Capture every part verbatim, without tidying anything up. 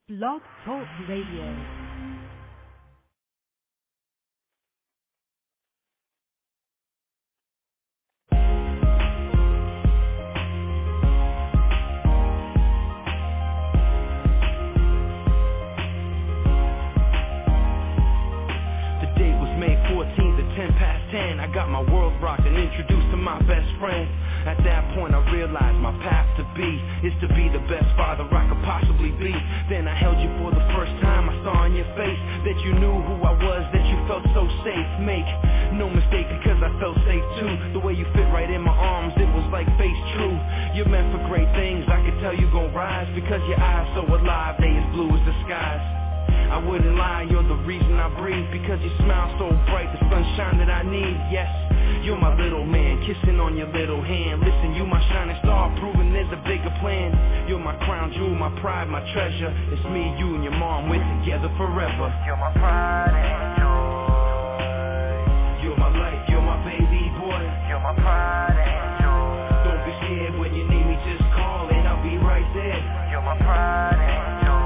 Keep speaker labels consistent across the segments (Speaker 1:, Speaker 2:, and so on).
Speaker 1: Blog Talk Radio.
Speaker 2: ten past ten, I got my world rocked and introduced to my best friend. At that point I realized my path to be is to be the best father I could possibly be. Then I held you for the first time, I saw in your face that you knew who I was, that you felt so safe. Make no mistake, because I felt safe too. The way you fit right in my arms, it was like face true. You're meant for great things, I could tell you gon' rise, because your eyes so alive, they as blue as the skies. I wouldn't lie, you're the reason I breathe, because you smile so bright, the sunshine that I need. Yes, you're my little man, kissing on your little hand. Listen, you my shining star, proving there's a bigger plan. You're my crown jewel, my pride, my treasure. It's me, you, and your mom, we're together forever.
Speaker 3: You're my pride and joy.
Speaker 2: You're my life, you're my baby boy.
Speaker 3: You're my pride and joy.
Speaker 2: Don't be scared, when you need me, just call and I'll be right there.
Speaker 3: You're my pride and joy.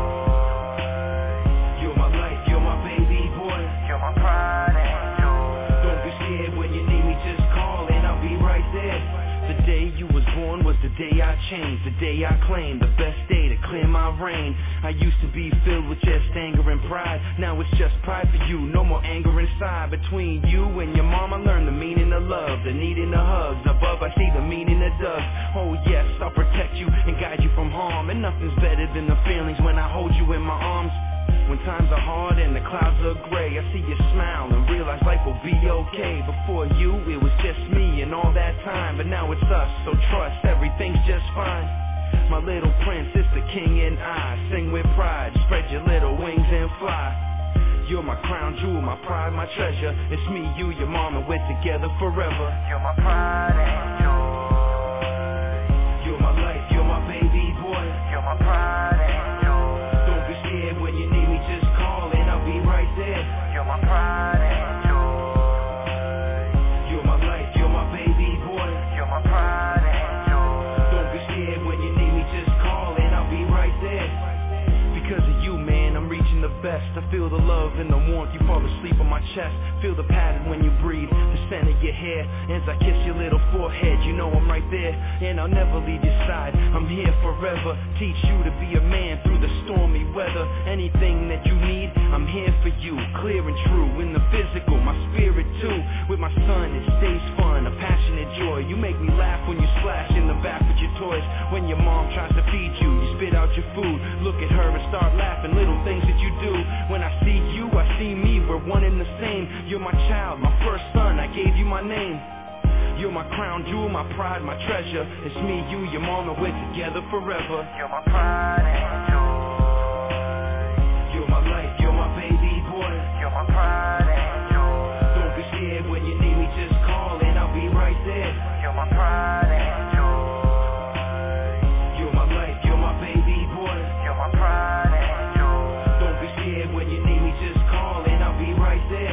Speaker 3: You're my pride and joy.
Speaker 2: Don't be scared, when you need me, just call and I'll be right there. The day you was born was the day I changed, the day I claimed, the best day to clear my reign. I used to be filled with just anger and pride, now it's just pride for you, no more anger inside. Between you and your mom I learned the meaning of love, the needing of hugs. Above I see the meaning of doves. Oh yes, I'll protect you and guide you from harm, and nothing's better than the feelings when I hold you in my arms. When times are hard and the clouds look gray, I see you smile and realize life will be okay. Before you, it was just me and all that time, but now it's us, so trust, everything's just fine. My little prince, it's the king and I sing with pride, spread your little wings and fly. You're my crown jewel, my pride, my treasure. It's me, you, your mom, and we're together forever.
Speaker 3: You're my pride and joy.
Speaker 2: You're my life, you're my baby boy.
Speaker 3: You're my pride and
Speaker 2: when you need me, just call and I'll be right there.
Speaker 3: You're my pride and joy.
Speaker 2: You're my life, you're my baby boy.
Speaker 3: You're my pride and joy.
Speaker 2: Don't be scared, when you need me, just call and I'll be right there. Because of you, man, I'm reaching the best. I feel the love and the warmth, you fall asleep on my chest. Feel the pattern when you breathe, the scent of your hair. As I kiss your little forehead, you know I'm right there. And I'll never leave your side, I'm here forever. Teach you to be a man through the stormy weather. Anything that you need, I'm here for you. Clear and true, in the physical, my spirit too. With my son, it stays fun, a passionate joy. You make me laugh when you splash in the back with your toys. When your mom tries to feed you, you spit out your food. Look at her and start laughing, little things that you do. When I see you, I see me, we're one and the same. You're my child, my first son, I gave you my name. You're my crown jewel, my pride, my treasure. It's me, you, your mama, we're together forever.
Speaker 3: You're my pride and joy.
Speaker 2: You're my life, you're my baby boy.
Speaker 3: You're my pride and joy.
Speaker 2: Don't be scared, when you need me, just call and I'll be right there.
Speaker 3: You're my pride and joy.
Speaker 2: You're my life, you're my baby boy.
Speaker 3: You're my pride and joy.
Speaker 2: Don't be scared, when you need me, just call and I'll be right there.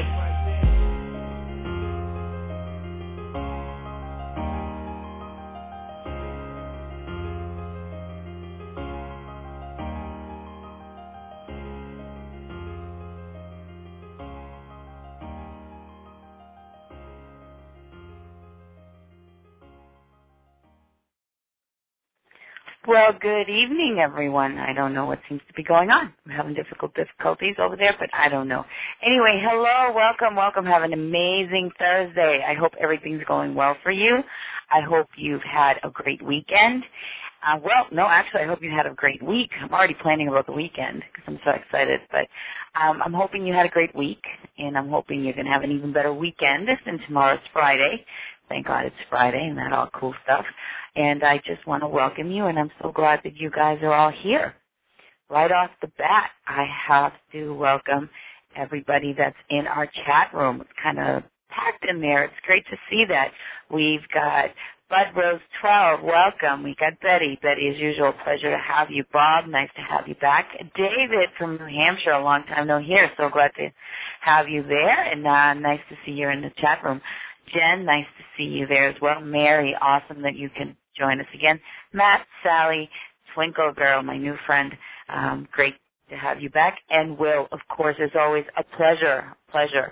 Speaker 4: Well, good evening, everyone. I don't know what seems to be going on. I'm having difficult difficulties over there, but I don't know. Anyway, hello, welcome, welcome. Have an amazing Thursday. I hope everything's going well for you. I hope you've had a great weekend. Uh, well, no, actually, I hope you had a great week. I'm already planning about the weekend because I'm so excited. But um, I'm hoping you had a great week, and I'm hoping you're going to have an even better weekend. And tomorrow's Friday. Thank God it's Friday and that all cool stuff. And I just want to welcome you, and I'm so glad that you guys are all here. Right off the bat, I have to welcome everybody that's in our chat room. It's kind of packed in there. It's great to see that. We've got Bud Rose twelve, welcome. We got Betty. Betty, as usual, pleasure to have you. Bob, nice to have you back. David from New Hampshire, a long time no here. So glad to have you there, and uh, nice to see you in the chat room. Jen, nice to see you there as well. Mary, awesome that you can join us again. Matt, Sally, Twinkle Girl, my new friend, um, great to have you back. And Will, of course, is always a pleasure, pleasure.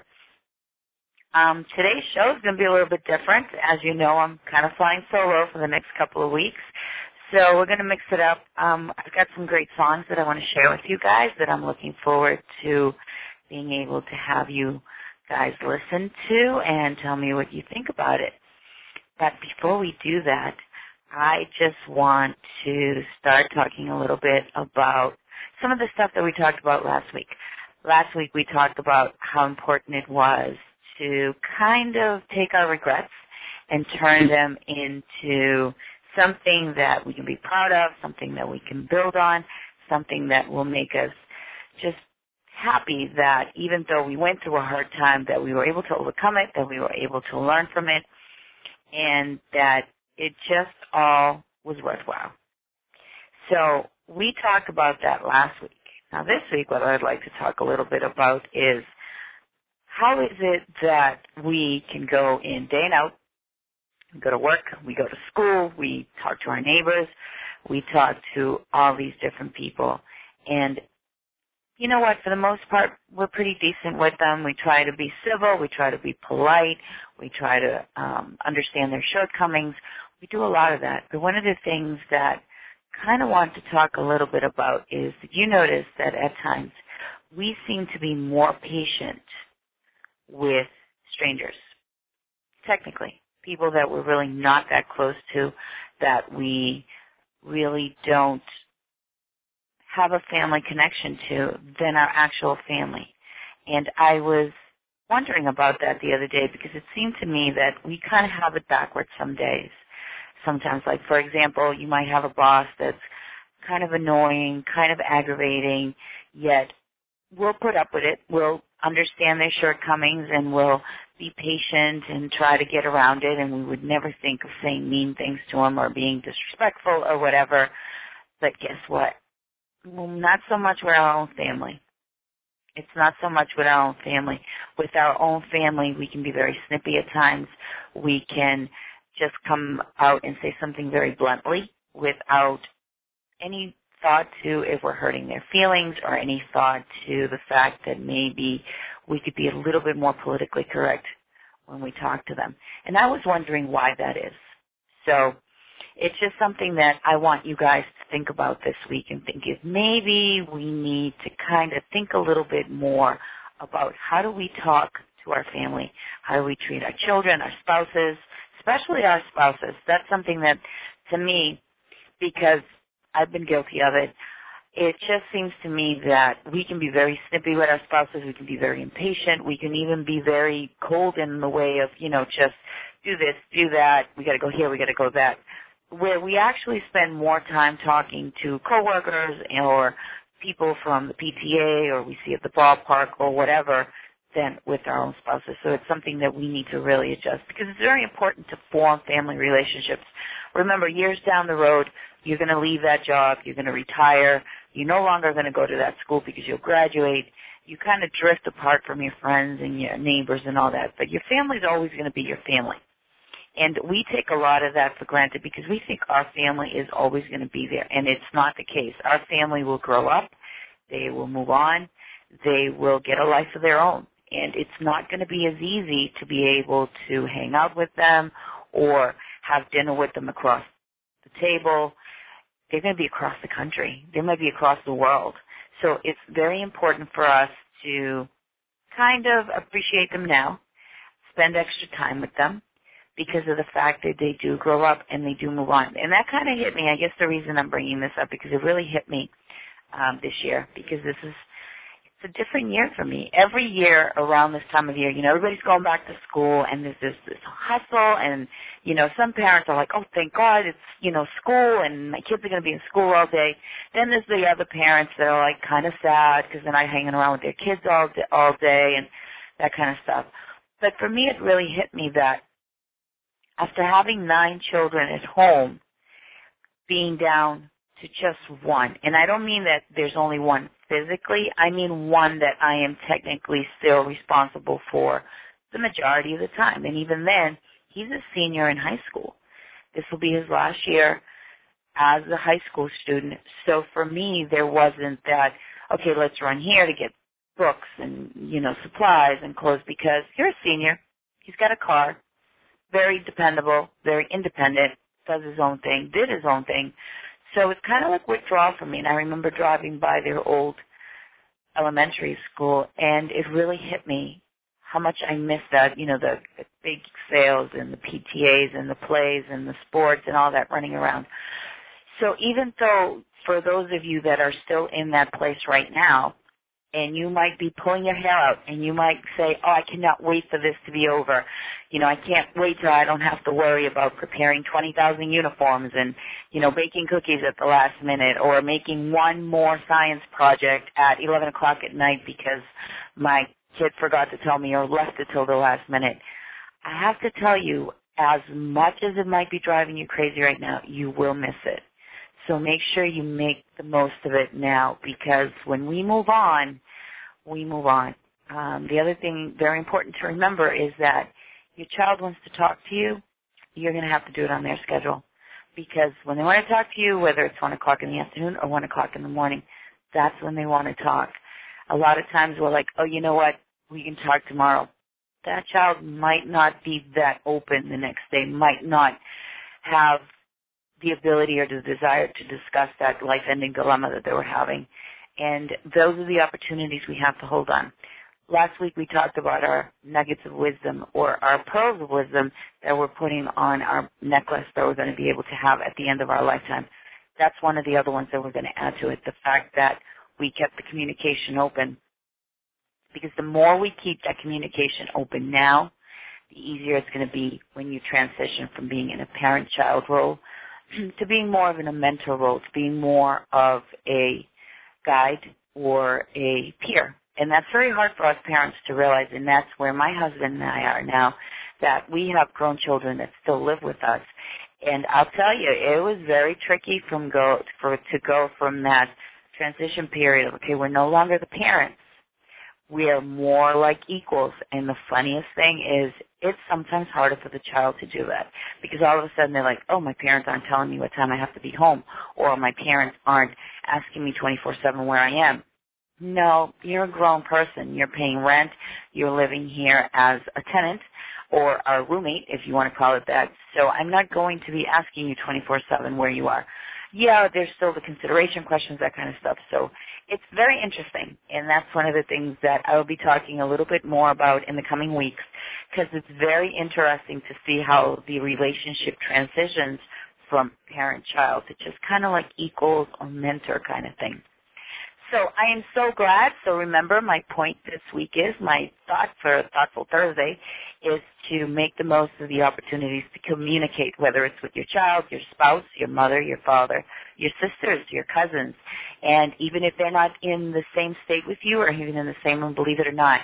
Speaker 4: Um, today's show is going to be a little bit different. As you know, I'm kind of flying solo for the next couple of weeks. So we're going to mix it up. Um, I've got some great songs that I want to share with you guys that I'm looking forward to being able to have you guys listen to and tell me what you think about it. But before we do that, I just want to start talking a little bit about some of the stuff that we talked about last week. Last week we talked about how important it was to kind of take our regrets and turn them into something that we can be proud of, something that we can build on, something that will make us just happy that even though we went through a hard time, that we were able to overcome it, that we were able to learn from it, and that it just all was worthwhile. So we talked about that last week. Now this week, what I'd like to talk a little bit about is how is it that we can go in day and out, we go to work, we go to school, we talk to our neighbors, we talk to all these different people, and you know what, for the most part, we're pretty decent with them. We try to be civil, we try to be polite, we try to um, understand their shortcomings. We do a lot of that. But one of the things that I kind of want to talk a little bit about is that you notice that at times we seem to be more patient with strangers, technically, people that we're really not that close to, that we really don't have a family connection to than our actual family. And I was wondering about that the other day because it seemed to me that we kind of have it backwards some days. Sometimes, like, for example, you might have a boss that's kind of annoying, kind of aggravating, yet we'll put up with it. We'll understand their shortcomings and we'll be patient and try to get around it, and we would never think of saying mean things to them or being disrespectful or whatever. But guess what? Well, not so much with our own family. It's not so much with our own family. With our own family, we can be very snippy at times. We can just come out and say something very bluntly without any thought to if we're hurting their feelings or any thought to the fact that maybe we could be a little bit more politically correct when we talk to them. And I was wondering why that is. So it's just something that I want you guys to think about this week and think if maybe we need to kind of think a little bit more about how do we talk to our family, how do we treat our children, our spouses, especially our spouses. That's something that, to me, because I've been guilty of it, it just seems to me that we can be very snippy with our spouses, we can be very impatient, we can even be very cold in the way of, you know, just do this, do that, we got to go here, we got to go that, where we actually spend more time talking to coworkers or people from the P T A or we see at the ballpark or whatever than with our own spouses. So it's something that we need to really adjust because it's very important to form family relationships. Remember, years down the road, you're going to leave that job, you're going to retire, you're no longer going to go to that school because you'll graduate. You kind of drift apart from your friends and your neighbors and all that, but your family's always going to be your family. And we take a lot of that for granted because we think our family is always going to be there, and it's not the case. Our family will grow up, they will move on, they will get a life of their own, and it's not going to be as easy to be able to hang out with them or have dinner with them across the table. They're going to be across the country. They might be across the world. So it's very important for us to kind of appreciate them now, spend extra time with them, because of the fact that they do grow up and they do move on. And that kind of hit me. I guess the reason I'm bringing this up because it really hit me um, this year because this is it's a different year for me. Every year around this time of year, you know, everybody's going back to school and there's this, this hustle and, you know, some parents are like, oh, thank God it's, you know, school and my kids are going to be in school all day. Then there's the other parents that are like kind of sad because they're not hanging around with their kids all day, all day and that kind of stuff. But for me, it really hit me that after having nine children at home, being down to just one, and I don't mean that there's only one physically, I mean one that I am technically still responsible for the majority of the time. And even then, he's a senior in high school. This will be his last year as a high school student. So for me, there wasn't that, okay, let's run here to get books and, you know, supplies and clothes because you're a senior. He's got a car, very dependable, very independent, does his own thing, did his own thing. So it's kind of like withdrawal for me. And I remember driving by their old elementary school, and it really hit me how much I miss that, you know, the, the big sales and the P T As and the plays and the sports and all that running around. So even though for those of you that are still in that place right now, and you might be pulling your hair out, and you might say, oh, I cannot wait for this to be over. You know, I can't wait till I don't have to worry about preparing twenty thousand uniforms and, you know, baking cookies at the last minute or making one more science project at eleven o'clock at night because my kid forgot to tell me or left it till the last minute. I have to tell you, as much as it might be driving you crazy right now, you will miss it. So make sure you make the most of it now because when we move on, we move on. Um, the other thing very important to remember is that your child wants to talk to you, you're going to have to do it on their schedule because when they want to talk to you, whether it's one o'clock in the afternoon or one o'clock in the morning, that's when they want to talk. A lot of times we're like, oh, you know what, we can talk tomorrow. That child might not be that open the next day, might not have the ability or the desire to discuss that life-ending dilemma that they were having. And those are the opportunities we have to hold on. Last week we talked about our nuggets of wisdom or our pearls of wisdom that we're putting on our necklace that we're going to be able to have at the end of our lifetime. That's one of the other ones that we're going to add to it, the fact that we kept the communication open. Because the more we keep that communication open now, the easier it's going to be when you transition from being in a parent-child role to being more of in a mentor role, to being more of a guide or a peer. And that's very hard for us parents to realize, and that's where my husband and I are now, that we have grown children that still live with us. And I'll tell you, it was very tricky from go for to go from that transition period of, okay, we're no longer the parents. We are more like equals. And the funniest thing is it's sometimes harder for the child to do that because all of a sudden they're like, oh, my parents aren't telling me what time I have to be home, or my parents aren't asking me twenty-four seven where I am. No, you're a grown person. You're paying rent. You're living here as a tenant or a roommate, if you want to call it that. So I'm not going to be asking you twenty-four seven where you are. Yeah, there's still the consideration questions, that kind of stuff. So it's very interesting, and that's one of the things that I will be talking a little bit more about in the coming weeks because it's very interesting to see how the relationship transitions from parent-child to just kind of like equals or mentor kind of thing. So I am so glad. So remember, my point this week is, my thought for Thoughtful Thursday is to make the most of the opportunities to communicate, whether it's with your child, your spouse, your mother, your father, your sisters, your cousins. And even if they're not in the same state with you or even in the same room, believe it or not,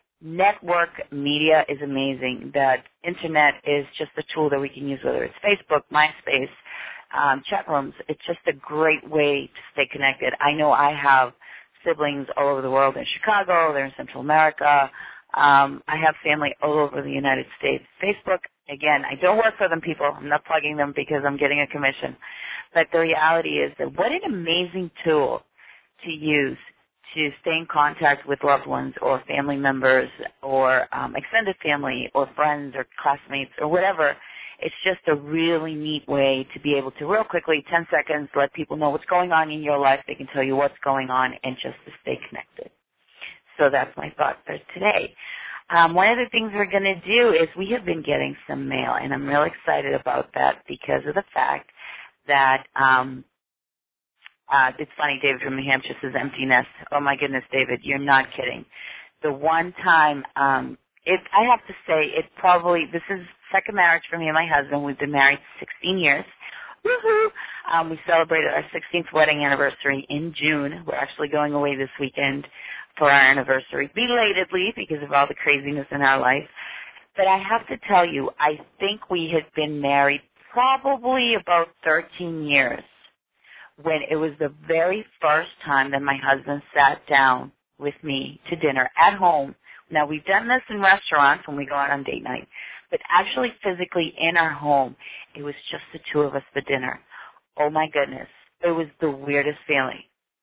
Speaker 4: network media is amazing. That internet is just a tool that we can use, whether it's Facebook, MySpace, Um, chat rooms. It's just a great way to stay connected. I know I have siblings all over the world in Chicago. They're in Central America. Um, I have family all over the United States. Facebook, again, I don't work for them, people. I'm not plugging them because I'm getting a commission. But the reality is that what an amazing tool to use to stay in contact with loved ones or family members or um, extended family or friends or classmates or whatever. It's just a really neat way to be able to real quickly, ten seconds, let people know what's going on in your life. They can tell you what's going on and just to stay connected. So that's my thought for today. Um, one of the things we're going to do is we have been getting some mail, and I'm real excited about that because of the fact that um, uh, it's funny, David from New Hampshire says empty nest. Oh, my goodness, David, you're not kidding. The one time um, – It, I have to say, it probably, this is second marriage for me and my husband. We've been married sixteen years. Woohoo! Um, we celebrated our sixteenth wedding anniversary in June. We're actually going away this weekend for our anniversary, belatedly because of all the craziness in our life. But I have to tell you, I think we had been married probably about thirteen years when it was the very first time that my husband sat down with me to dinner at home. Now, we've done this in restaurants when we go out on date night, but actually physically in our home, it was just the two of us for dinner. Oh, my goodness. It was the weirdest feeling.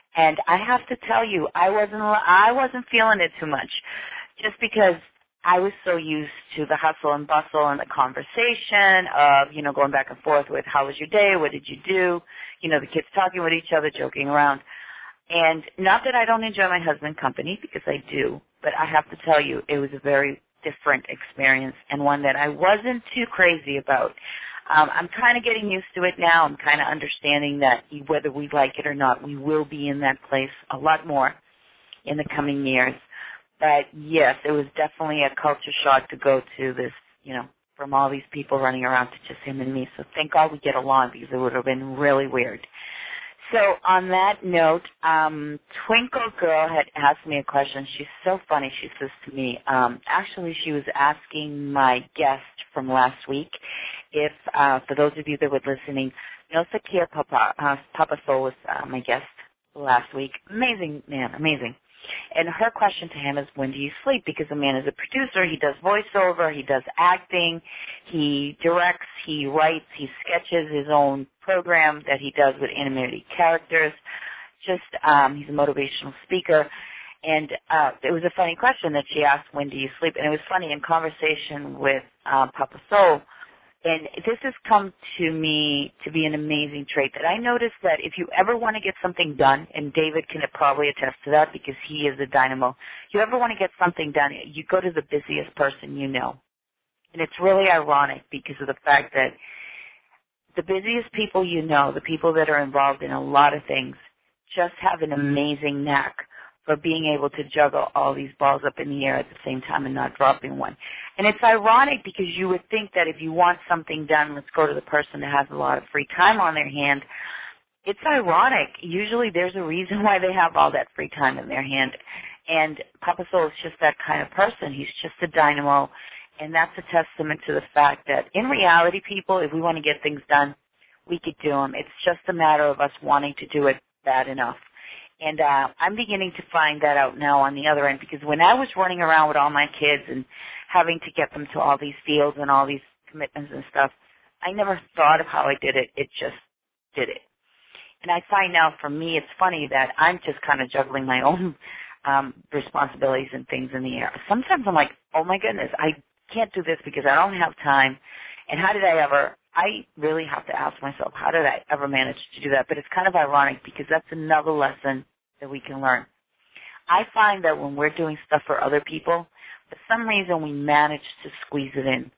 Speaker 4: And I have to tell you, I wasn't I wasn't feeling it too much, just because I was so used to the hustle and bustle and the conversation of, you know, going back and forth with how was your day, what did you do, you know, the kids talking with each other, joking around. And not that I don't enjoy my husband's company, because I do, but I have to tell you, it was a very different experience and one that I wasn't too crazy about. Um, I'm kind of getting used to it now. I'm kind of understanding that whether we like it or not, we will be in that place a lot more in the coming years. But, yes, it was definitely a culture shock to go to this, you know, from all these people running around to just him and me. So thank God we get along, because it would have been really weird. So on that note, um, Twinkle Girl had asked me a question. She's so funny. She says to me, um, actually she was asking my guest from last week if, uh, for those of you that were listening, you know, Sakir Papa, uh, Papa Soul was uh, my guest last week. Amazing man, amazing. And her question to him is, when do you sleep? Because the man is a producer. He does voiceover. He does acting. He directs. He writes. He sketches his own program that he does with animated characters. Just, um, he's a motivational speaker. And uh, it was a funny question that she asked, when do you sleep? And it was funny, in conversation with uh, Papa Soul. And this has come to me to be an amazing trait, that I noticed that if you ever want to get something done, and David can probably attest to that because he is a dynamo, if you ever want to get something done, you go to the busiest person you know. And it's really ironic because of the fact that the busiest people you know, the people that are involved in a lot of things, just have an amazing knack for being able to juggle all these balls up in the air at the same time and not dropping one. And it's ironic because you would think that if you want something done, let's go to the person that has a lot of free time on their hand. It's ironic. Usually there's a reason why they have all that free time in their hand. And Papa Soul is just that kind of person. He's just a dynamo. And that's a testament to the fact that in reality, people, if we want to get things done, we could do them. It's just a matter of us wanting to do it bad enough. And uh, I'm beginning to find that out now on the other end, because when I was running around with all my kids and having to get them to all these fields and all these commitments and stuff, I never thought of how I did it. It just did it. And I find now for me it's funny that I'm just kind of juggling my own um, responsibilities and things in the air. Sometimes I'm like, oh, my goodness, I can't do this because I don't have time. And how did I ever, I really have to ask myself, how did I ever manage to do that? But it's kind of ironic because that's another lesson that we can learn. I find that when we're doing stuff for other people, for some reason we manage to squeeze it in.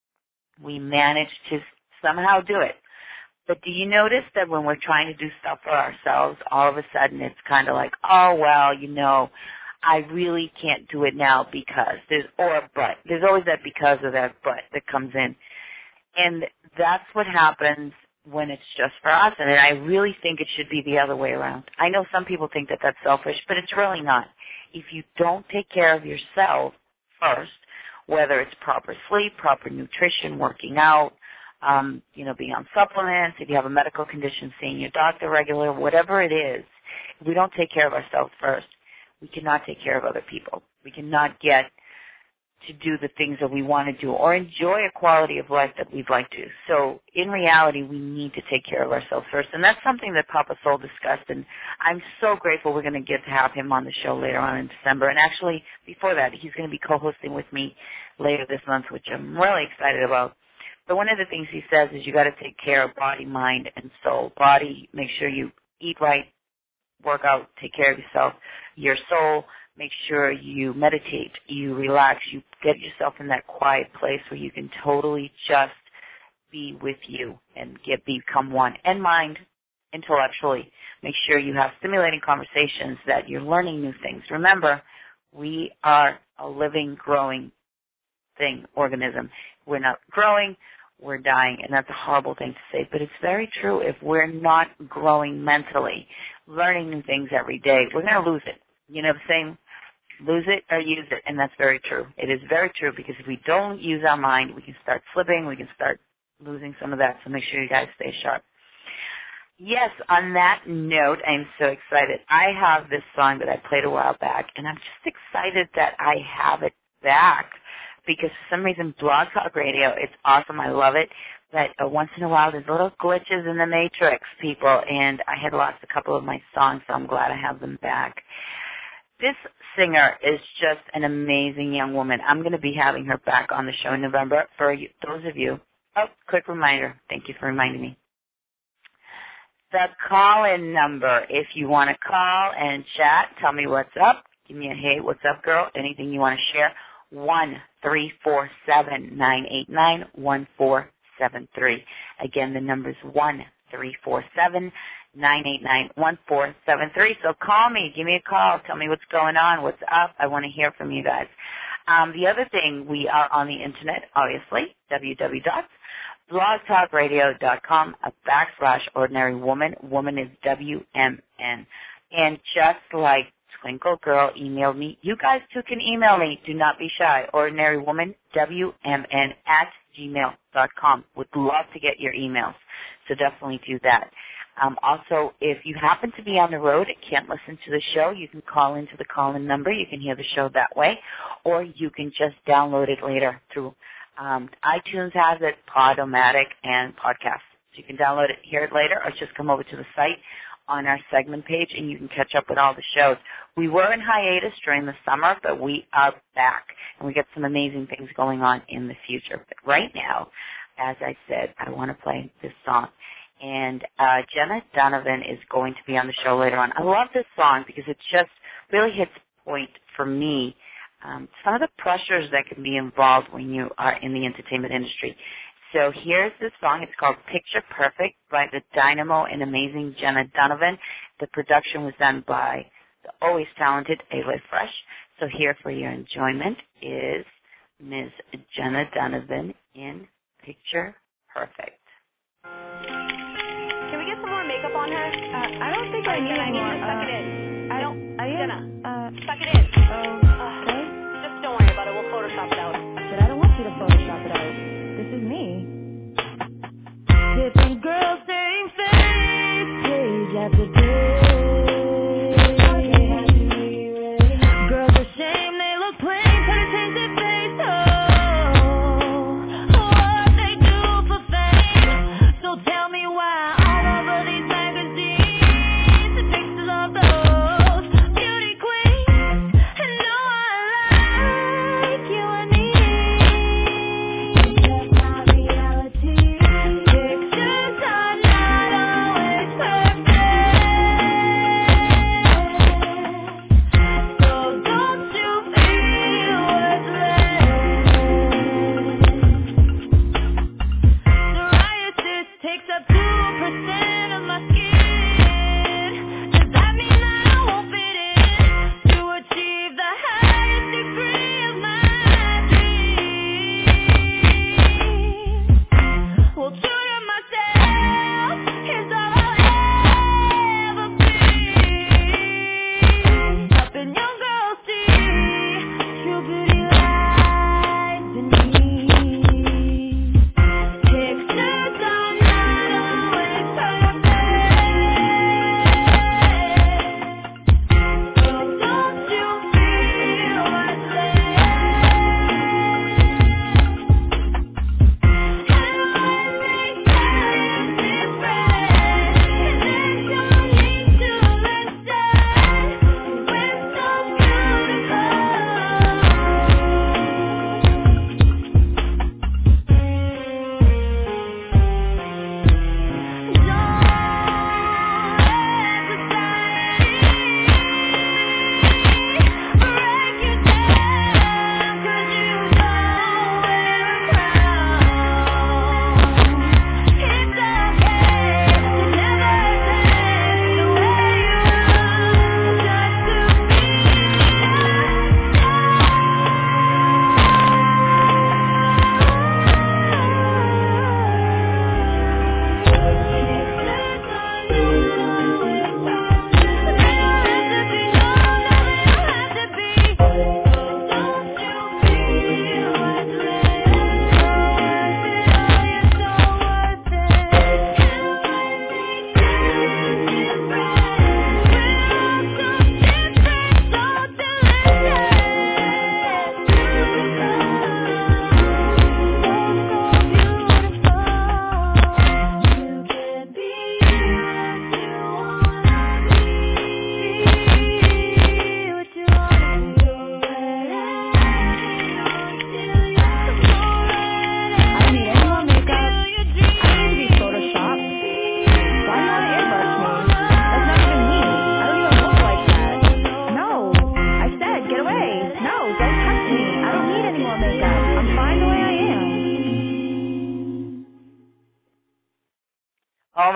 Speaker 4: We manage to somehow do it. But do you notice that when we're trying to do stuff for ourselves, all of a sudden it's kind of like, oh, well, you know, I really can't do it now because there's, or but. There's always that because of that but that comes in. And that's what happens when it's just for us. And I really think it should be the other way around. I know some people think that that's selfish, but it's really not. If you don't take care of yourself first, whether it's proper sleep, proper nutrition, working out, um, you know, being on supplements, if you have a medical condition, seeing your doctor regular, whatever it is, if we don't take care of ourselves first, we cannot take care of other people. We cannot get to do the things that we want to do or enjoy a quality of life that we'd like to. So in reality, we need to take care of ourselves first. And that's something that Papa Soul discussed, and I'm so grateful we're going to get to have him on the show later on in December. And actually, before that, he's going to be co-hosting with me later this month, which I'm really excited about. But one of the things he says is you got to take care of body, mind, and soul. Body, make sure you eat right, work out, take care of yourself. Your soul, make sure you meditate, you relax, you get yourself in that quiet place where you can totally just be with you and get become one. And mind, intellectually, make sure you have stimulating conversations, that you're learning new things. Remember, we are a living, growing thing, organism. We're not growing, we're dying, and that's a horrible thing to say, but it's very true. If we're not growing mentally, learning new things every day, we're going to lose it. You know what I'm saying? Lose it or use it, and that's very true. It is very true, because if we don't use our mind, we can start slipping, we can start losing some of that, so make sure you guys stay sharp. Yes, on that note, I'm so excited. I have this song that I played a while back, and I'm just excited that I have it back, because for some reason, Blog Talk Radio, it's awesome, I love it, that uh, once in a while there's little glitches in the matrix, people, and I had lost a couple of my songs, so I'm glad I have them back. This singer is just an amazing young woman. I'm going to be having her back on the show in November. For you, those of you, oh, quick reminder. Thank you for reminding me. The call-in number, if you want to call and chat, tell me what's up. Give me a hey, what's up, girl? Anything you want to share. one three four seven nine eight nine one four seven three. Again, the number is one three four seven nine eight nine one four seven three. So call me. Give me a call. Tell me what's going on. What's up? I want to hear from you guys. Um, the other thing, we are on the Internet, obviously, w w w dot blog talk radio dot com, a backslash ordinary woman. Woman is W M N. And just like Twinkle Girl emailed me, you guys too can email me. Do not be shy. Ordinary woman, W M N at gmail dot com. Would love to get your emails. So definitely do that. Um, also, if you happen to be on the road and can't listen to the show, you can call into the call-in number. You can hear the show that way. Or you can just download it later through um, iTunes has it, Podomatic, and Podcast. So you can download it, hear it later, or just come over to the site on our segment page, and you can catch up with all the shows. We were in hiatus during the summer, but we are back, and we got some amazing things going on in the future. But right now, as I said, I want to play this song. And uh, Jenna Donovan is going to be on the show later on. I love this song because it just really hits a point for me. Um, some of the pressures that can be involved when you are in the entertainment industry. So here's the song. It's called Picture Perfect by the dynamo and amazing Jenna Donovan. The production was done by the always talented Ayla Fresh. So here for your enjoyment is Miz Jenna Donovan in Picture Perfect.
Speaker 5: Can we get some more makeup on her?
Speaker 6: Uh, I don't think I need
Speaker 5: Jenna, I need
Speaker 6: more.
Speaker 5: you to suck
Speaker 6: uh,
Speaker 5: it in.
Speaker 6: I,
Speaker 5: No,
Speaker 6: I am,
Speaker 5: Jenna,
Speaker 6: uh,
Speaker 5: suck it in.
Speaker 6: oh,
Speaker 5: Ugh.
Speaker 6: okay.
Speaker 5: Just don't worry about it. We'll Photoshop it out.
Speaker 6: But I don't want you to Photoshop it out. This is me. Different girls, same face, page after page. Girls ashamed, they look plain, try to change their face. Oh, what they do for fame. So tell me why all over these magazines, the pictures of those beauty queens. And no, I like you and me. It's just not reality. Pictures are not always perfect.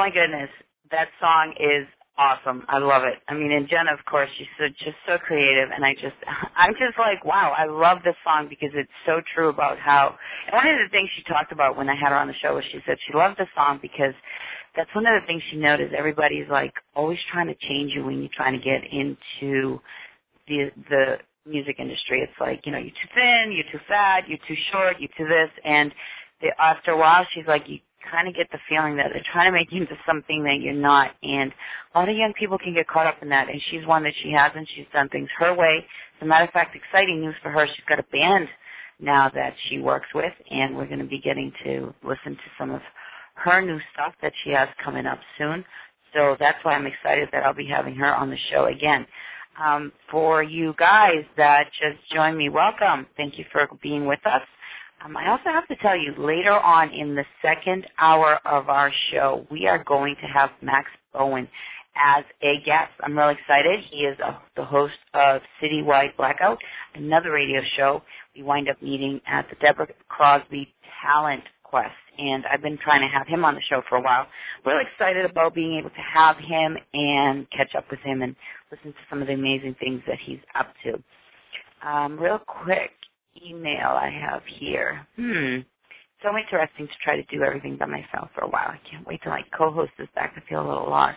Speaker 4: my goodness, that song is awesome. I love it. I mean, and Jenna, of course, she's so, just so creative, and I just, I'm just like, wow, I love this song because it's so true about how, and one of the things she talked about when I had her on the show was she said she loved the song because that's one of the things she noticed. Everybody's like always trying to change you when you're trying to get into the, the music industry. It's like, you know, you're too thin, you're too fat, you're too short, you're too this, and the, after a while, she's like, you kind of get the feeling that they're trying to make you into something that you're not, and a lot of young people can get caught up in that, and she's one that she hasn't. She's done things her way. As a matter of fact, exciting news for her, she's got a band now that she works with, and we're going to be getting to listen to some of her new stuff that she has coming up soon, so that's why I'm excited that I'll be having her on the show again. Um, for you guys that just joined me, welcome. Thank you for being with us. Um, I also have to tell you, later on in the second hour of our show, we are going to have Max Bowen as a guest. I'm really excited. He is a, the host of Citywide Blackout, another radio show. We wind up meeting at the Deborah Crosby Talent Quest, and I've been trying to have him on the show for a while. Really excited about being able to have him and catch up with him and listen to some of the amazing things that he's up to. Um, real quick, email I have here. Hmm. So interesting to try to do everything by myself for a while. I can't wait till my co-host is back. I feel a little lost.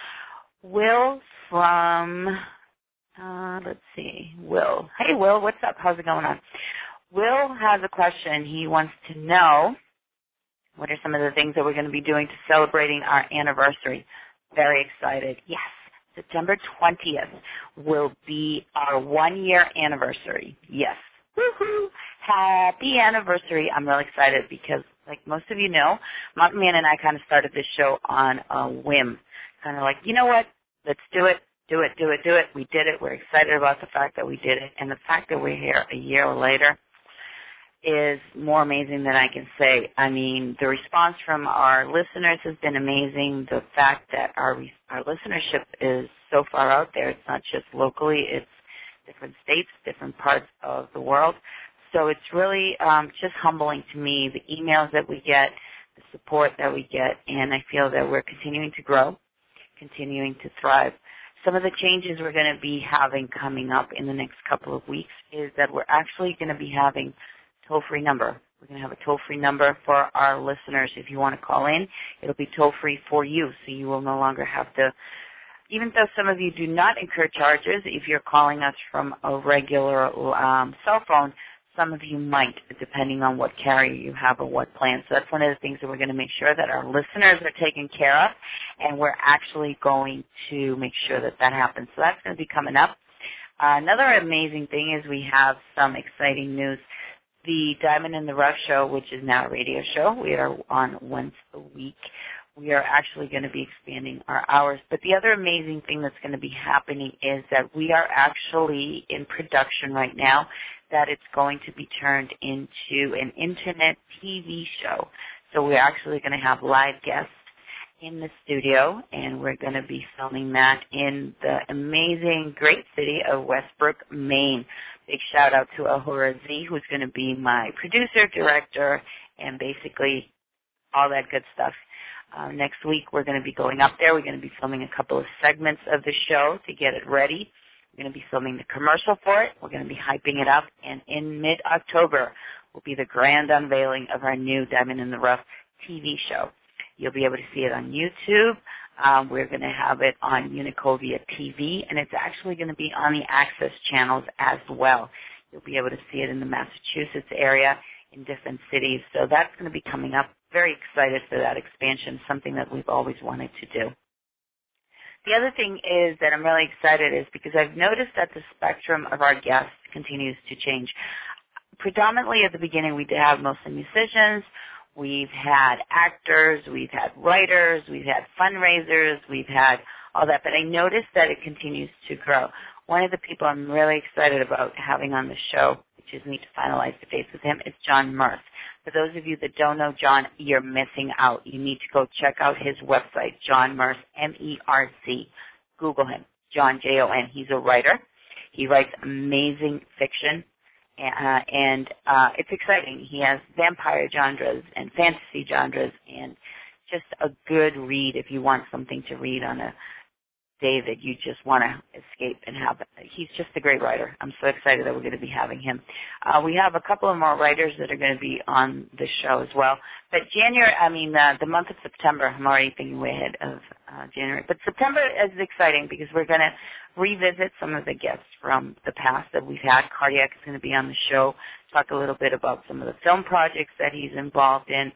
Speaker 4: Will from, uh, let's see, Will. Hey, Will, what's up? How's it going on? Will has a question. He wants to know what are some of the things that we're going to be doing to celebrating our anniversary. Very excited. Yes. September twentieth will be our one-year anniversary. Yes. Woohoo! Happy anniversary. I'm really excited because, like most of you know, Mountain Man and I kind of started this show on a whim. Kind of like, you know what? Let's do it, do it, do it, do it. We did it. We're excited about the fact that we did it. And the fact that we're here a year later is more amazing than I can say. I mean, the response from our listeners has been amazing. The fact that our our listenership is so far out there, it's not just locally, it's different states, different parts of the world. So it's really um, just humbling to me, the emails that we get, the support that we get, and I feel that we're continuing to grow, continuing to thrive. Some of the changes we're going to be having coming up in the next couple of weeks is that we're actually going to be having toll-free number. We're going to have a toll-free number for our listeners. If you want to call in, it'll be toll-free for you, so you will no longer have to, even though some of you do not incur charges, if you're calling us from a regular um, cell phone, some of you might, depending on what carrier you have or what plan. So that's one of the things that we're going to make sure that our listeners are taken care of, and we're actually going to make sure that that happens. So that's going to be coming up. Uh, another amazing thing is we have some exciting news. The Diamond in the Rough show, which is now a radio show, we are on once a week. We are actually going to be expanding our hours. But the other amazing thing that's going to be happening is that we are actually in production right now, that it's going to be turned into an internet T V show. So we're actually going to have live guests in the studio, and we're going to be filming that in the amazing, great city of Westbrook, Maine. Big shout out to Ahura Z, who's going to be my producer, director, and basically all that good stuff. Uh, next week, we're going to be going up there. We're going to be filming a couple of segments of the show to get it ready. We're going to be filming the commercial for it. We're going to be hyping it up. And in mid-October will be the grand unveiling of our new Diamond in the Rough T V show. You'll be able to see it on YouTube. Um, we're going to have it on Unicovia T V, and it's actually going to be on the Access channels as well. You'll be able to see it in the Massachusetts area, in different cities. So that's going to be coming up. Very excited for that expansion, something that we've always wanted to do. The other thing is that I'm really excited is because I've noticed that the spectrum of our guests continues to change. Predominantly at the beginning we did have mostly musicians, we've had actors, we've had writers, we've had fundraisers, we've had all that, but I noticed that it continues to grow. One of the people I'm really excited about having on the show, which is me to finalize the dates with him, is John Merth. For those of you that don't know John, you're missing out. You need to go check out his website, John Merth, M E R C. Google him, John, J O N. He's a writer. He writes amazing fiction, uh, and uh, it's exciting. He has vampire genres and fantasy genres and just a good read if you want something to read on a day that you just want to escape and have. He's just a great writer. I'm so excited that we're going to be having him. Uh, we have a couple of more writers that are going to be on the show as well. But January, I mean, uh, the month of September, I'm already thinking way ahead of uh, January. But September is exciting because we're going to revisit some of the guests from the past that we've had. Cardiac is going to be on the show, talk a little bit about some of the film projects that he's involved in.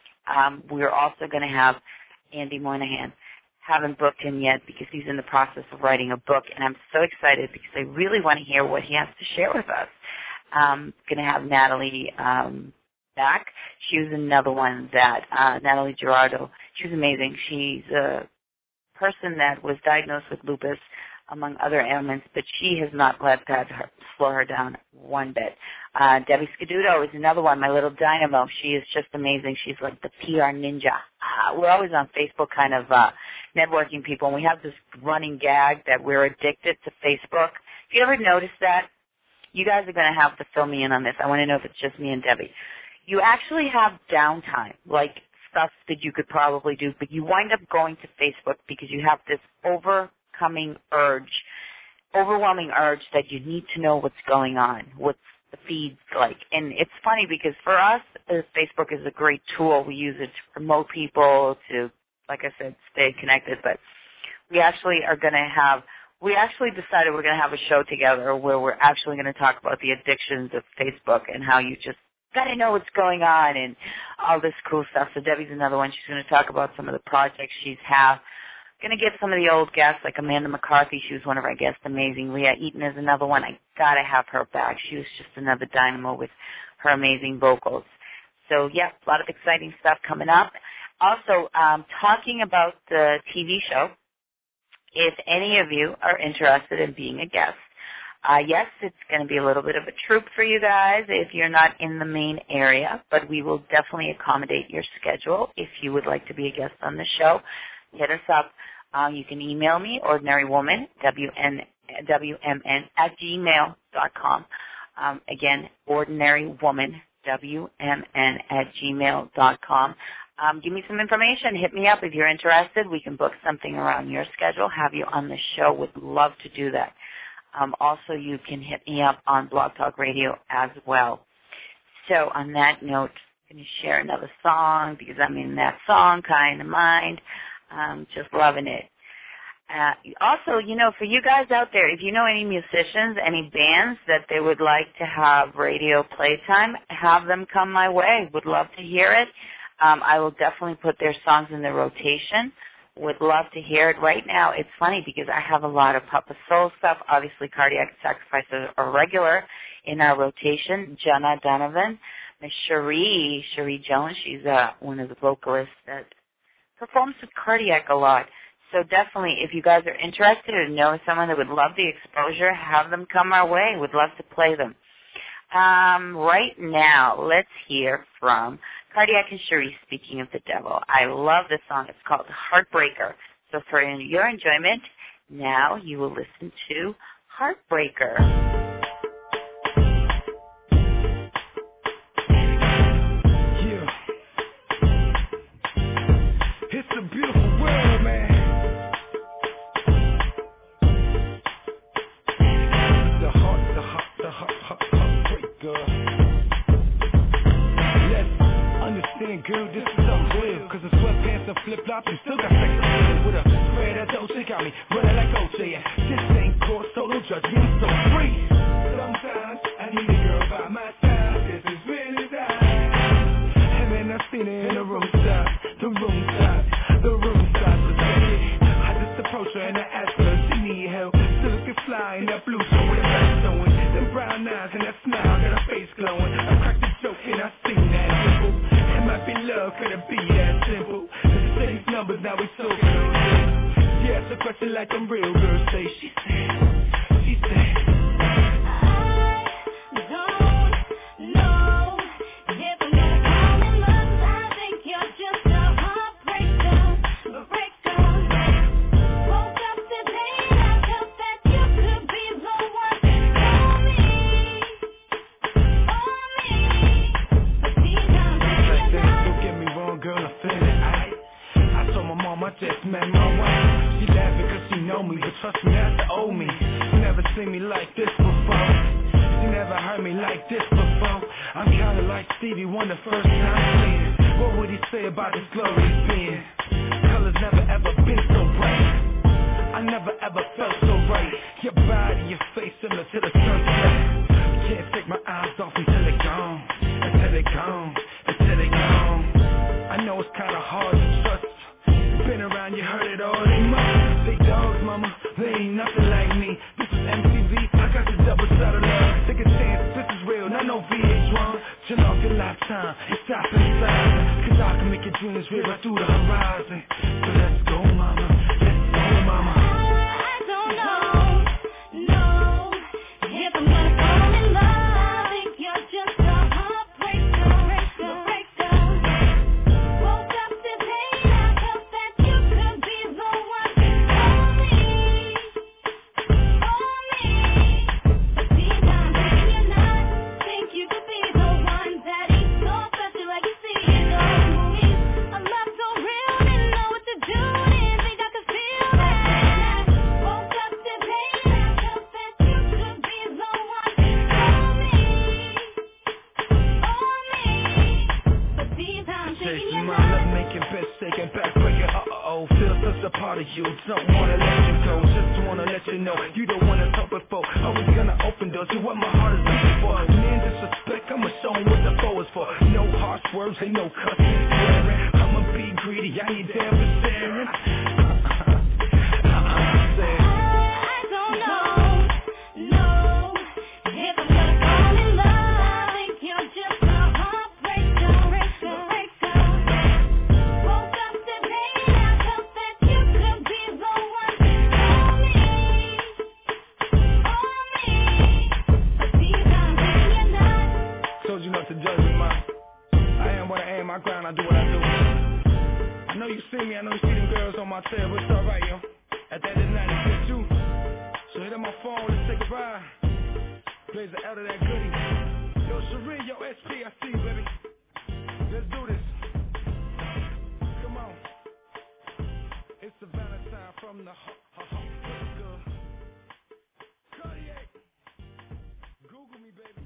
Speaker 4: Um, we're also going to have Andy Moynihan. Haven't booked him yet because he's in the process of writing a book, and I'm so excited because I really want to hear what he has to share with us. Um, going to have Natalie um, back. She was another one that, uh, Natalie Gerardo, she was amazing. She's a person that was diagnosed with lupus, among other ailments, but she has not let that her, slow her down one bit. Uh, Debbie Scaduto is another one, my little dynamo. She is just amazing. She's like the P R ninja. Uh, we're always on Facebook kind of uh, networking people, and we have this running gag that we're addicted to Facebook. If you ever notice that, you guys are going to have to fill me in on this. I want to know if it's just me and Debbie. You actually have downtime, like stuff that you could probably do, but you wind up going to Facebook because you have this over coming urge, overwhelming urge that you need to know what's going on, what's the feeds like. And it's funny because for us, uh, Facebook is a great tool. We use it to promote people, to, like I said, stay connected. But we actually are going to have, we actually decided we're going to have a show together where we're actually going to talk about the addictions of Facebook and how you just got to know what's going on and all this cool stuff. So Debbie's another one. She's going to talk about some of the projects she's had. Going to get some of the old guests like Amanda McCarthy. She was one of our guests, amazing. Leah Eaton is another one. I got to have her back. She was just another dynamo with her amazing vocals. So, yeah, a lot of exciting stuff coming up. Also, um, talking about the T V show, if any of you are interested in being a guest, uh, yes, it's going to be a little bit of a troop for you guys if you're not in the main area, but we will definitely accommodate your schedule if you would like to be a guest on the show. Hit us up. Uh, you can email me, ordinarywoman, W N W M N, at gmail dot com. Um, again, ordinarywoman, W M N, at gmail dot com. Um, give me some information. Hit me up if you're interested. We can book something around your schedule, have you on the show. Would love to do that. Um, also, you can hit me up on Blog Talk Radio as well. So on that note, I'm going to share another song because I'm in that song kind of mind. Um, just loving it. Uh, also, you know, for you guys out there, if you know any musicians, any bands that they would like to have radio playtime, have them come my way. Would love to hear it. Um, I will definitely put their songs in the rotation. Would love to hear it. Right now, it's funny because I have a lot of Papa Soul stuff. Obviously, Cardiac Sacrifice are regular in our rotation. Jenna Donovan, Miss Cherie, Cherie Jones, she's uh, one of the vocalists that performs with Cardiac a lot. So definitely, if you guys are interested or know someone that would love the exposure, have them come our way. Would love to play them. Um, right now, let's hear from Cardiac and Cherie, Speaking of the Devil. I love this song. It's called Heartbreaker. So for your enjoyment, now you will listen to Heartbreaker.
Speaker 2: Girl, this is something real. Cause the sweatpants and flip-flops, you still got sex appeal. With a spread that Dolce got me running like O J. And this ain't court, so don't judge me, I'm so free. Sometimes I need a girl by my side. This is really that. And then I seen her in the room side. The room side. The room side was ready. I just approached her and I asked her if she need help. Still looking fly in that blue suit with a back showing. Them brown eyes and that smile got her face glowing. I cracked the joke and I seen that dimple. Might be love, could it be that simple? Let's say these numbers, now we so good. She asked a question like I'm real, girl. Say, she said, she said,
Speaker 6: I don't know if I'm gonna call it love. I think you're just a heartbreaker, a breaker. Woke up today and I felt that you could be the one for me, for me. But these times
Speaker 2: don't get me wrong, girl, I feel it. I, like this before. You never heard me like this before. I'm kinda like Stevie Wonder first time seeing. What would he say about this glorious being? Colors never ever been so bright. I never ever felt so right. Your body, your face similar to the sunset. Can't take my eyes off until they're gone. Until they're gone. Until they're gone. I know it's kinda hard to trust. Been around, you heard it all. They must. They dogs, mama. They ain't nothing like me. This is M T V. I got the double shot of love. Take a chance. This is real. Not no V H one. Turn off your lifetime. It's stop inside. Cause I can make your dreams real right through the horizon. So let's go, mama. Let's go, mama.
Speaker 6: I don't know, no, if I'm gonna fall in love. I think you're just a heartbreaker, breaker, breaker. Woke up today, I felt that you could be the one for me, for me. But deep down, thinking you're not, think you could be the one that is so special like you see in those movies. A love so real, didn't know what to do, didn't think I could feel that. Woke up today, I felt that you could be the one for me, for me. But deep down, thinking
Speaker 2: Chasing
Speaker 6: you're
Speaker 2: my
Speaker 6: not.
Speaker 2: love, making best, taking back, breaking, uh-oh. Feel such a part of you, don't wanna let you go. Just wanna let you know, you the one that's hoping for. Always gonna open doors to what my heart is looking for. Man, disrespect, I'ma show 'em what the foe is for. No harsh words, ain't no cussing, swearing. I'ma be greedy, I ain't damn for sharing. Uh-uh, say it.
Speaker 6: I don't know, no, if I'm gonna fall in love. I think you're just a heartbreaker, breaker, breaker. Woke up today, I felt that you could be the one for me, for me. But deep down, thinking you're not.
Speaker 2: Told you not to judge me, ma. I am what I am, I grind, I do what I do. I know you see me, I know you see them girls on my tail, but it's alright, yo. At the end of the night, it's just you. So hit up my phone, let's take a ride. Plays the out of that goodie. Yo, Sheree, yo, S P, I see you, baby. Let's do this. Come on. It's the Valentine from the ho- ho- ho- what's good? Cartier. Google me, baby.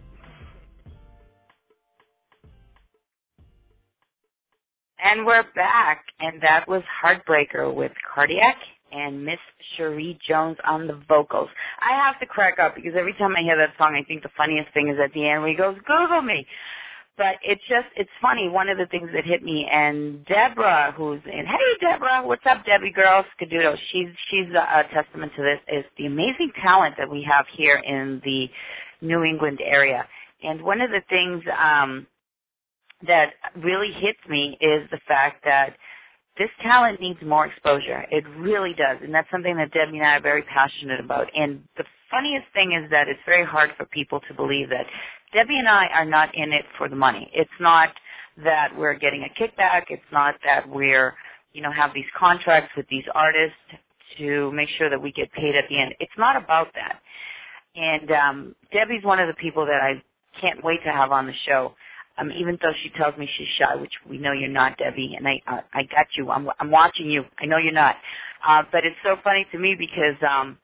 Speaker 4: And we're back, and that was Heartbreaker with Cardiac and Miss Cherie Jones on the vocals. I have to crack up because every time I hear that song, I think the funniest thing is at the end where he goes, Google me. But it's just, it's funny. One of the things that hit me, and Deborah, who's in, hey, Deborah, what's up, Debbie girl, Skadoodle, she's, she's a, a testament to this, is the amazing talent that we have here in the New England area. And one of the things um, that really hits me is the fact that this talent needs more exposure. It really does. And that's something that Debbie and I are very passionate about. And the funniest thing is that it's very hard for people to believe that Debbie and I are not in it for the money. It's not that we're getting a kickback. It's not that we're, you know, have these contracts with these artists to make sure that we get paid at the end. It's not about that. And um, Debbie's one of the people that I can't wait to have on the show. Um, even though she tells me she's shy, which we know you're not, Debbie, and I uh, I got you. I'm I'm watching you. I know you're not. Uh, but it's so funny to me because um,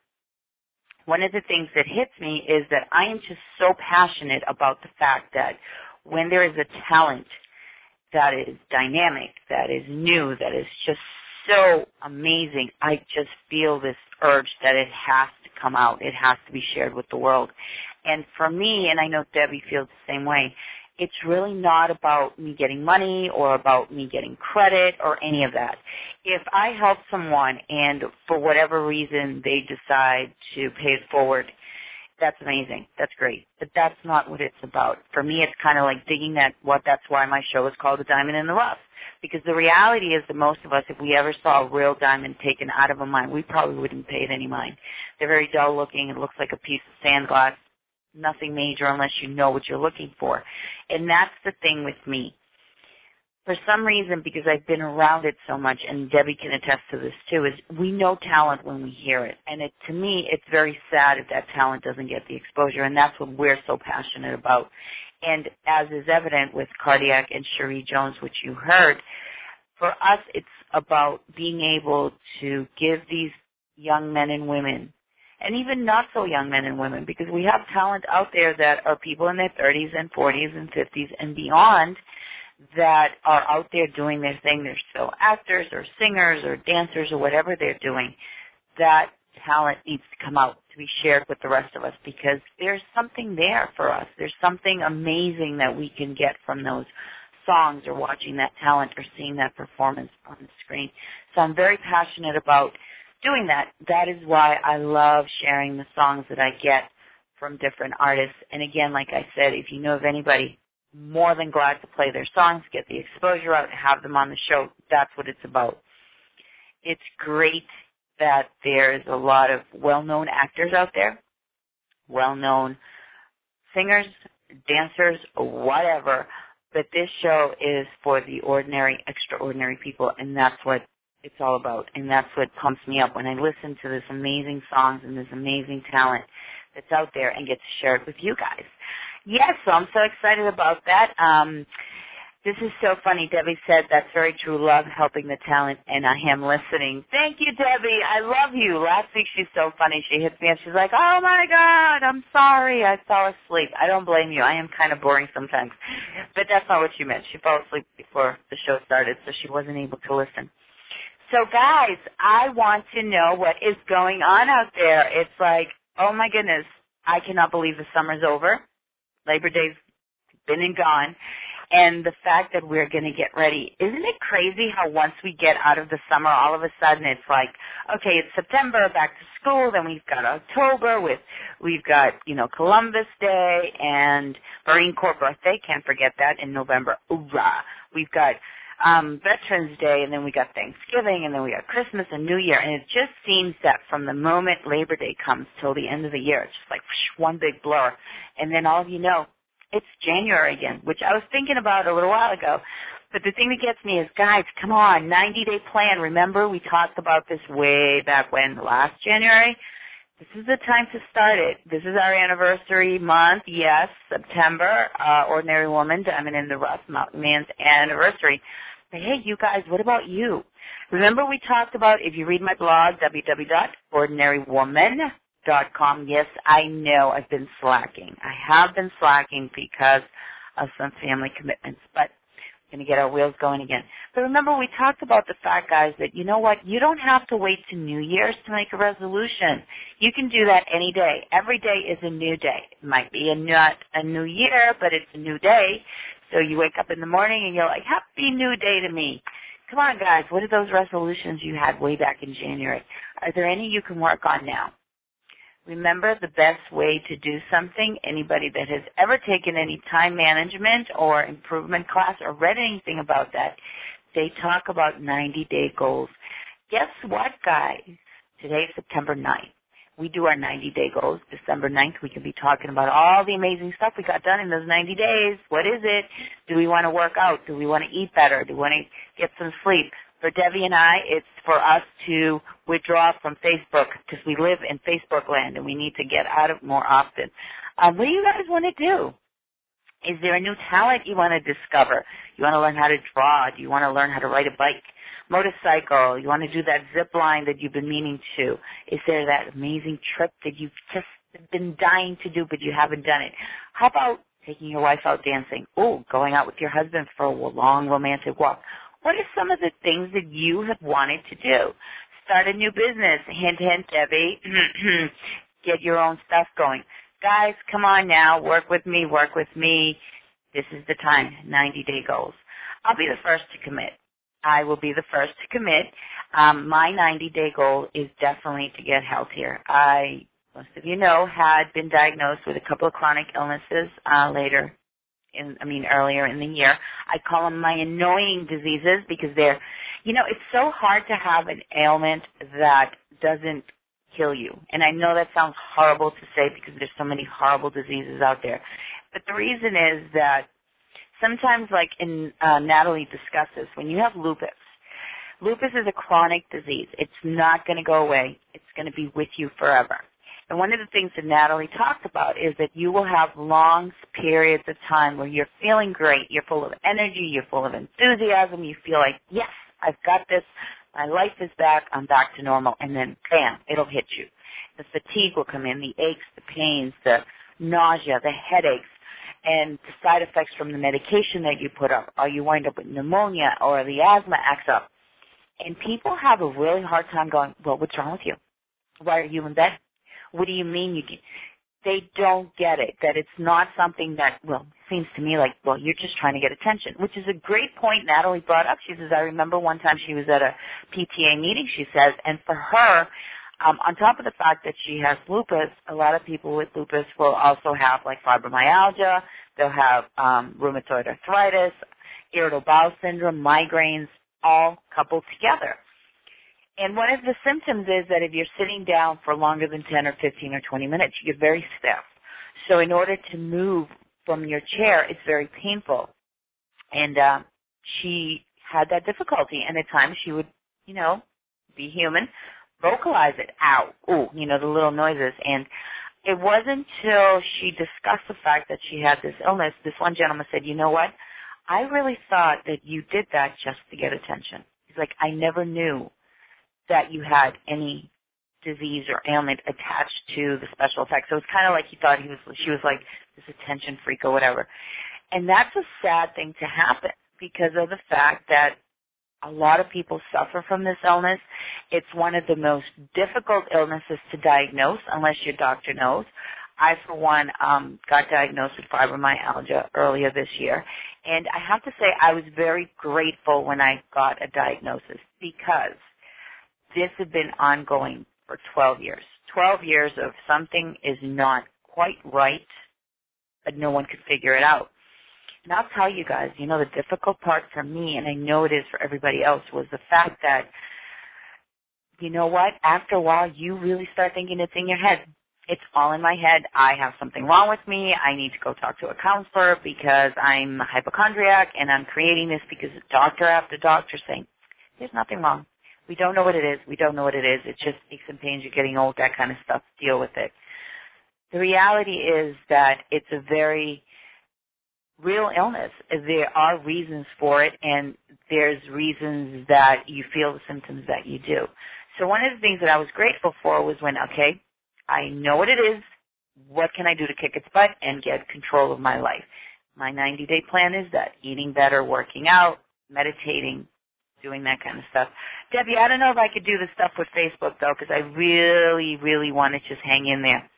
Speaker 4: one of the things that hits me is that I am just so passionate about the fact that when there is a talent that is dynamic, that is new, that is just so amazing, I just feel this urge that it has to come out. It has to be shared with the world. And for me, and I know Debbie feels the same way, it's really not about me getting money or about me getting credit or any of that. If I help someone and for whatever reason they decide to pay it forward, that's amazing. That's great. But that's not what it's about. For me, it's kind of like digging that, what that's why my show is called The Diamond in the Rough. Because the reality is that most of us, if we ever saw a real diamond taken out of a mine, we probably wouldn't pay it any mind. They're very dull looking. It looks like a piece of sand glass. Nothing major unless you know what you're looking for. And that's the thing with me. For some reason, because I've been around it so much, and Debbie can attest to this too, is we know talent when we hear it. And it, to me, it's very sad if that talent doesn't get the exposure, and that's what we're so passionate about. And as is evident with Cardiac and Cherie Jones, which you heard, for us it's about being able to give these young men and women and even not so young men and women, because we have talent out there that are people in their thirties and forties and fifties and beyond that are out there doing their thing. They're still actors or singers or dancers or whatever they're doing. That talent needs to come out to be shared with the rest of us, because there's something there for us. There's something amazing that we can get from those songs or watching that talent or seeing that performance on the screen. So I'm very passionate about doing that. That is why I love sharing the songs that I get from different artists. And again, like I said, if you know of anybody, more than glad to play their songs, get the exposure out, and have them on the show. That's what it's about. It's great that there's a lot of well-known actors out there, well-known singers, dancers, whatever, but this show is for the ordinary, extraordinary people, and that's what it's all about, and that's what pumps me up when I listen to this amazing songs and this amazing talent that's out there and get to share it with you guys. Yes, so I'm so excited about that. Um, this is so funny. Debbie said, that's very true, love helping the talent, and I am listening. Thank you, Debbie. I love you. Last week she's so funny. She hits me up. She's like, oh, my God, I'm sorry. I fell asleep. I don't blame you. I am kind of boring sometimes. But that's not what she meant. She fell asleep before the show started, so she wasn't able to listen. So, guys, I want to know what is going on out there. It's like, oh, my goodness, I cannot believe the summer's over. Labor Day's been and gone. And the fact that we're going to get ready. Isn't it crazy how once we get out of the summer, all of a sudden it's like, okay, it's September, back to school, then we've got October, with we've got, you know, Columbus Day and Marine Corps birthday, can't forget that, in November. Hoorah! We've got um, Veterans Day, and then we got Thanksgiving, and then we got Christmas and New Year. And it just seems that from the moment Labor Day comes till the end of the year, it's just like whoosh, one big blur. And then all of you know, it's January again, which I was thinking about a little while ago. But the thing that gets me is, guys, come on, ninety-day plan. Remember, we talked about this way back when, last January? This is the time to start it. This is our anniversary month, yes, September, uh, Ordinary Woman, Diamond in the Rough, Mountain Man's anniversary. But, hey, you guys, what about you? Remember we talked about, if you read my blog, w w w dot ordinary woman dot com. Yes, I know I've been slacking. I have been slacking because of some family commitments, but we're going to get our wheels going again. But remember, we talked about the fact, guys, that you know what? You don't have to wait to New Year's to make a resolution. You can do that any day. Every day is a new day. It might be a not a new year, but it's a new day. So you wake up in the morning and you're like, happy new day to me. Come on, guys. What are those resolutions you had way back in January? Are there any you can work on now? Remember, the best way to do something, anybody that has ever taken any time management or improvement class or read anything about that, they talk about ninety-day goals. Guess what, guys? Today is September ninth. We do our ninety-day goals. December ninth, we can be talking about all the amazing stuff we got done in those ninety days. What is it? Do we want to work out? Do we want to eat better? Do we want to get some sleep? For Debbie and I, it's for us to withdraw from Facebook because we live in Facebook land and we need to get out of it more often. Um, what do you guys want to do? Is there a new talent you want to discover? You want to learn how to draw? Do you want to learn how to ride a bike, motorcycle? You want to do that zip line that you've been meaning to? Is there that amazing trip that you've just been dying to do but you haven't done it? How about taking your wife out dancing? Oh, going out with your husband for a long romantic walk. What are some of the things that you have wanted to do? Start a new business. Hint, hint, Debbie. Get your own stuff going. Guys, come on now. Work with me. Work with me. This is the time. ninety-day goals. I'll be the first to commit. I will be the first to commit. Um, my ninety-day goal is definitely to get healthier. I, most of you know, had been diagnosed with a couple of chronic illnesses uh, later. In, I mean, earlier in the year. I call them my annoying diseases because they're, you know, it's so hard to have an ailment that doesn't kill you. And I know that sounds horrible to say because there's so many horrible diseases out there. But the reason is that sometimes, like in uh, Natalie discusses, when you have lupus, lupus is a chronic disease. It's not going to go away. It's going to be with you forever. And one of the things that Natalie talked about is that you will have long periods of time where you're feeling great, you're full of energy, you're full of enthusiasm, you feel like, yes, I've got this, My life is back. I'm back to normal. And then, bam, it'll hit you. The fatigue will come in, the aches, the pains, the nausea, the headaches, and the side effects from the medication that you put up, or you wind up with pneumonia, or the asthma acts up. And people have a really hard time going, well, what's wrong with you? Why are you in bed? What do you mean you can? They don't get it, that it's not something that, well, seems to me like, well, you're just trying to get attention, which is a great point Natalie brought up. She says, I remember one time she was at a P T A meeting, she says, and for her, um, on top of the fact that she has lupus, a lot of people with lupus will also have like fibromyalgia, they'll have um, rheumatoid arthritis, irritable bowel syndrome, migraines, all coupled together. And one of the symptoms is that if you're sitting down for longer than ten or fifteen or twenty minutes, you get very stiff. So in order to move from your chair, it's very painful. And uh, she had that difficulty. And at times she would, you know, be human, vocalize it, ow, ooh, you know, the little noises. And it wasn't until she discussed the fact that she had this illness, this one gentleman said, you know what, I really thought that you did that just to get attention. He's like, I never knew that you had any disease or ailment attached to the special effects. So it's kind of like he thought he was, she was like this attention freak or whatever. And that's a sad thing to happen because of the fact that a lot of people suffer from this illness. It's one of the most difficult illnesses to diagnose unless your doctor knows. I, for one, um, got diagnosed with fibromyalgia earlier this year. And I have to say I was very grateful when I got a diagnosis because this had been ongoing for twelve years. twelve years of something is not quite right, but no one could figure it out. And I'll tell you guys, you know, the difficult part for me, and I know it is for everybody else, was the fact that, you know what, after a while, you really start thinking it's in your head. It's all in my head. I have something wrong with me. I need to go talk to a counselor because I'm a hypochondriac, and I'm creating this because doctor after doctor saying, there's nothing wrong. We don't know what it is. We don't know what it is. It's just aches and pains. You're getting old, that kind of stuff. Deal with it. The reality is that it's a very real illness. There are reasons for it, and there's reasons that you feel the symptoms that you do. So one of the things that I was grateful for was when, okay, I know what it is. What can I do to kick its butt and get control of my life? My ninety-day plan is that eating better, working out, meditating, doing that kind of stuff. Debbie, I don't know if I could do the stuff with Facebook, though, because I really, really want to just hang in there.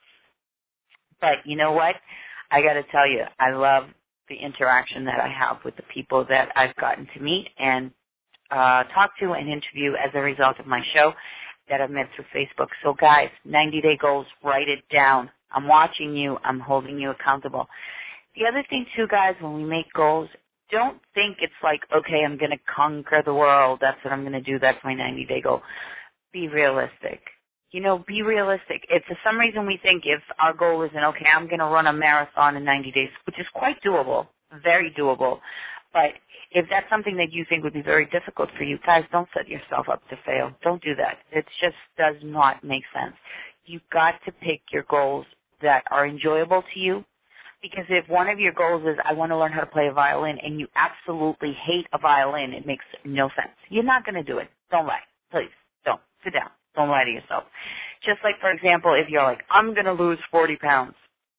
Speaker 4: But you know what? I got to tell you, I love the interaction that I have with the people that I've gotten to meet and uh, talk to and interview as a result of my show that I've met through Facebook. So, guys, ninety-day goals, write it down. I'm watching you. I'm holding you accountable. The other thing, too, guys, when we make goals, don't think it's like, okay, I'm going to conquer the world. That's what I'm going to do. That's my ninety-day goal. Be realistic. You know, be realistic. If for some reason we think if our goal isn't, okay, I'm going to run a marathon in ninety days, which is quite doable, very doable, but if that's something that you think would be very difficult for you, guys, don't set yourself up to fail. Don't do that. It just does not make sense. You've got to pick your goals that are enjoyable to you. Because if one of your goals is, I want to learn how to play a violin, and you absolutely hate a violin, it makes no sense. You're not going to do it. Don't lie. Please, don't. Sit down. Don't lie to yourself. Just like, for example, if you're like, I'm going to lose forty pounds.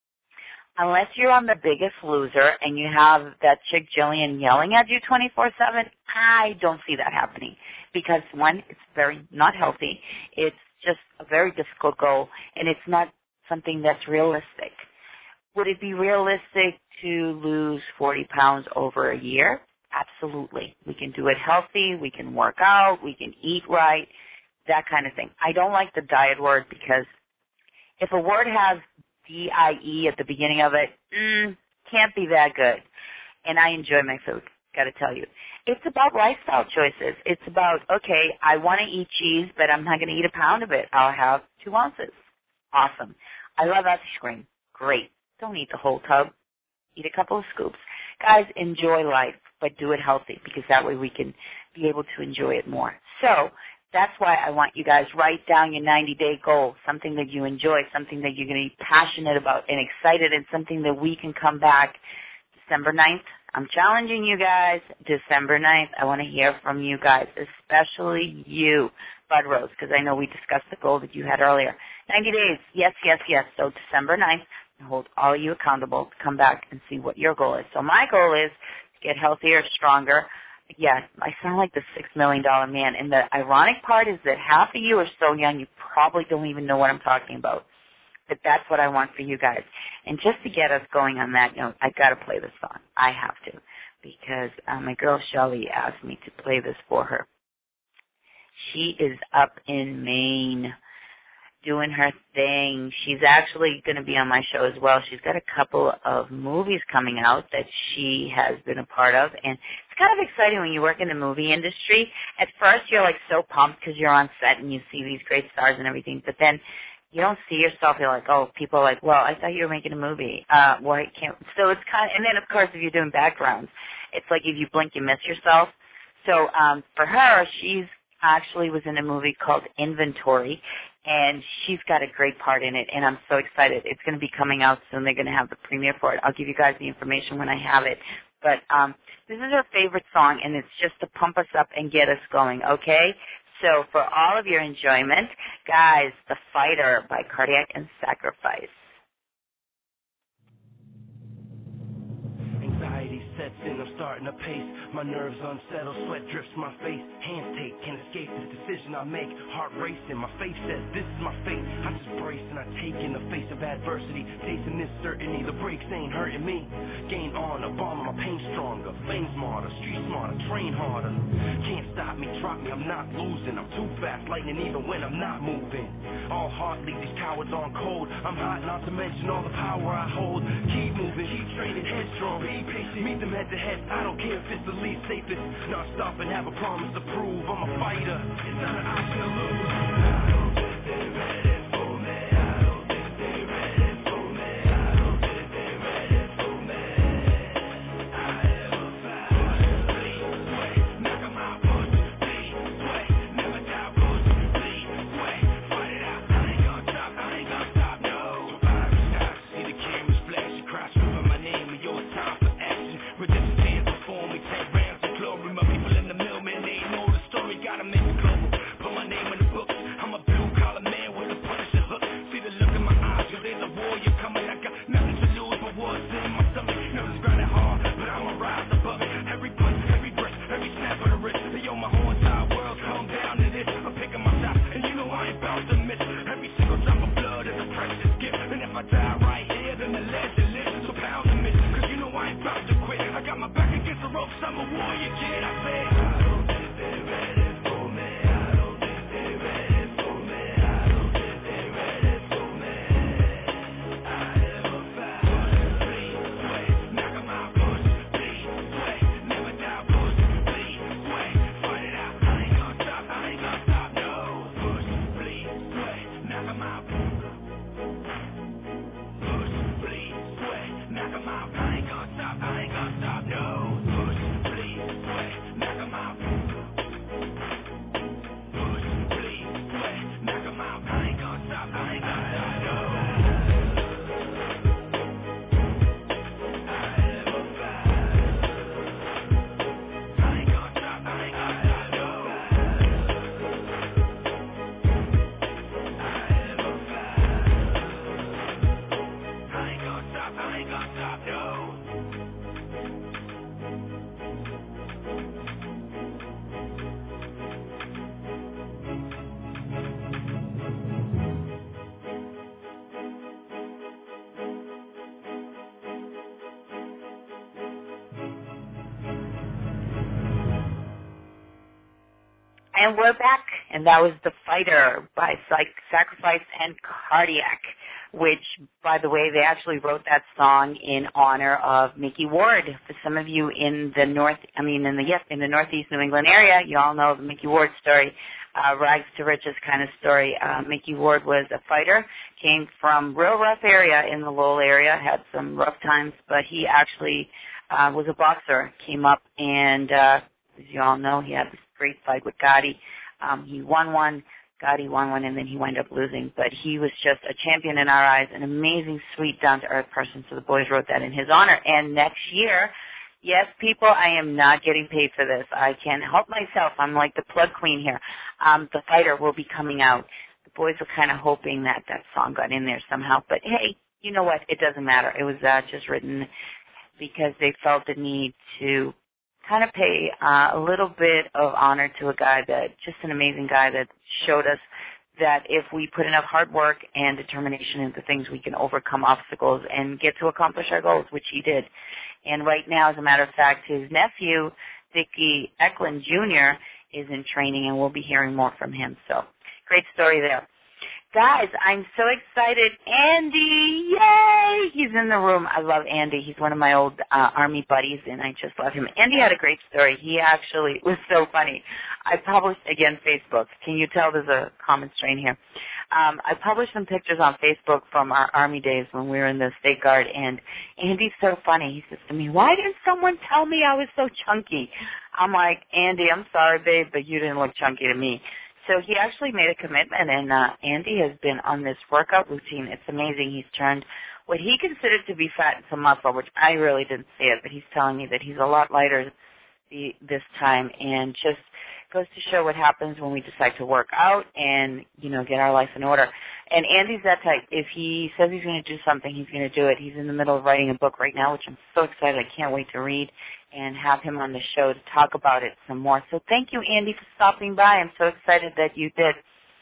Speaker 4: Unless you're on The Biggest Loser and you have that chick Jillian yelling at you twenty-four seven, I don't see that happening. Because, one, it's very not healthy. It's just a very difficult goal, and it's not something that's realistic. Would it be realistic to lose forty pounds over a year? Absolutely. We can do it healthy. We can work out. We can eat right, that kind of thing. I don't like the diet word because if a word has D I E at the beginning of it, mm, can't be that good. And I enjoy my food, got to tell you. It's about lifestyle choices. It's about, okay, I want to eat cheese, but I'm not going to eat a pound of it. I'll have two ounces. Awesome. I love ice cream. Great. Don't eat the whole tub. Eat a couple of scoops. Guys, enjoy life, but do it healthy because that way we can be able to enjoy it more. So that's why I want you guys write down your ninety-day goal, something that you enjoy, something that you're going to be passionate about and excited, and something that we can come back December ninth. I'm challenging you guys. December ninth. I want to hear from you guys, especially you, Bud Rose, because I know we discussed the goal that you had earlier. ninety days. Yes, yes, yes. So December ninth, I hold all of you accountable to come back and see what your goal is. So my goal is to get healthier, stronger. Yeah, I sound like the six million dollar man. And the ironic part is that half of you are so young you probably don't even know what I'm talking about. But that's what I want for you guys. And just to get us going on that note, I got to play this song. I have to, because uh, my girl Shelly asked me to play this for her. She is up in Maine doing her thing. She's actually going to be on my show as well. She's got a couple of movies coming out that she has been a part of, and it's kind of exciting when you work in the movie industry. At first, you're like so pumped because you're on set and you see these great stars and everything, but then you don't see yourself. You're like, oh, people are like, well, I thought you were making a movie. Uh, why can't? So it's kind of, and then of course, if you're doing backgrounds, it's like if you blink, you miss yourself. So um, for her, she's actually was in a movie called Inventory, and she's got a great part in it, and I'm so excited. It's going to be coming out soon. They're going to have the premiere for it. I'll give you guys the information when I have it. But um, this is her favorite song, and it's just to pump us up and get us going, okay? So for all of your enjoyment, guys, The Fighter by Cardiac and Sacrifice.
Speaker 2: Anxiety sets in, I'm starting to pace. My nerves unsettled, sweat drips my face. Hands take, can't escape this decision I make. Heart racing, my faith says this is my fate. I just brace and I take in the face of adversity. Tasting this certainty, the breaks ain't hurting me. Gain honor, bomb my pain stronger. Fame smarter, street smarter, train harder. Can't stop me, drop me, I'm not losing. I'm too fast, lightning even when I'm not moving. All heart leave these cowards on cold. I'm hot, not to mention all the power I hold. Keep moving, keep training, headstrong, be patient. Meet them head to head, I don't care if it's the least safest. Not stop and have a promise to prove I'm a fighter. It's not an option to lose. I don't think they're ready for me. I don't think they're ready for me. I don't think they're ready for me. I am a fighter. Bleed, sweat, knock 'em out, push, bleed, sweat, never doubt, push, bleed, sweat, fight it out. I ain't gonna stop, I ain't gonna stop, no. So I stop, see the cameras flash, you cry, screaming my name, and your time for action. Redemption stands before me, take rounds of glory. My people in the mill, man, they know the story, gotta make it global. Put my name in the books, I'm a blue collar man with a Punisher hook. See the look in my eyes, cause there's a warrior coming. I got nothing to lose but what's in my stomach. Nerves grinding hard, but I'ma rise above it. Every punch, every breath, every snap of the wrist. Hey, yo, my whole entire world come down to this. I'm picking my shots, and you know I ain't bound to miss. Every single drop of blood is a precious gift. And if I die right here, then the legend lives. So pound to miss, cause you know I ain't bound to quit. I got my back against the ropes, I'm a warrior kid. I say, I don't think they're ready for me. I don't think they're ready for me. I don't think they're ready for me. I am a fighter. Bleed, sweat, knock 'em out, push, bleed, sweat, never doubt, push, bleed, sweat, fight it out. I ain't gonna stop, I ain't gonna stop, no. Push, bleed, sweat, knock 'em out. Push, bleed, sweat, knock 'em out. I ain't gonna stop, I ain't gonna stop, no. Push, bleed, sweat, knock 'em out. Push, bleed, sweat, knock 'em out. I ain't gonna stop, I ain't gonna stop, no. I am a fighter. I ain't gonna stop, I ain't gonna stop, no. I am a fighter. I ain't gonna stop, I ain't gonna stop, no.
Speaker 4: And we're back, and that was The Fighter by Psych- Sacrifice and Cardiac, which, by the way, they actually wrote that song in honor of Mickey Ward. For some of you in the north, I mean, in the yes, in the northeast New England area, you all know the Mickey Ward story, uh, rags to riches kind of story. Uh, Mickey Ward was a fighter, came from real rough area in the Lowell area, had some rough times, but he actually uh, was a boxer, came up and, uh, as you all know, he had this great fight with Gotti. Um, he won one, God, he won one, and then he wound up losing. But he was just a champion in our eyes, an amazing, sweet, down-to-earth person. So the boys wrote that in his honor. And next year, yes, people, I am not getting paid for this. I can't help myself. I'm like the plug queen here. Um, The Fighter will be coming out. The boys were kind of hoping that that song got in there somehow. But, hey, you know what? It doesn't matter. It was uh, just written because they felt the need to kind of pay uh, a little bit of honor to a guy that, just an amazing guy that showed us that if we put enough hard work and determination into things, we can overcome obstacles and get to accomplish our goals, which he did. And right now, as a matter of fact, his nephew, Dickie Eklund Junior, is in training, and we'll be hearing more from him. So, great story there. Guys, I'm so excited. Andy, yay! He's in the room. I love Andy. He's one of my old uh, Army buddies, and I just love him. Andy had a great story. He actually was so funny. I published, again, Facebook. Can you tell there's a common strain here? Um, I published some pictures on Facebook from our Army days when we were in the State Guard, and Andy's so funny. He says to me, why didn't someone tell me I was so chunky? I'm like, Andy, I'm sorry, babe, but you didn't look chunky to me. So he actually made a commitment, and uh, Andy has been on this workout routine. It's amazing. He's turned what he considered to be fat into muscle, which I really didn't see it, but he's telling me that he's a lot lighter the, this time, and just goes to show what happens when we decide to work out and, you know, get our life in order. And Andy's that type. If he says he's going to do something, he's going to do it. He's in the middle of writing a book right now, which I'm so excited. I can't wait to read and have him on the show to talk about it some more. So thank you, Andy, for stopping by. I'm so excited that you did.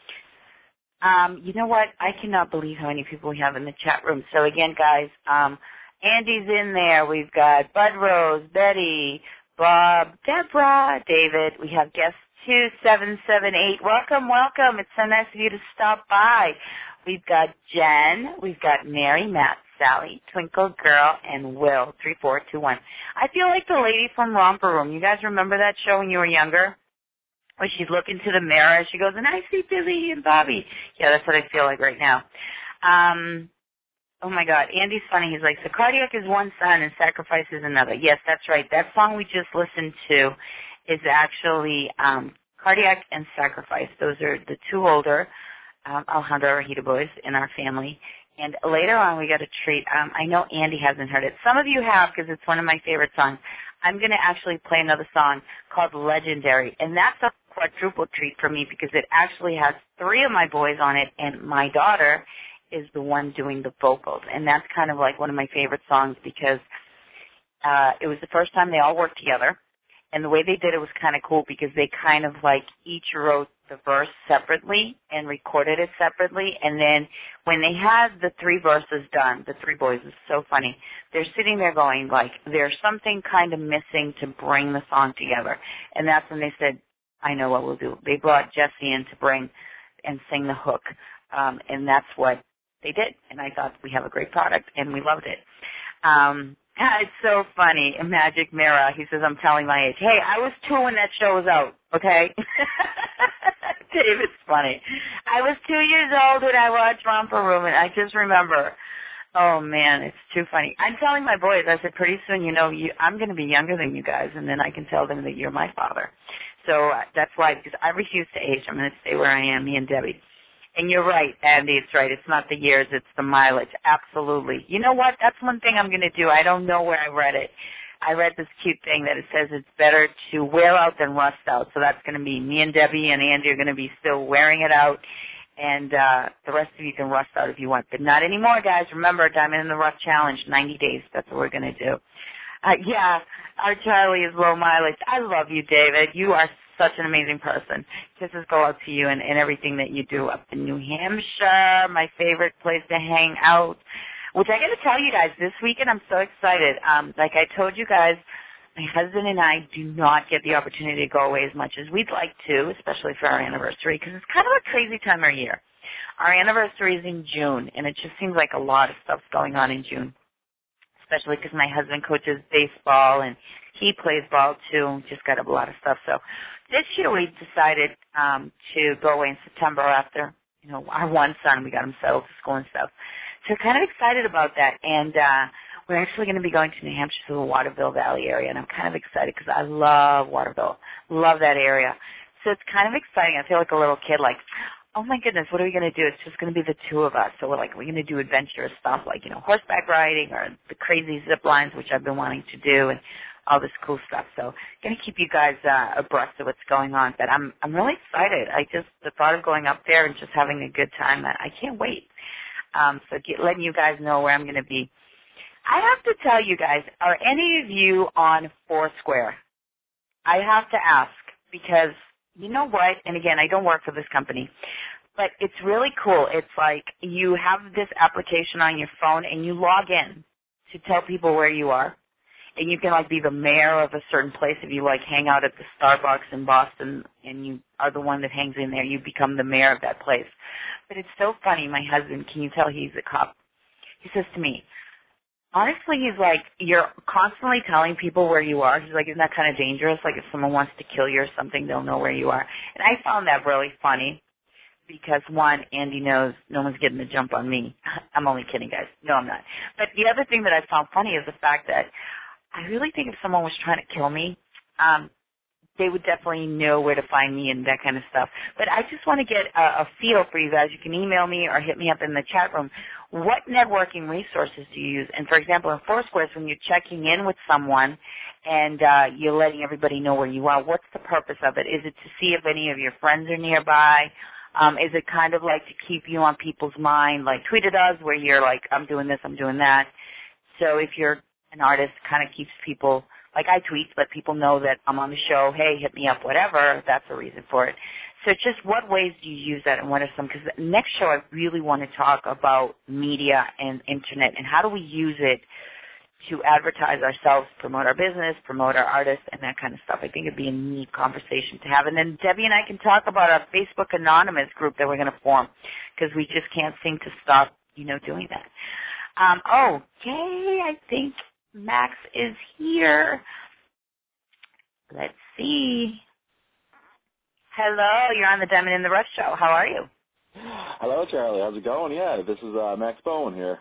Speaker 4: Um, you know what? I cannot believe how many people we have in the chat room. So again, guys, um, Andy's in there. We've got Bud Rose, Betty, Bob, Deborah, David. We have guest two seven seven eight. Welcome, welcome. It's so nice of you to stop by. We've got Jen. We've got Mary, Matt, Sally, Twinkle Girl, and Will, three four two one. I feel like the lady from Romper Room. You guys remember that show when you were younger? Where she'd look into the mirror and she goes, and I see Billy and Bobby. Yeah, that's what I feel like right now. Um, oh, my God. Andy's funny. He's like, so Cardiac is one son and Sacrifice is another. Yes, that's right. That song we just listened to is actually um, Cardiac and Sacrifice. Those are the two older um, Alejandro Arajita boys in our family. And later on, we got a treat. Um, I know Andy hasn't heard it. Some of you have because it's one of my favorite songs. I'm going to actually play another song called Legendary. And that's a quadruple treat for me because it actually has three of my boys on it, and my daughter is the one doing the vocals. And that's kind of like one of my favorite songs because uh, it was the first time they all worked together. And the way they did it was kind of cool because they kind of like each wrote the verse separately and recorded it separately. And then when they had the three verses done, the three boys, it's so funny, they're sitting there going like, there's something kind of missing to bring the song together. And that's when they said, I know what we'll do. They brought Jesse in to bring and sing the hook. Um, and that's what they did. And I thought we have a great product, and we loved it. Um, It's so funny. Magic Mirror, he says, I'm telling my age. Hey, I was two when that show was out, okay? David's funny. I was two years old when I watched Romper Room, and I just remember, oh, man, it's too funny. I'm telling my boys, I said, pretty soon, you know, you, I'm going to be younger than you guys, and then I can tell them that you're my father. So uh, that's why, because I refuse to age. I'm going to stay where I am, me and Debbie. And you're right, Andy, it's right. It's not the years, it's the mileage. Absolutely. You know what? That's one thing I'm going to do. I don't know where I read it. I read this cute thing that it says it's better to wear out than rust out. So that's going to be me and Debbie and Andy are going to be still wearing it out. And uh, the rest of you can rust out if you want. But not anymore, guys. Remember, Diamond in the Rough Challenge, ninety days. That's what we're going to do. Uh, yeah, our Charlie is low mileage. I love you, David. You are such an amazing person. Kisses go out to you and, and everything that you do up in New Hampshire, my favorite place to hang out, which I got to tell you guys, this weekend I'm so excited. Um, like I told you guys, my husband and I do not get the opportunity to go away as much as we'd like to, especially for our anniversary, because it's kind of a crazy time of year. Our anniversary is in June, and it just seems like a lot of stuff's going on in June, especially because my husband coaches baseball, and he plays ball, too. Just got a lot of stuff. So this year we decided um, to go away in September after, you know, our one son, we got him settled to school and stuff. So kind of excited about that. And uh, we're actually going to be going to New Hampshire to the Waterville Valley area, and I'm kind of excited because I love Waterville, love that area. So it's kind of exciting. I feel like a little kid, like, oh my goodness, what are we going to do? It's just going to be the two of us. So we're like, we're going to do adventurous stuff like, you know, horseback riding or the crazy zip lines, which I've been wanting to do, and all this cool stuff. So going to keep you guys uh, abreast of what's going on. But I'm I'm really excited. I just, the thought of going up there and just having a good time, I, I can't wait. Um, so get, letting you guys know where I'm going to be. I have to tell you guys, are any of you on Foursquare? I have to ask because you know what? And again, I don't work for this company, but it's really cool. It's like you have this application on your phone and you log in to tell people where you are. And you can like be the mayor of a certain place. If you like hang out at the Starbucks in Boston and you are the one that hangs in there, you become the mayor of that place. But it's so funny. My husband, can you tell he's a cop? He says to me, honestly, he's like, you're constantly telling people where you are. He's like, isn't that kind of dangerous? Like if someone wants to kill you or something, they'll know where you are. And I found that really funny because, one, Andy knows no one's getting the jump on me. I'm only kidding, guys. No, I'm not. But the other thing that I found funny is the fact that I really think if someone was trying to kill me, um, they would definitely know where to find me and that kind of stuff. But I just want to get a, a feel for you guys. You can email me or hit me up in the chat room. What networking resources do you use? And, for example, in Foursquare, when you're checking in with someone and uh, you're letting everybody know where you are, what's the purpose of it? Is it to see if any of your friends are nearby? Um, is it kind of like to keep you on people's mind, like Twitter does, where you're like, I'm doing this, I'm doing that? So if you're an artist, kind of keeps people, like I tweet, let people know that I'm on the show, hey, hit me up, whatever. That's a reason for it. So just what ways do you use that and what are some, because the next show I really want to talk about media and internet and how do we use it to advertise ourselves, promote our business, promote our artists, and that kind of stuff. I think it'd be a neat conversation to have. And then Debbie and I can talk about our Facebook Anonymous group that we're going to form because we just can't seem to stop, you know, doing that. Um, oh, yay, I think Max is here. Let's see. Hello, you're on the Diamond in the Rough show. How are you?
Speaker 7: Hello, Charlie. How's it going? Yeah, this is uh, Max Bowen here.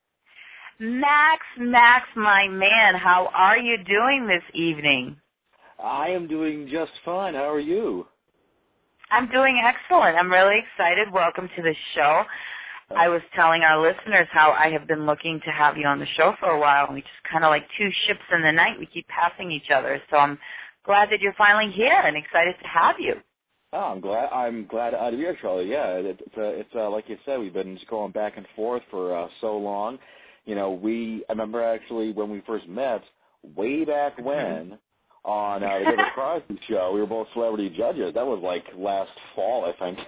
Speaker 4: Max, Max, my man, how are you doing this evening?
Speaker 7: I am doing just fine. How are you?
Speaker 4: I'm doing excellent. I'm really excited. Welcome to the show. I was telling our listeners how I have been looking to have you on the show for a while, and we just kind of like two ships in the night. We keep passing each other, so I'm glad that you're finally here and excited to have you.
Speaker 7: Oh, I'm glad. I'm glad to be here, Charlie. Yeah, it, it's uh, it's uh, like you said, we've been just going back and forth for uh, so long. You know, we. I remember actually when we first met, way back when, on uh, the David Crosby show, we were both celebrity judges. That was like last fall, I think.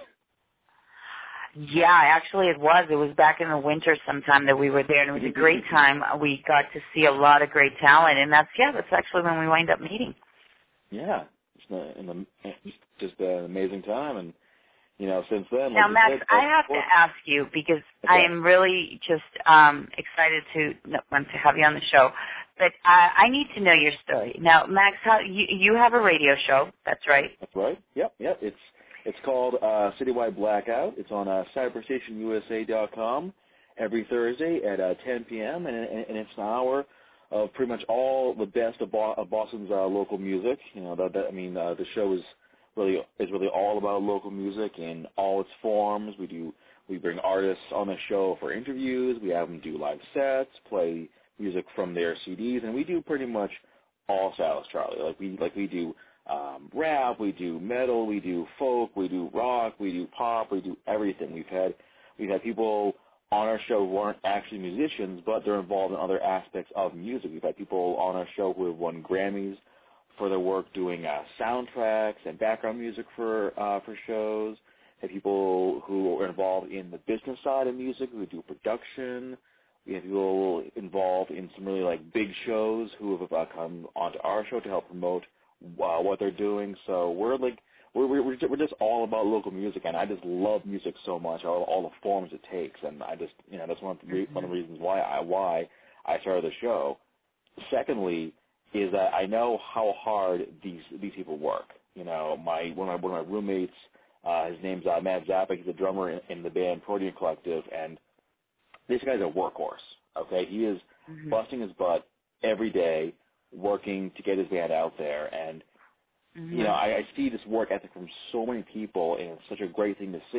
Speaker 4: Yeah, actually it was. It was back in the winter sometime that we were there, and it was a great time. We got to see a lot of great talent, and that's, yeah, that's actually when we wind up meeting.
Speaker 7: Yeah, it's, an, it's just an amazing time, and, you know, since then.
Speaker 4: Now,
Speaker 7: like
Speaker 4: Max,
Speaker 7: said,
Speaker 4: I have to ask you, because
Speaker 7: okay.
Speaker 4: I am really just um, excited to to have you on the show, but I, I need to know your story. Now, Max, how, you, you have a radio show, that's right?
Speaker 7: That's right, yep, yep, it's... It's called uh, Citywide Blackout. It's on uh, cyberstation U S A dot com every Thursday at uh, ten p.m., and, and it's an hour of pretty much all the best of, Bo- of Boston's uh, local music. You know, that, that I mean, uh, the show is really is really all about local music in all its forms. We do we bring artists on the show for interviews. We have them do live sets, play music from their C Ds, and we do pretty much all styles, Charlie. Like we like we do. Um, rap, we do metal, we do folk, we do rock, we do pop, we do everything. We've had we've had people on our show who aren't actually musicians, but they're involved in other aspects of music. We've had people on our show who have won Grammys for their work doing uh, soundtracks and background music for uh, for shows. Had people who are involved in the business side of music who do production. We have people involved in some really like big shows who have uh, come onto our show to help promote Uh, what they're doing. So we're like we're we're we're just all about local music, and I just love music so much, all, all the forms it takes, and I just you know that's one of the, mm-hmm. one of the reasons why I why I started the show. Secondly, is that I know how hard these these people work. You know, my one of my one of my roommates, uh, his name's uh, Matt Zappa. He's a drummer in, in the band Protein Collective, and this guy's a workhorse. Okay, he is mm-hmm. busting his butt every day, working to get his band out there, and mm-hmm. you know I, I see this work ethic from so many people, and it's such a great thing to see.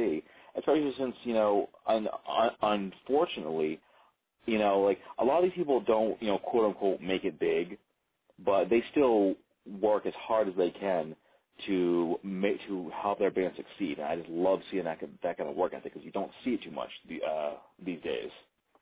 Speaker 7: especially since, you know, un, un, unfortunately, you know, like a lot of these people don't, you know, quote unquote make it big, but they still work as hard as they can to make to help their band succeed. And I just love seeing that that kind of work ethic because you don't see it too much the, uh, these days.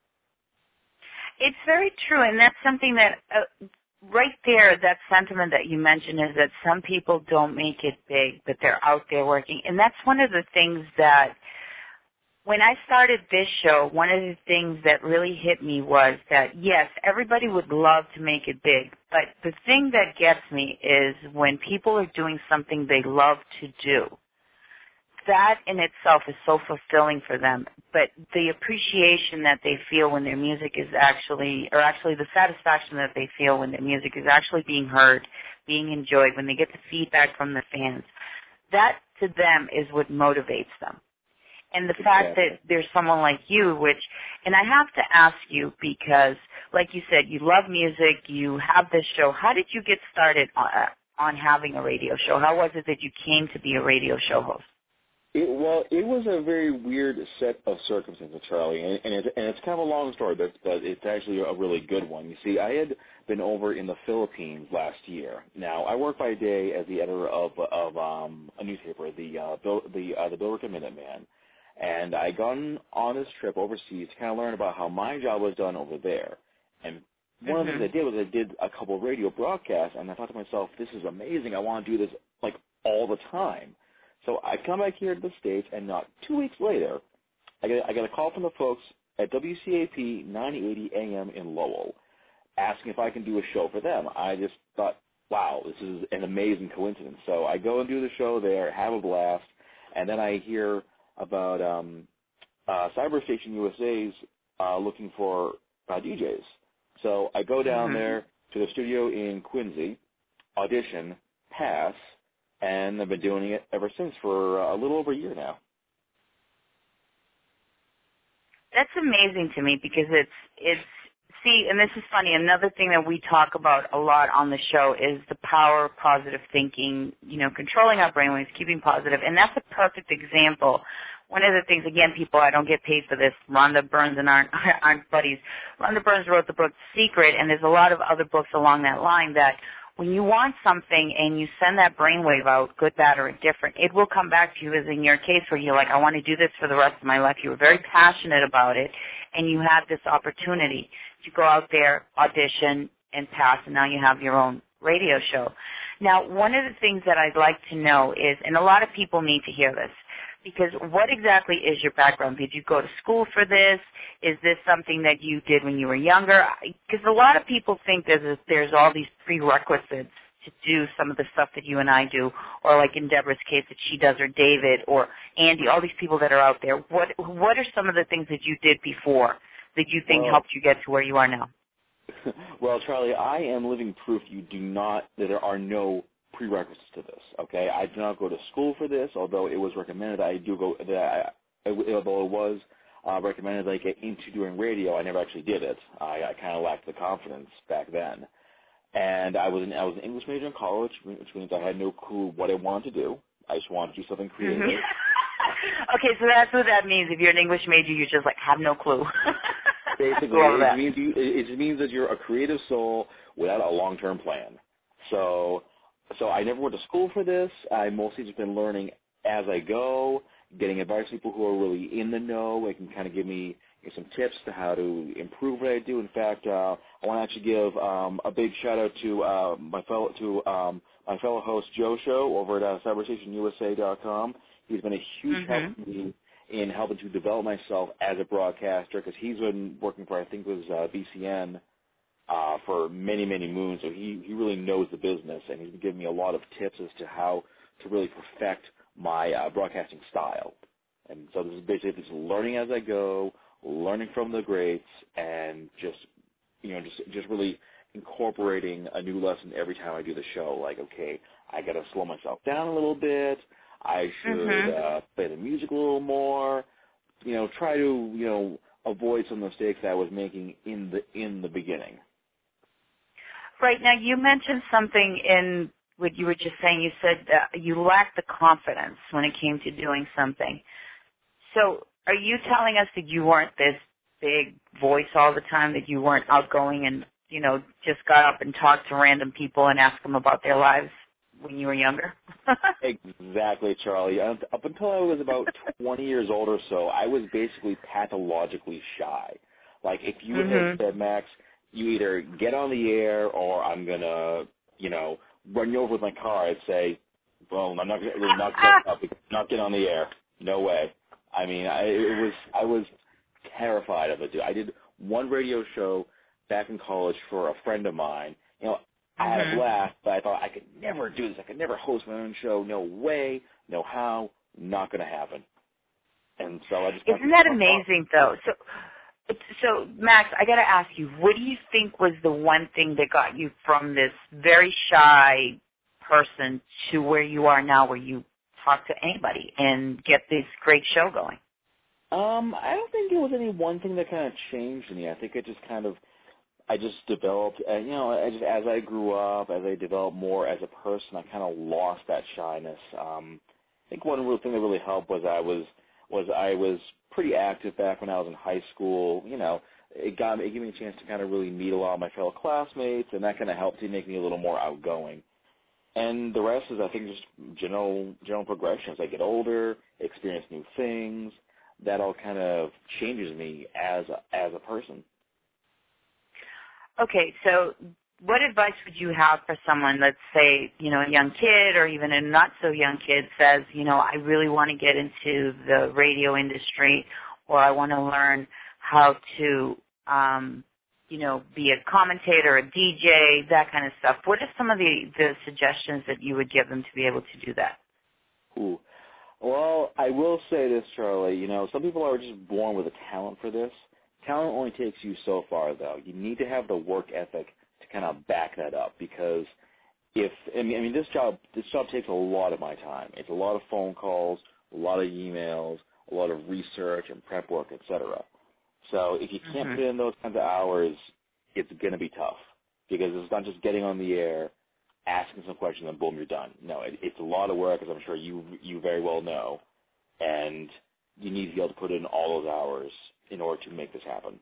Speaker 4: It's very true, and that's something that uh, right there, that sentiment that you mentioned is that some people don't make it big, but they're out there working. And that's one of the things that when I started this show, one of the things that really hit me was that, yes, everybody would love to make it big, but the thing that gets me is when people are doing something they love to do. That in itself is so fulfilling for them, but the appreciation that they feel when their music is actually, or actually the satisfaction that they feel when their music is actually being heard, being enjoyed, when they get the feedback from the fans, that to them is what motivates them. And the fact that there's someone like you, which, and I have to ask you because, like you said, you love music, you have this show. How did you get started on, on having a radio show? How was it that you came to be a radio show host?
Speaker 7: It, well, it was a very weird set of circumstances, Charlie, and, and, it's, and it's kind of a long story, but, but it's actually a really good one. You see, I had been over in the Philippines last year. Now, I work by day as the editor of of um, a newspaper, the uh, Bill, the uh, the Billerica Minuteman, and I gone on this trip overseas to kind of learn about how my job was done over there. And one
Speaker 4: mm-hmm.
Speaker 7: of the things I did was I did a couple of radio broadcasts, and I thought to myself, this is amazing. I want to do this like all the time. So I come back here to the States, and not two weeks later, I get, I get a call from the folks at W C A P ninety eighty A M in Lowell asking if I can do a show for them. I just thought, wow, this is an amazing coincidence. So I go and do the show there, have a blast, and then I hear about um, uh, Cyber Station U S A's uh, looking for uh, D Js. So I go down
Speaker 4: mm-hmm.
Speaker 7: there to the studio in Quincy, audition, pass, and I've been doing it ever since for uh, a little over a year now.
Speaker 4: That's amazing to me because it's, it's, see, and this is funny, another thing that we talk about a lot on the show is the power of positive thinking, you know, controlling our brainwaves, keeping positive, and that's a perfect example. One of the things, again, people, I don't get paid for this, Rhonda Burns and aren't, aren't buddies. Rhonda Burns wrote the book Secret, and there's a lot of other books along that line that when you want something and you send that brainwave out, good, bad, or indifferent, it will come back to you, as in your case where you're like, I want to do this for the rest of my life. You were very passionate about it, and you had this opportunity to go out there, audition, and pass, and now you have your own radio show. Now, one of the things that I'd like to know is, and a lot of people need to hear this, because what exactly is your background? Did you go to school for this? Is this something that you did when you were younger? Because a lot of people think there's, there's all these prerequisites to do some of the stuff that you and I do, or like in Deborah's case that she does, or David, or Andy, all these people that are out there. What What are some of the things that you did before that you think
Speaker 7: well,
Speaker 4: helped you get to where you are now?
Speaker 7: Well, Charlie, I am living proof you do not, that there are no prerequisites to this, okay? I do not go to school for this, although it was recommended I do go, that I, although it was uh, recommended that I get into doing radio, I never actually did it. I, I kind of lacked the confidence back then. And I was, an, I was an English major in college, which means I had no clue what I wanted to do. I just wanted to do something creative.
Speaker 4: Mm-hmm. Okay, so that's what that means. If you're an English major, you just like have no clue.
Speaker 7: Basically, it means, you, it just means that you're a creative soul without a long-term plan. So, so I never went to school for this. I mostly just been learning as I go, getting advice from people who are really in the know. They can kind of give me you know, some tips to how to improve what I do. In fact, uh, I want to actually give um, a big shout out to uh, my fellow to um, my fellow host Joe Show over at uh, cyber station U S A dot com. He's been a huge
Speaker 4: mm-hmm.
Speaker 7: help to me in helping to develop myself as a broadcaster, because he's been working for, I think it was uh, B C N uh, for many, many moons, so he, he really knows the business, and he's been giving me a lot of tips as to how to really perfect my uh, broadcasting style. And so this is basically just learning as I go, learning from the greats, and just, you know, just just really incorporating a new lesson every time I do the show. Like, okay, I got to slow myself down a little bit. I should
Speaker 4: mm-hmm.
Speaker 7: uh, play the music a little more. You know, try to you know avoid some mistakes that I was making in the in the beginning.
Speaker 4: Right. Now, you mentioned something in what you were just saying. You said uh, you lacked the confidence when it came to doing something. So are you telling us that you weren't this big voice all the time, that you weren't outgoing and, you know, just got up and talked to random people and asked them about their lives when you were younger?
Speaker 7: Exactly, Charlie. Up until I was about twenty years old or so, I was basically pathologically shy. Like, if you
Speaker 4: Mhm.
Speaker 7: had said, Max, you either get on the air or I'm going to, you know, run you over with my car, I'd say, well, I'm not going to not, not, not get on the air. No way. I mean, I, it was I was terrified of it, dude. I did one radio show back in college for a friend of mine. You know, I had a
Speaker 4: Mhm.
Speaker 7: blast, but I thought I could never do this. I could never host my own show. No way, no how, not going to happen. And so I just got
Speaker 4: Isn't that amazing, though? So, so Max, I got to ask you, what do you think was the one thing that got you from this very shy person to where you are now, where you talk to anybody and get this great show going?
Speaker 7: Um, I don't think there was any one thing that kind of changed in me. I think it just kind of, I just developed, uh, you know, I just, as I grew up, as I developed more as a person, I kind of lost that shyness. Um, I think one real thing that really helped was I was, was I was pretty active back when I was in high school. You know, it got me, it gave me a chance to kind of really meet a lot of my fellow classmates, and that kind of helped to make me a little more outgoing. And the rest is, I think, just general general progression. As I get older, experience new things, that all kind of changes me as a, as a person.
Speaker 4: Okay, so what advice would you have for someone, let's say, you know, a young kid or even a not-so-young kid says, you know, I really want to get into the radio industry, or I want to learn how to, um, you know, be a commentator, a D J, that kind of stuff. What are some of the, the suggestions that you would give them to be able to do that?
Speaker 7: Ooh. Well, I will say this, Charlie. You know, some people are just born with a talent for this. Talent only takes you so far, though. You need to have the work ethic to kind of back that up, because if I mean, I mean this job this job takes a lot of my time. It's a lot of phone calls, a lot of emails, a lot of research and prep work, et cetera. So if you can't
Speaker 4: Mm-hmm.
Speaker 7: put in those kinds of hours, it's going to be tough, because it's not just getting on the air, asking some questions, and boom, you're done. No, it, it's a lot of work, as I'm sure you you very well know, and you need to be able to put in all those hours in order to make this happen.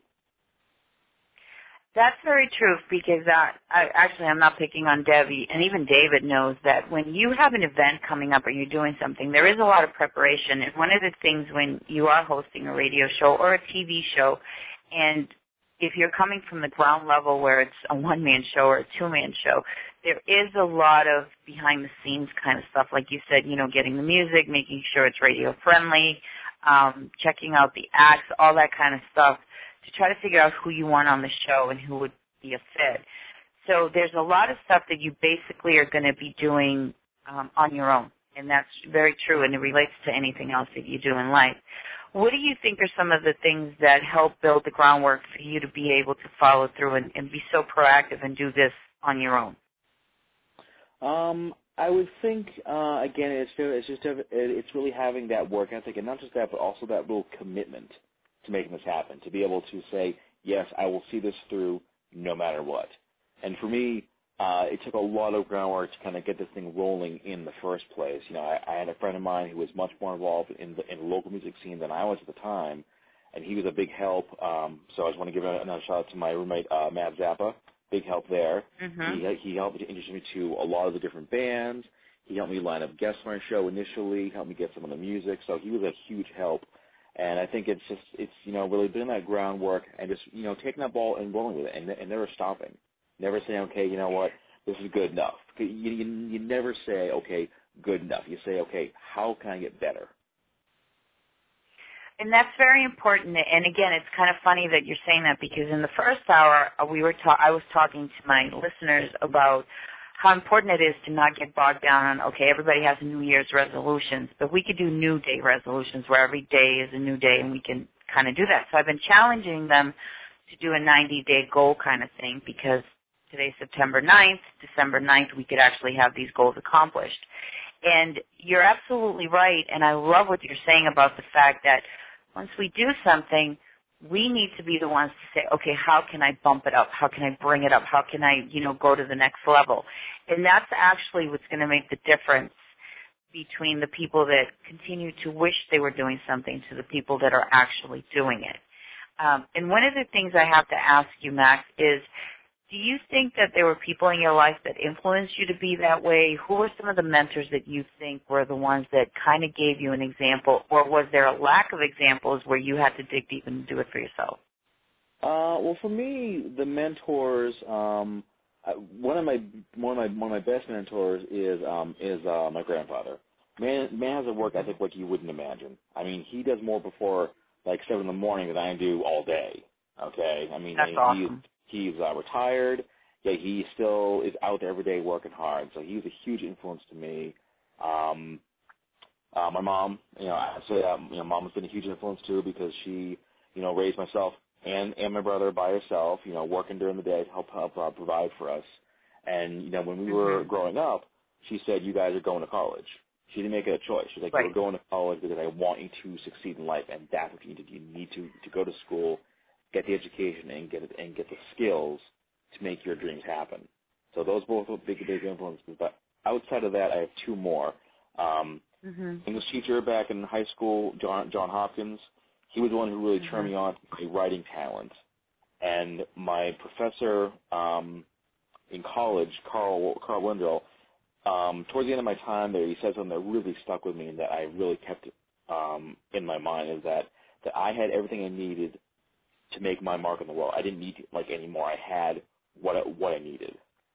Speaker 4: That's very true, because uh, I, actually I'm not picking on Debbie, and even David knows that when you have an event coming up or you're doing something, there is a lot of preparation. And one of the things when you are hosting a radio show or a T V show, and if you're coming from the ground level where it's a one-man show or a two-man show, there is a lot of behind-the-scenes kind of stuff, like you said, you know, getting the music, making sure it's radio-friendly, um, checking out the acts, all that kind of stuff, to try to figure out who you want on the show and who would be a fit. So there's a lot of stuff that you basically are going to be doing um, on your own, and that's very true, and it relates to anything else that you do in life. What do you think are some of the things that help build the groundwork for you to be able to follow through and, and be so proactive and do this on your own?
Speaker 7: Um, I would think, uh, again, it's it's just it's really having that work ethic, and not just that, but also that little commitment to making this happen, to be able to say, yes, I will see this through no matter what. And for me, uh, it took a lot of groundwork to kind of get this thing rolling in the first place. You know, I, I had a friend of mine who was much more involved in the, in the local music scene than I was at the time, and he was a big help. Um, so I just want to give another shout out to my roommate, uh, Matt Zappa. Big help there.
Speaker 4: Mm-hmm.
Speaker 7: He, he helped to introduce me to a lot of the different bands. He helped me line up guests on our show initially, helped me get some of the music. So he was a huge help. And I think it's just, it's, you know, really doing that groundwork and just, you know, taking that ball and rolling with it and, and never stopping. Never saying, okay, you know what, this is good enough. You, you, you never say, okay, good enough. You say, okay, how can I get better?
Speaker 4: And that's very important. And again, it's kind of funny that you're saying that, because in the first hour, we were ta- I was talking to my listeners about how important it is to not get bogged down on, okay, everybody has New Year's resolutions, but we could do new day resolutions where every day is a new day, and we can kind of do that. So I've been challenging them to do a ninety-day goal kind of thing, because today's September ninth, December ninth, we could actually have these goals accomplished. And you're absolutely right, and I love what you're saying about the fact that once we do something, we need to be the ones to say, okay, how can I bump it up? How can I bring it up? How can I, you know, go to the next level? And that's actually what's going to make the difference between the people that continue to wish they were doing something to the people that are actually doing it. Um, and one of the things I have to ask you, Max, is do you think that there were people in your life that influenced you to be that way? Who were some of the mentors that you think were the ones that kind of gave you an example, or was there a lack of examples where you had to dig deep and do it for yourself?
Speaker 7: Uh, well, for me, the mentors, um, I- one of my one of my one of my best mentors is um, is uh, my grandfather. Man, man has a work ethic like you wouldn't imagine. I mean, he does more before like seven in the morning than I do all day. Okay, I mean,
Speaker 4: That's
Speaker 7: he,
Speaker 4: awesome.
Speaker 7: he's uh, retired, yet he still is out there every day working hard. So he's a huge influence to me. Um, uh, my mom, you know, I say um, you know, mom has been a huge influence too because she, you know, raised myself and and my brother by herself, you know, working during the day to help help uh, provide for us. And you know, when we were
Speaker 4: Mm-hmm.
Speaker 7: growing up, she said, "You guys are going to college." She didn't make it a choice. She's like,
Speaker 4: Right.
Speaker 7: "You're going to college because I want you to succeed in life, and that's what you need to do. You need to to go to school, get the education, and get it and get the skills to make your dreams happen." So those both were big big influences. But outside of that, I have two more. Um,
Speaker 4: Mm-hmm.
Speaker 7: English teacher back in high school, John John Hopkins. He was the one who really
Speaker 4: Mm-hmm.
Speaker 7: turned me on to my writing talent. And my professor um, in college, Carl Carl Wendell, um, towards the end of my time there, he said something that really stuck with me and that I really kept um, in my mind is that, that I had everything I needed to make my mark in the world. I didn't need like any more. I had what I, what I needed.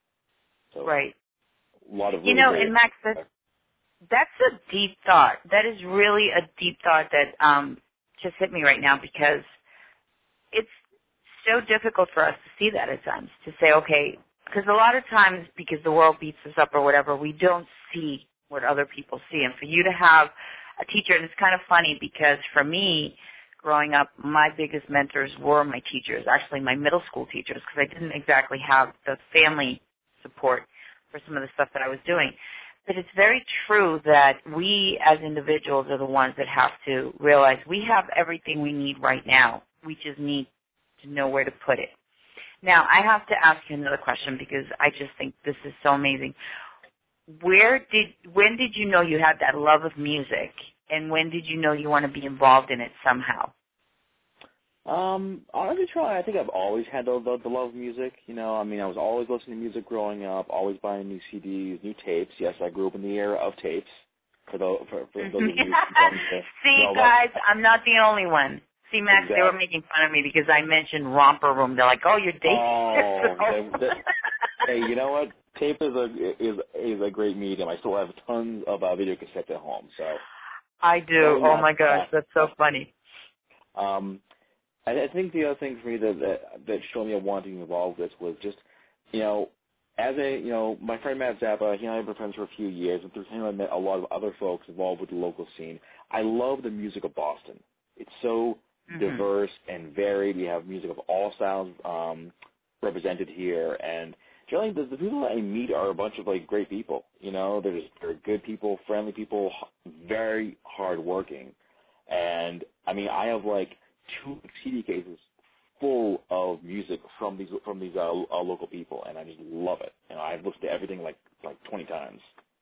Speaker 7: So
Speaker 4: Right.
Speaker 7: a lot of
Speaker 4: You
Speaker 7: really
Speaker 4: know,
Speaker 7: great
Speaker 4: and Max, that's, that's a deep thought. That is really a deep thought that um, just hit me right now because it's so difficult for us to see that at times, to say, okay, because a lot of times because the world beats us up or whatever, we don't see what other people see. And for you to have a teacher, and it's kind of funny because for me, growing up, my biggest mentors were my teachers, actually my middle school teachers, because I didn't exactly have the family support for some of the stuff that I was doing. But it's very true that we as individuals are the ones that have to realize we have everything we need right now. We just need to know where to put it. Now, I have to ask you another question because I just think this is so amazing. Where did, when did you know you had that love of music, and when did you know you want to be involved in it somehow?
Speaker 7: Um, honestly, try. I think I've always had the, the the love of music. You know, I mean, I was always listening to music growing up, always buying new C Ds, new tapes. Yes, I grew up in the era of tapes. For those for, for those of you who want to
Speaker 4: See,
Speaker 7: know
Speaker 4: guys,
Speaker 7: about,
Speaker 4: I'm not the only one. See, Max,
Speaker 7: exactly.
Speaker 4: They were making fun of me because I mentioned Romper Room. They're like, "Oh, you're dating."
Speaker 7: Oh, they, they, hey, you know what? Tape is a is is a great medium. I still have tons of uh, video cassettes at home. So
Speaker 4: I do.
Speaker 7: Probably
Speaker 4: Oh
Speaker 7: not
Speaker 4: my gosh,
Speaker 7: that.
Speaker 4: that's so funny.
Speaker 7: Um, I, I think the other thing for me that, that that showed me I wanted to be involved with was just, you know, as a, you know, my friend Matt Zappa, he and I have been friends for a few years, and through him I met a lot of other folks involved with the local scene. I love the music of Boston. It's so
Speaker 4: Mm-hmm.
Speaker 7: diverse and varied. We have music of all styles um, represented here, and generally the, the people that I meet are a bunch of like great people. You know, they're just, they're good people, friendly people, very hardworking, and I mean, I have like two C D cases full of music from these from these uh, uh, local people, and I just love it. You know, I've listened to everything like like twenty times.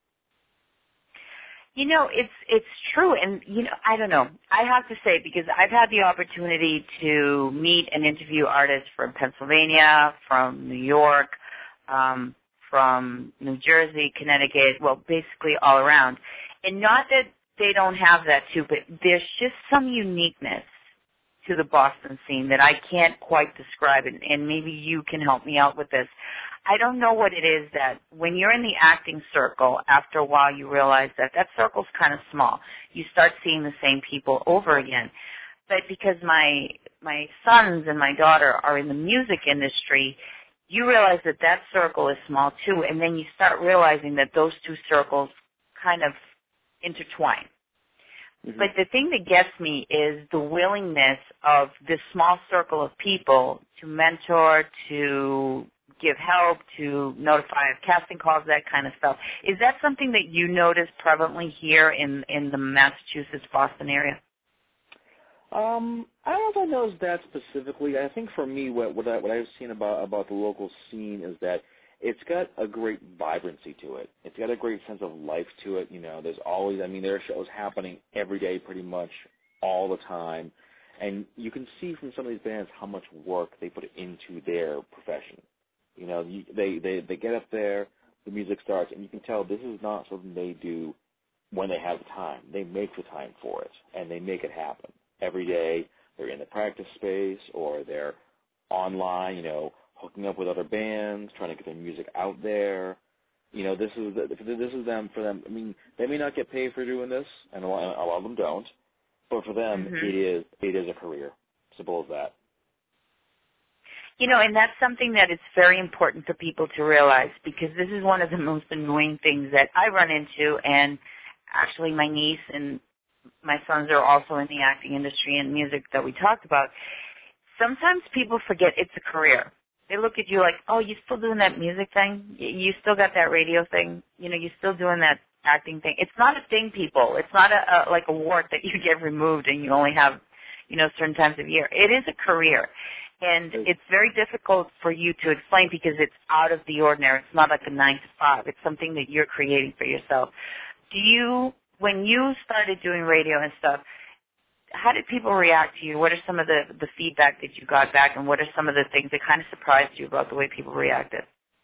Speaker 4: You know, it's it's true, and you know, I don't know. I have to say, because I've had the opportunity to meet and interview artists from Pennsylvania, from New York, um, from New Jersey, Connecticut, well, basically all around. And not that they don't have that too, but there's just some uniqueness to the Boston scene that I can't quite describe, and, and maybe you can help me out with this. I don't know what it is that when you're in the acting circle, after a while you realize that that circle's kind of small. You start seeing the same people over again. But because my my sons and my daughter are in the music industry, you realize that that circle is small too, and then you start realizing that those two circles kind of intertwine.
Speaker 7: Mm-hmm.
Speaker 4: But the thing that gets me is the willingness of this small circle of people to mentor, to give help, to notify of casting calls, that kind of stuff. Is that something that you notice prevalently here in, in the Massachusetts, Boston area?
Speaker 7: Um, I don't know if I noticed that specifically. I think for me, what what, I, what I've seen about about the local scene is that it's got a great vibrancy to it. It's got a great sense of life to it. You know, there's always, I mean, there are shows happening every day pretty much all the time. And you can see from some of these bands how much work they put into their profession. You know, you, they, they, they get up there, the music starts, and you can tell this is not something they do when they have the time. They make the time for it, and they make it happen. Every day they're in the practice space or they're online, you know, hooking up with other bands, trying to get their music out there. You know, this is this is them for them. I mean, they may not get paid for doing this, and a lot, a lot of them don't. But for them,
Speaker 4: mm-hmm.
Speaker 7: it is it is a career. Simple as that.
Speaker 4: You know, and that's something that it's very important for people to realize, because this is one of the most annoying things that I run into, and actually my niece and my sons are also in the acting industry and music that we talked about. Sometimes people forget it's a career. They look at you like, oh, you still doing that music thing? You still got that radio thing? You know, you still doing that acting thing? It's not a thing, people. It's not a, a like a wart that you get removed and you only have, you know, certain times of year. It is a career. And it's very difficult for you to explain because it's out of the ordinary. It's not like a nine to five. It's something that you're creating for yourself. Do you, when you started doing radio and stuff, how did people react to you? What are some of the, the feedback that you got back, and what are some of the things that kind of surprised you about the way people reacted?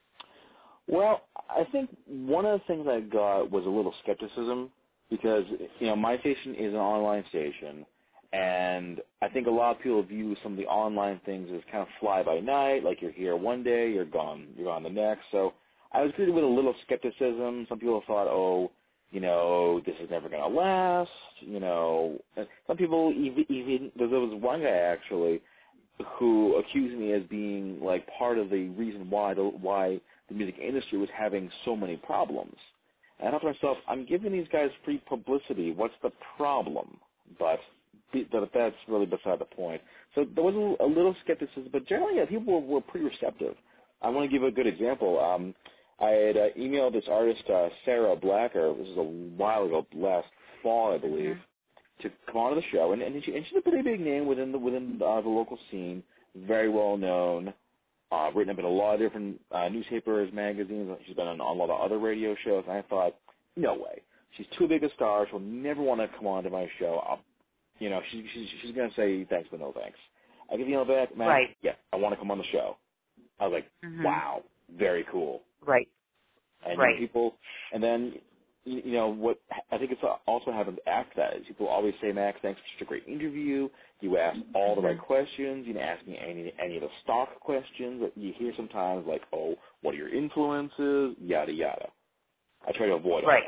Speaker 7: Well, I think one of the things I got was a little skepticism because, you know, my station is an online station, and I think a lot of people view some of the online things as kind of fly-by-night, like you're here one day, you're gone, you're gone the next. So I was greeted with a little skepticism. Some people thought, oh, you know, this is never going to last, you know. Some people, even, even, there was one guy actually who accused me as being like part of the reason why the, why the music industry was having so many problems. And I thought to myself, I'm giving these guys free publicity. What's the problem? But but that's really beside the point. So there was a, a little skepticism, but generally, yeah, people were, were pretty receptive. I want to give a good example. Um, I had uh, emailed this artist, uh, Sarah Blacker, this is a while ago, last fall, I believe, mm-hmm. to come on to the show. And, and, she, and she's a pretty big name within the within uh, the local scene, very well known, uh, written up in a lot of different uh, newspapers, magazines. She's been on, on a lot of other radio shows. And I thought, no way. She's too big a star. She'll never want to come on to my show. I'll, you know, she, she, she's going to say thanks, but no thanks. I give you email back, Matt,
Speaker 4: right.
Speaker 7: yeah, I want to come on the show. I was like, mm-hmm. wow, very cool.
Speaker 4: Right.
Speaker 7: And
Speaker 4: right.
Speaker 7: people, and then, you, you know, what I think it's also happened after that is people always say, Max, thanks for such a great interview. You asked all the right questions. You didn't ask me any any of the stock questions that you hear sometimes, like, oh, what are your influences, yada, yada. I try to avoid all
Speaker 4: right.
Speaker 7: that.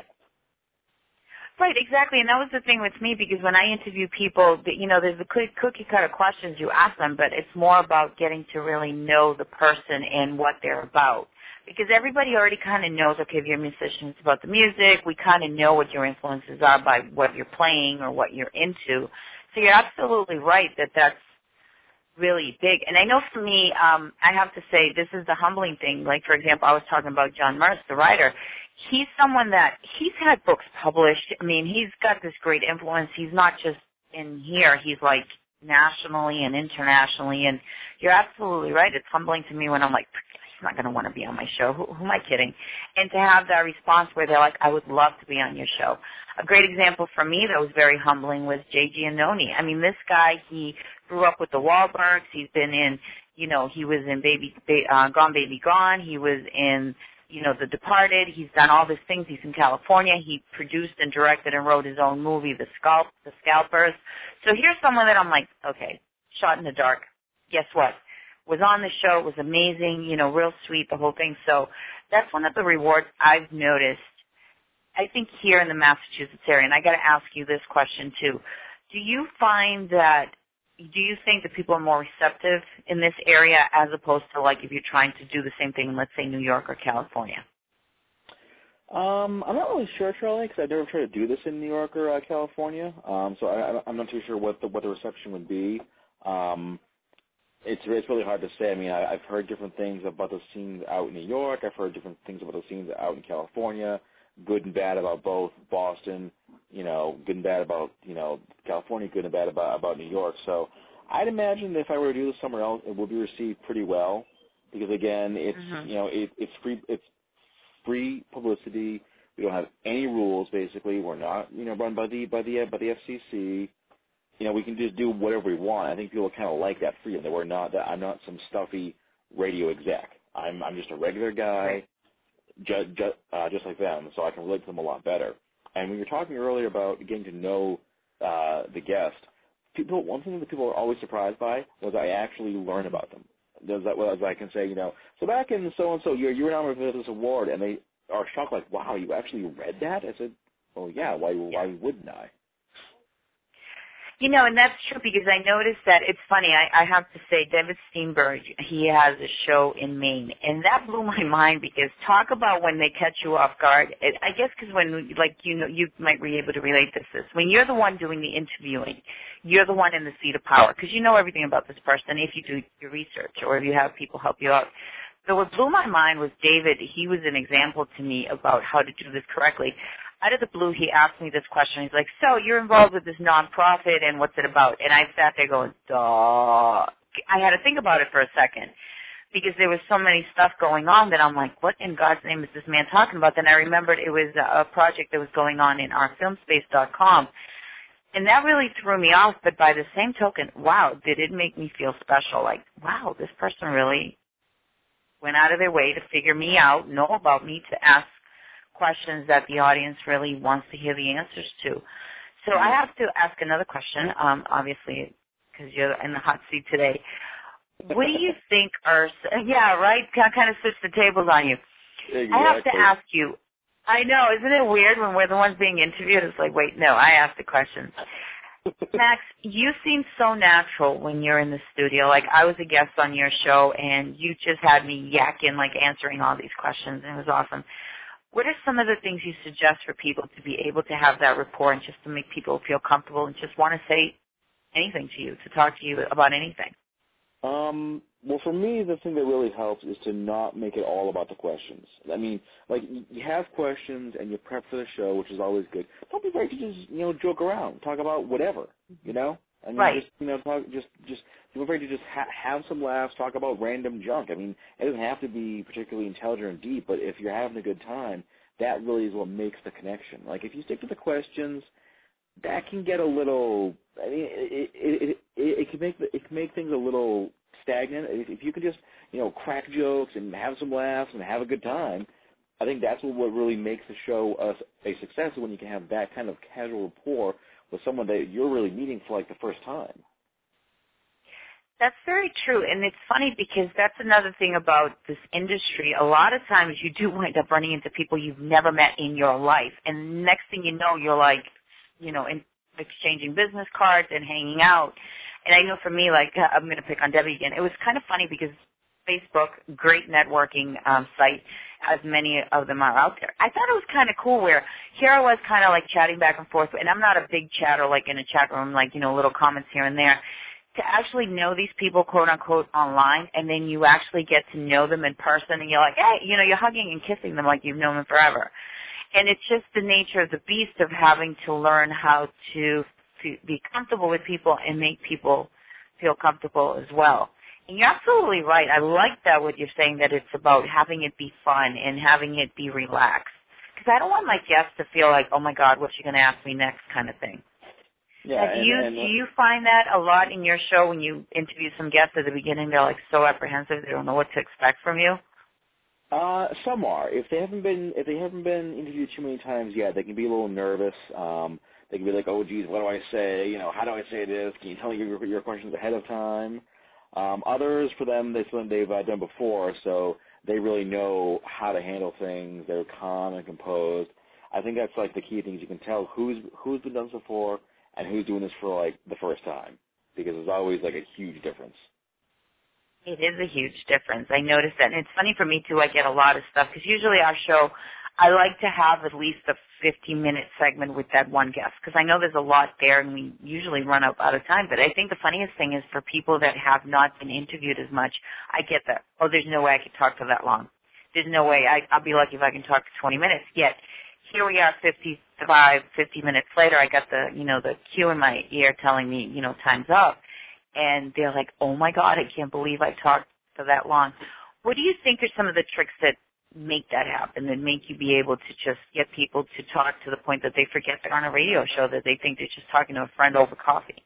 Speaker 4: Right, exactly, and that was the thing with me, because when I interview people, you know, there's the cookie-cutter questions you ask them, but it's more about getting to really know the person and what they're about. Because everybody already kind of knows, okay, if you're a musician, it's about the music. We kind of know what your influences are by what you're playing or what you're into. So you're absolutely right that that's really big. And I know for me, um, I have to say, this is the humbling thing. Like, for example, I was talking about John Mertz, the writer. He's someone that, he's had books published. I mean, he's got this great influence. He's not just in here. He's like nationally and internationally. And you're absolutely right. It's humbling to me when I'm like, he's not going to want to be on my show. Who, who am I kidding? And to have that response where they're like, I would love to be on your show. A great example for me that was very humbling was Jay Giannone. I mean, this guy, he grew up with the Wahlbergs. He's been in, you know, he was in Baby, uh, Gone Baby Gone. He was in, you know, The Departed. He's done all these things. He's in California. He produced and directed and wrote his own movie, The Scalp, The Scalpers. So here's someone that I'm like, okay, shot in the dark. Guess what? Was on the show. It was amazing, you know, real sweet, the whole thing. So that's one of the rewards I've noticed, I think, here in the Massachusetts area. And I got to ask you this question, too. Do you find that, do you think that people are more receptive in this area as opposed to, like, if you're trying to do the same thing in, let's say, New York or California?
Speaker 7: Um, I'm not really sure, Charlie, because I've never tried to do this in New York or uh, California. Um, so I, I'm not too sure what the, what the reception would be. Um, it's, it's really hard to say. I mean, I, I've heard different things about the scenes out in New York. I've heard different things about the scenes out in California, good and bad about both. Boston, you know, good and bad about, you know, California, good and bad about, about New York. So I'd imagine if I were to do this somewhere else, it would be received pretty well. because again, it's
Speaker 4: Mm-hmm.
Speaker 7: you know it, it's free it's free publicity. We don't have any rules. Basically, we're not you know run by the by the by the F C C. You know, we can just do whatever we want. I think people kind of like that freedom. That we're not that I'm not some stuffy radio exec. I'm I'm just a regular guy,
Speaker 4: Right.
Speaker 7: just just, uh, just like them. So I can relate to them a lot better. And when you were talking earlier about getting to know uh, the guest, people one thing that people are always surprised by was I actually learn about them. There's that was I can say, you know, so back in so and so year, you were nominated for this award, and they are shocked, like, wow, you actually read that? I said, well, yeah. Why why wouldn't I?
Speaker 4: You know, and that's true because I noticed that it's funny. I, I have to say, David Steinberg, he has a show in Maine, and that blew my mind because talk about when they catch you off guard. It, I guess because when, like, you know, you might be able to relate to this. When you're the one doing the interviewing, you're the one in the seat of power because you know everything about this person if you do your research or if you have people help you out. So what blew my mind was David. He was an example to me about how to do this correctly. Out of the blue, he asked me this question. He's like, so you're involved with this nonprofit, and what's it about? And I sat there going, duh. I had to think about it for a second because there was so many stuff going on that I'm like, what in God's name is this man talking about? Then I remembered it was a project that was going on in our film space dot com. And that really threw me off, but by the same token, wow, did it make me feel special. Like, wow, this person really went out of their way to figure me out, know about me, to ask questions that the audience really wants to hear the answers to. So I have to ask another question, um, obviously, because you're in the hot seat today. What do you think are, yeah, right, kind of switch the tables on you.
Speaker 7: Exactly.
Speaker 4: I have to ask you, I know, isn't it weird when we're the ones being interviewed? It's like, wait, no, I asked the questions. Max, you seem so natural when you're in the studio. Like, I was a guest on your show, and you just had me yakking, like, answering all these questions, and it was awesome. What are some of the things you suggest for people to be able to have that rapport and just to make people feel comfortable and just want to say anything to you, to talk to you about anything?
Speaker 7: Um, well, for me, the thing that really helps is to not make it all about the questions. I mean, like, you have questions and you prep for the show, which is always good. Don't be afraid to just, you know, joke around, talk about whatever, you know? I mean,
Speaker 4: right.
Speaker 7: just, you know, talk, just, just, don't be afraid to just ha- have some laughs, talk about random junk. I mean, it doesn't have to be particularly intelligent or deep, but if you're having a good time, that really is what makes the connection. Like, if you stick to the questions, that can get a little, I mean, it, it, it, it, it can make, it can make things a little stagnant. If, if you can just, you know, crack jokes and have some laughs and have a good time, I think that's what, what really makes the show a, a success, when you can have that kind of casual rapport with someone that you're really meeting for, like, the first time.
Speaker 4: That's very true, and it's funny because that's another thing about this industry. A lot of times you do wind up running into people you've never met in your life, and next thing you know, you're like, you know, in, exchanging business cards and hanging out. And I know for me, like, I'm going to pick on Debbie again, it was kind of funny because Facebook, great networking um, site, as many of them are out there. I thought it was kind of cool where here I was kind of like chatting back and forth, and I'm not a big chatter like in a chat room, like, you know, little comments here and there. To actually know these people, quote unquote, online, and then you actually get to know them in person, and you're like, hey, you know, you're hugging and kissing them like you've known them forever. And it's just the nature of the beast of having to learn how to, to be comfortable with people and make people feel comfortable as well. And you're absolutely right. I like that what you're saying, that it's about having it be fun and having it be relaxed. Because I don't want my guests to feel like, oh, my God, what's she going to ask me next kind of thing.
Speaker 7: Yeah,
Speaker 4: do
Speaker 7: and,
Speaker 4: you
Speaker 7: and,
Speaker 4: do you find that a lot in your show when you interview some guests at the beginning? They're like so apprehensive, they don't know what to expect from you.
Speaker 7: Uh, some are. If they haven't been, if they haven't been interviewed too many times yet, they can be a little nervous. Um, they can be like, "Oh, geez, what do I say? You know, how do I say this? Can you tell me your, your questions ahead of time?" Um, others, for them, they something they've uh, done before, so they really know how to handle things. They're calm and composed. I think that's like the key things. You can tell who's who's been done this before and who's doing this for, like, the first time, because there's always, like, a huge difference.
Speaker 4: It is a huge difference. I noticed that. And it's funny for me, too. I get a lot of stuff, because usually our show, I like to have at least a fifteen-minute segment with that one guest, because I know there's a lot there, and we usually run up out of time. But I think the funniest thing is for people that have not been interviewed as much, I get that, oh, there's no way I could talk for that long. There's no way. I, I'll be lucky if I can talk for twenty minutes. Yet, here we are fifty-five, fifty minutes later, I got the, you know, the cue in my ear telling me, you know, time's up. And they're like, oh, my God, I can't believe I talked for that long. what do you think are some of the tricks that make that happen, that make you be able to just get people to talk to the point that they forget they're on a radio show, that they think they're just talking to a friend over coffee?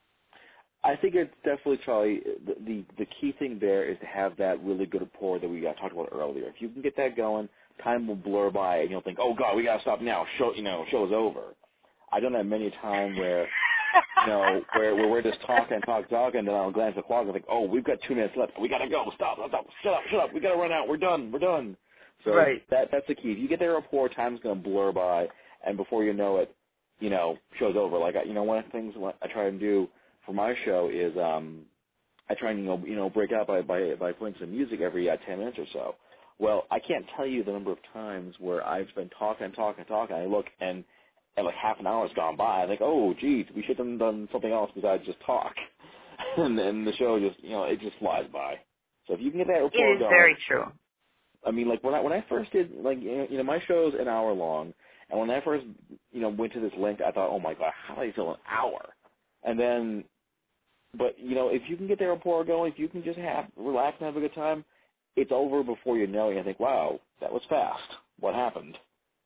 Speaker 7: I think it's definitely, Charlie, the, the the key thing there is to have that really good rapport that we got talked about earlier. If you can get that going, time will blur by, and you'll think, oh, God, we got to stop now. Show, you know, show's over. I've done that many times where, you know, where, where we're just talking, talking, talking, and then I'll glance at the clock and think, oh, we've got two minutes left. We got to go. Stop, stop, stop. Shut up, shut up. We got to run out. We're done. We're done. So
Speaker 4: right.
Speaker 7: that that's the key. If you get that rapport, time's going to blur by, and before you know it, you know, show's over. Like, I, you know, one of the things I try and do for my show is um, I try and, you know, you know break out by, by, by playing some music every uh, ten minutes or so. Well, I can't tell you the number of times where I've been talking, talking, talking, and I look, and, and like half an hour's gone by. I think, oh, geez, we should have done something else besides just talk. and, and the show just, you know, it just flies by. So if you can get that rapport
Speaker 4: It is
Speaker 7: going,
Speaker 4: very true.
Speaker 7: I mean, like when I when I first did, like you know, my show's an hour long, and when I first you know went to this link, I thought, oh my God, how do I fill an hour? And then, but you know, if you can get that rapport going, if you can just have relax and have a good time, it's over before you know it. I think, wow, that was fast. What happened?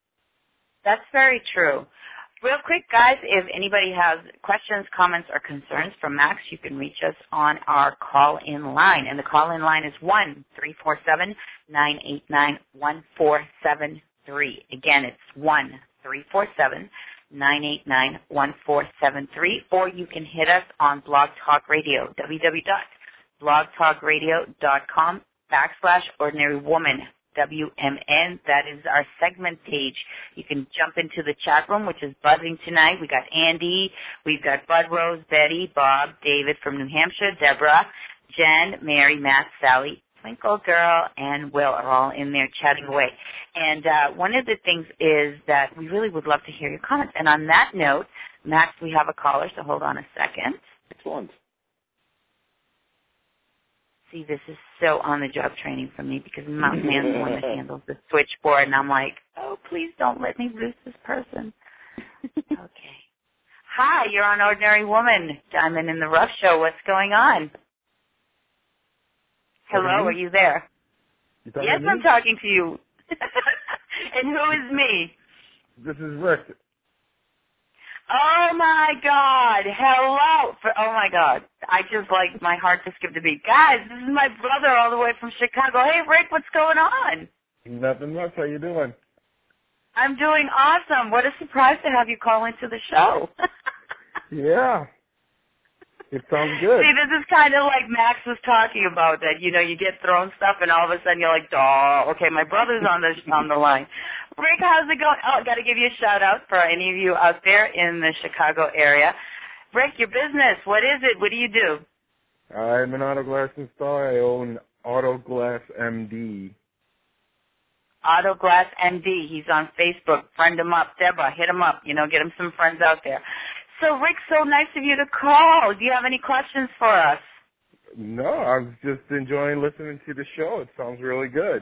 Speaker 4: That's very true. Real quick, guys, if anybody has questions, comments, or concerns for Max, you can reach us on our call-in line. And the call-in line is one three four seven, nine eight nine, one four seven three. Again, it's one three four seven, nine eight nine, one four seven three. Or you can hit us on Blog Talk Radio, w w w dot blog talk radio dot com backslash ordinary woman. W M N. That is our segment page. You can jump into the chat room, which is buzzing tonight. We got Andy, we've got Bud Rose, Betty, Bob, David from New Hampshire, Deborah, Jen, Mary, Matt, Sally, Twinkle Girl, and Will are all in there chatting away. And uh, one of the things is that we really would love to hear your comments. And on that note, Max, we have a caller, so hold on a second.
Speaker 7: Excellent.
Speaker 4: See, this is so on-the-job training for me because Mountain Man's the one that handles the switchboard, and I'm like, oh, please don't let me lose this person. Okay. Hi, you're on Ordinary Woman, Diamond in the Rough Show. What's going on? Hello, are you there?
Speaker 8: You
Speaker 4: yes, I'm talking to you. And who is me?
Speaker 8: This is Rick.
Speaker 4: Oh, my God. Hello. For, oh, my God. I just, like, my heart just skipped a beat. Guys, this is my brother all the way from Chicago. Hey, Rick, what's going on?
Speaker 8: Nothing much. How you doing?
Speaker 4: I'm doing awesome. What a surprise to have you call into the show.
Speaker 8: Yeah. It sounds good.
Speaker 4: See, this is kind of like Max was talking about, that, you know, you get thrown stuff and all of a sudden you're like, oh, okay, my brother's on the on the line. Rick, how's it going? Oh, got to give you a shout-out for any of you out there in the Chicago area. Rick, your business, what is it? What do you do?
Speaker 8: I'm an auto glass installer. I own Auto Glass M D.
Speaker 4: Auto Glass M D. He's on Facebook. Friend him up. Deborah, hit him up. You know, get him some friends out there. So, Rick, so nice of you to call. Do you have any questions for us?
Speaker 8: No, I was just enjoying listening to the show. It sounds really good.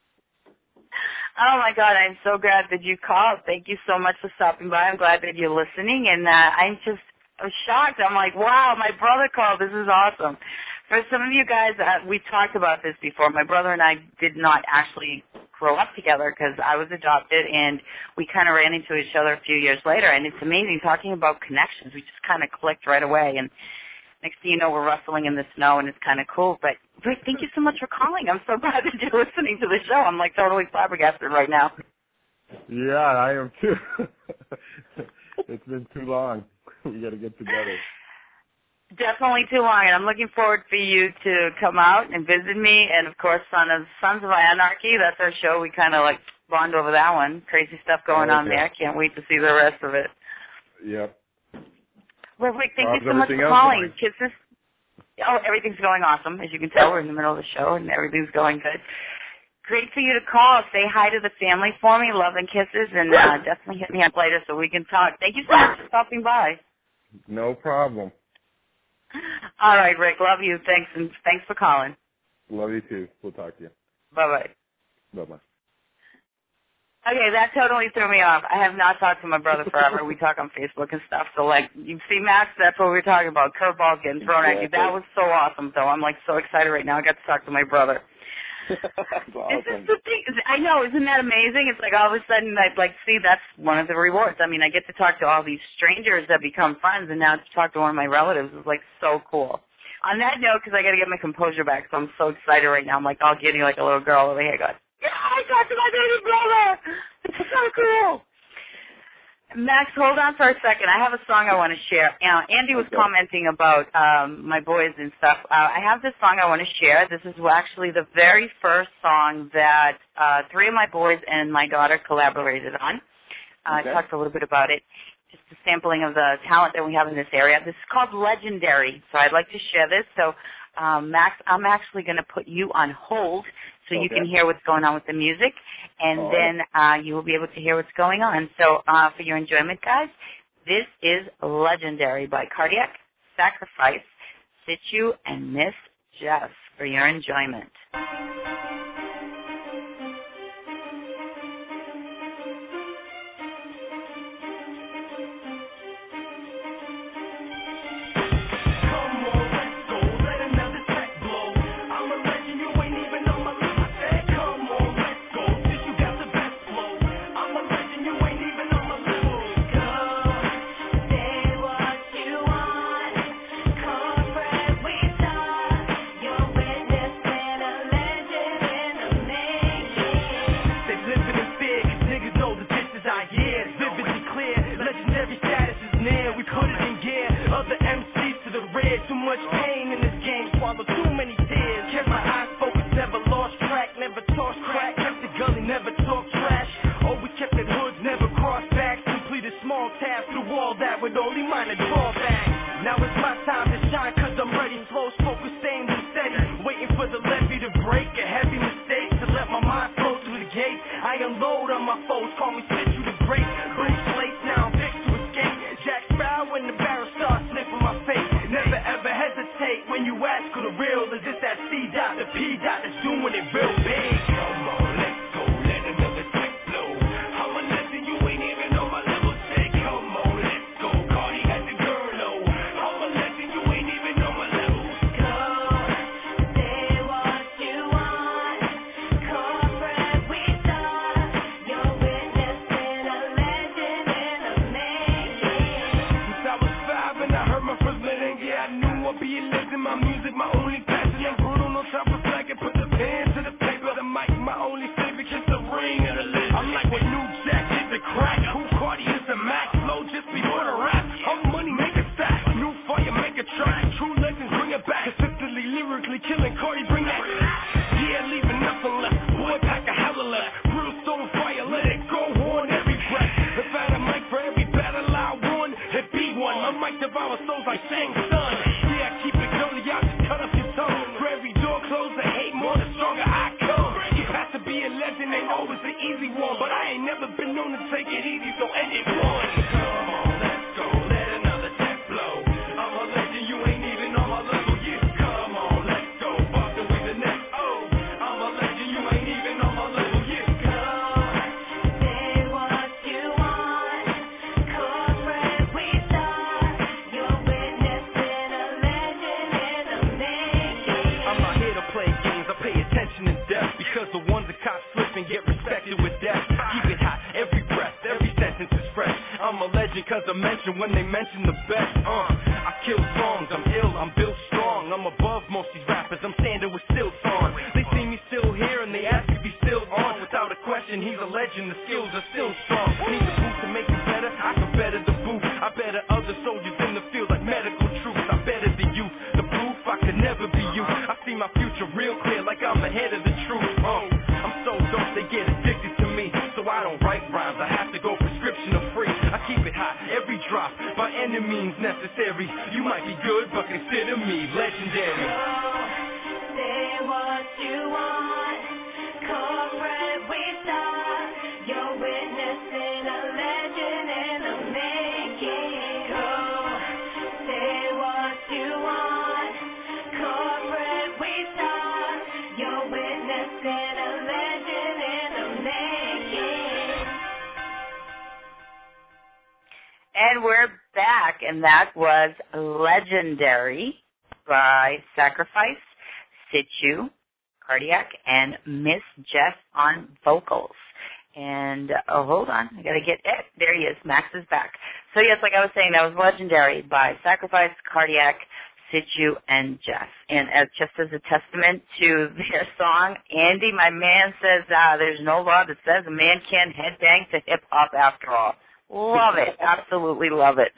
Speaker 4: Oh, my God, I'm so glad that you called. Thank you so much for stopping by. I'm glad that you're listening, and uh, I'm just I'm shocked. I'm like, wow, my brother called. This is awesome. For some of you guys, uh, we talked about this before. My brother and I did not actually grow up together because I was adopted, and we kind of ran into each other a few years later, and it's amazing talking about connections. We just kind of clicked right away, and next thing you know, we're rustling in the snow, and it's kind of cool. But, Rick, thank you so much for calling. I'm so glad that you're listening to the show. I'm, like, totally flabbergasted right now.
Speaker 8: Yeah, I am, too. It's been too long. We got to get together.
Speaker 4: Definitely too long, and I'm looking forward for you to come out and visit me. And, of course, Son of, Sons of Anarchy, that's our show. We kind of, like, bond over that one. Crazy stuff going
Speaker 8: okay.
Speaker 4: on there. Can't wait to see the rest of it.
Speaker 8: Yep.
Speaker 4: Well, Rick, thank
Speaker 8: How's
Speaker 4: you so much for calling. Kisses. Oh, everything's going awesome. As you can tell, we're in the middle of the show, and everything's going good. Great for you to call. Say hi to the family for me. Love and kisses, and uh, definitely hit me up later so we can talk. Thank you so much for stopping by.
Speaker 8: No problem.
Speaker 4: All right, Rick. Love you. Thanks, and thanks for calling.
Speaker 8: Love you, too. We'll talk to you.
Speaker 4: Bye-bye.
Speaker 8: Bye-bye.
Speaker 4: Okay, that totally threw me off. I have not talked to my brother forever. We talk on Facebook and stuff. So, like, you see, Max, that's what we were talking about. Curveballs getting thrown at you. That was so awesome, though. I'm, like, so excited right now. I got to talk to my brother.
Speaker 7: That's awesome.
Speaker 4: This is the thing. I know, isn't that amazing? It's like all of a sudden I'd like, see, that's one of the rewards. I mean, I get to talk to all these strangers that become friends, and now to talk to one of my relatives is like so cool. On that note, because I got to get my composure back, so I'm so excited right now. I'm like all giddy like a little girl over here going, yeah, I talked to my baby brother. It's so cool. Max, hold on for a second. I have a song I want to share. You know, Andy was
Speaker 7: Okay.
Speaker 4: commenting about um, my boys and stuff. Uh, I have this song I want to share. This is actually the very first song that uh, three of my boys and my daughter collaborated on. Uh,
Speaker 7: Okay.
Speaker 4: I talked a little bit about it. Just a sampling of the talent that we have in this area. This is called Legendary, so I'd like to share this. So, um, Max, I'm actually going to put you on hold so you
Speaker 7: Okay.
Speaker 4: can hear what's going on with the music, and
Speaker 7: All
Speaker 4: then uh, you will be able to hear what's going on. So uh, for your enjoyment, guys, this is Legendary by Cardiac Sacrifice, Situ, and Miss Jess for your enjoyment. And we're back, and that was Legendary by Sacrifice, Situ, cardiac, and Miss Jess on vocals. And, oh, hold on, I got to get it. There he is. Max is back. So, yes, like I was saying, that was Legendary by Sacrifice, Cardiac, Situ, and Jess. And as just as a testament to their song, Andy, my man, says uh, there's no law that says a man can't headbang to hip-hop after all. Love it. Absolutely love it.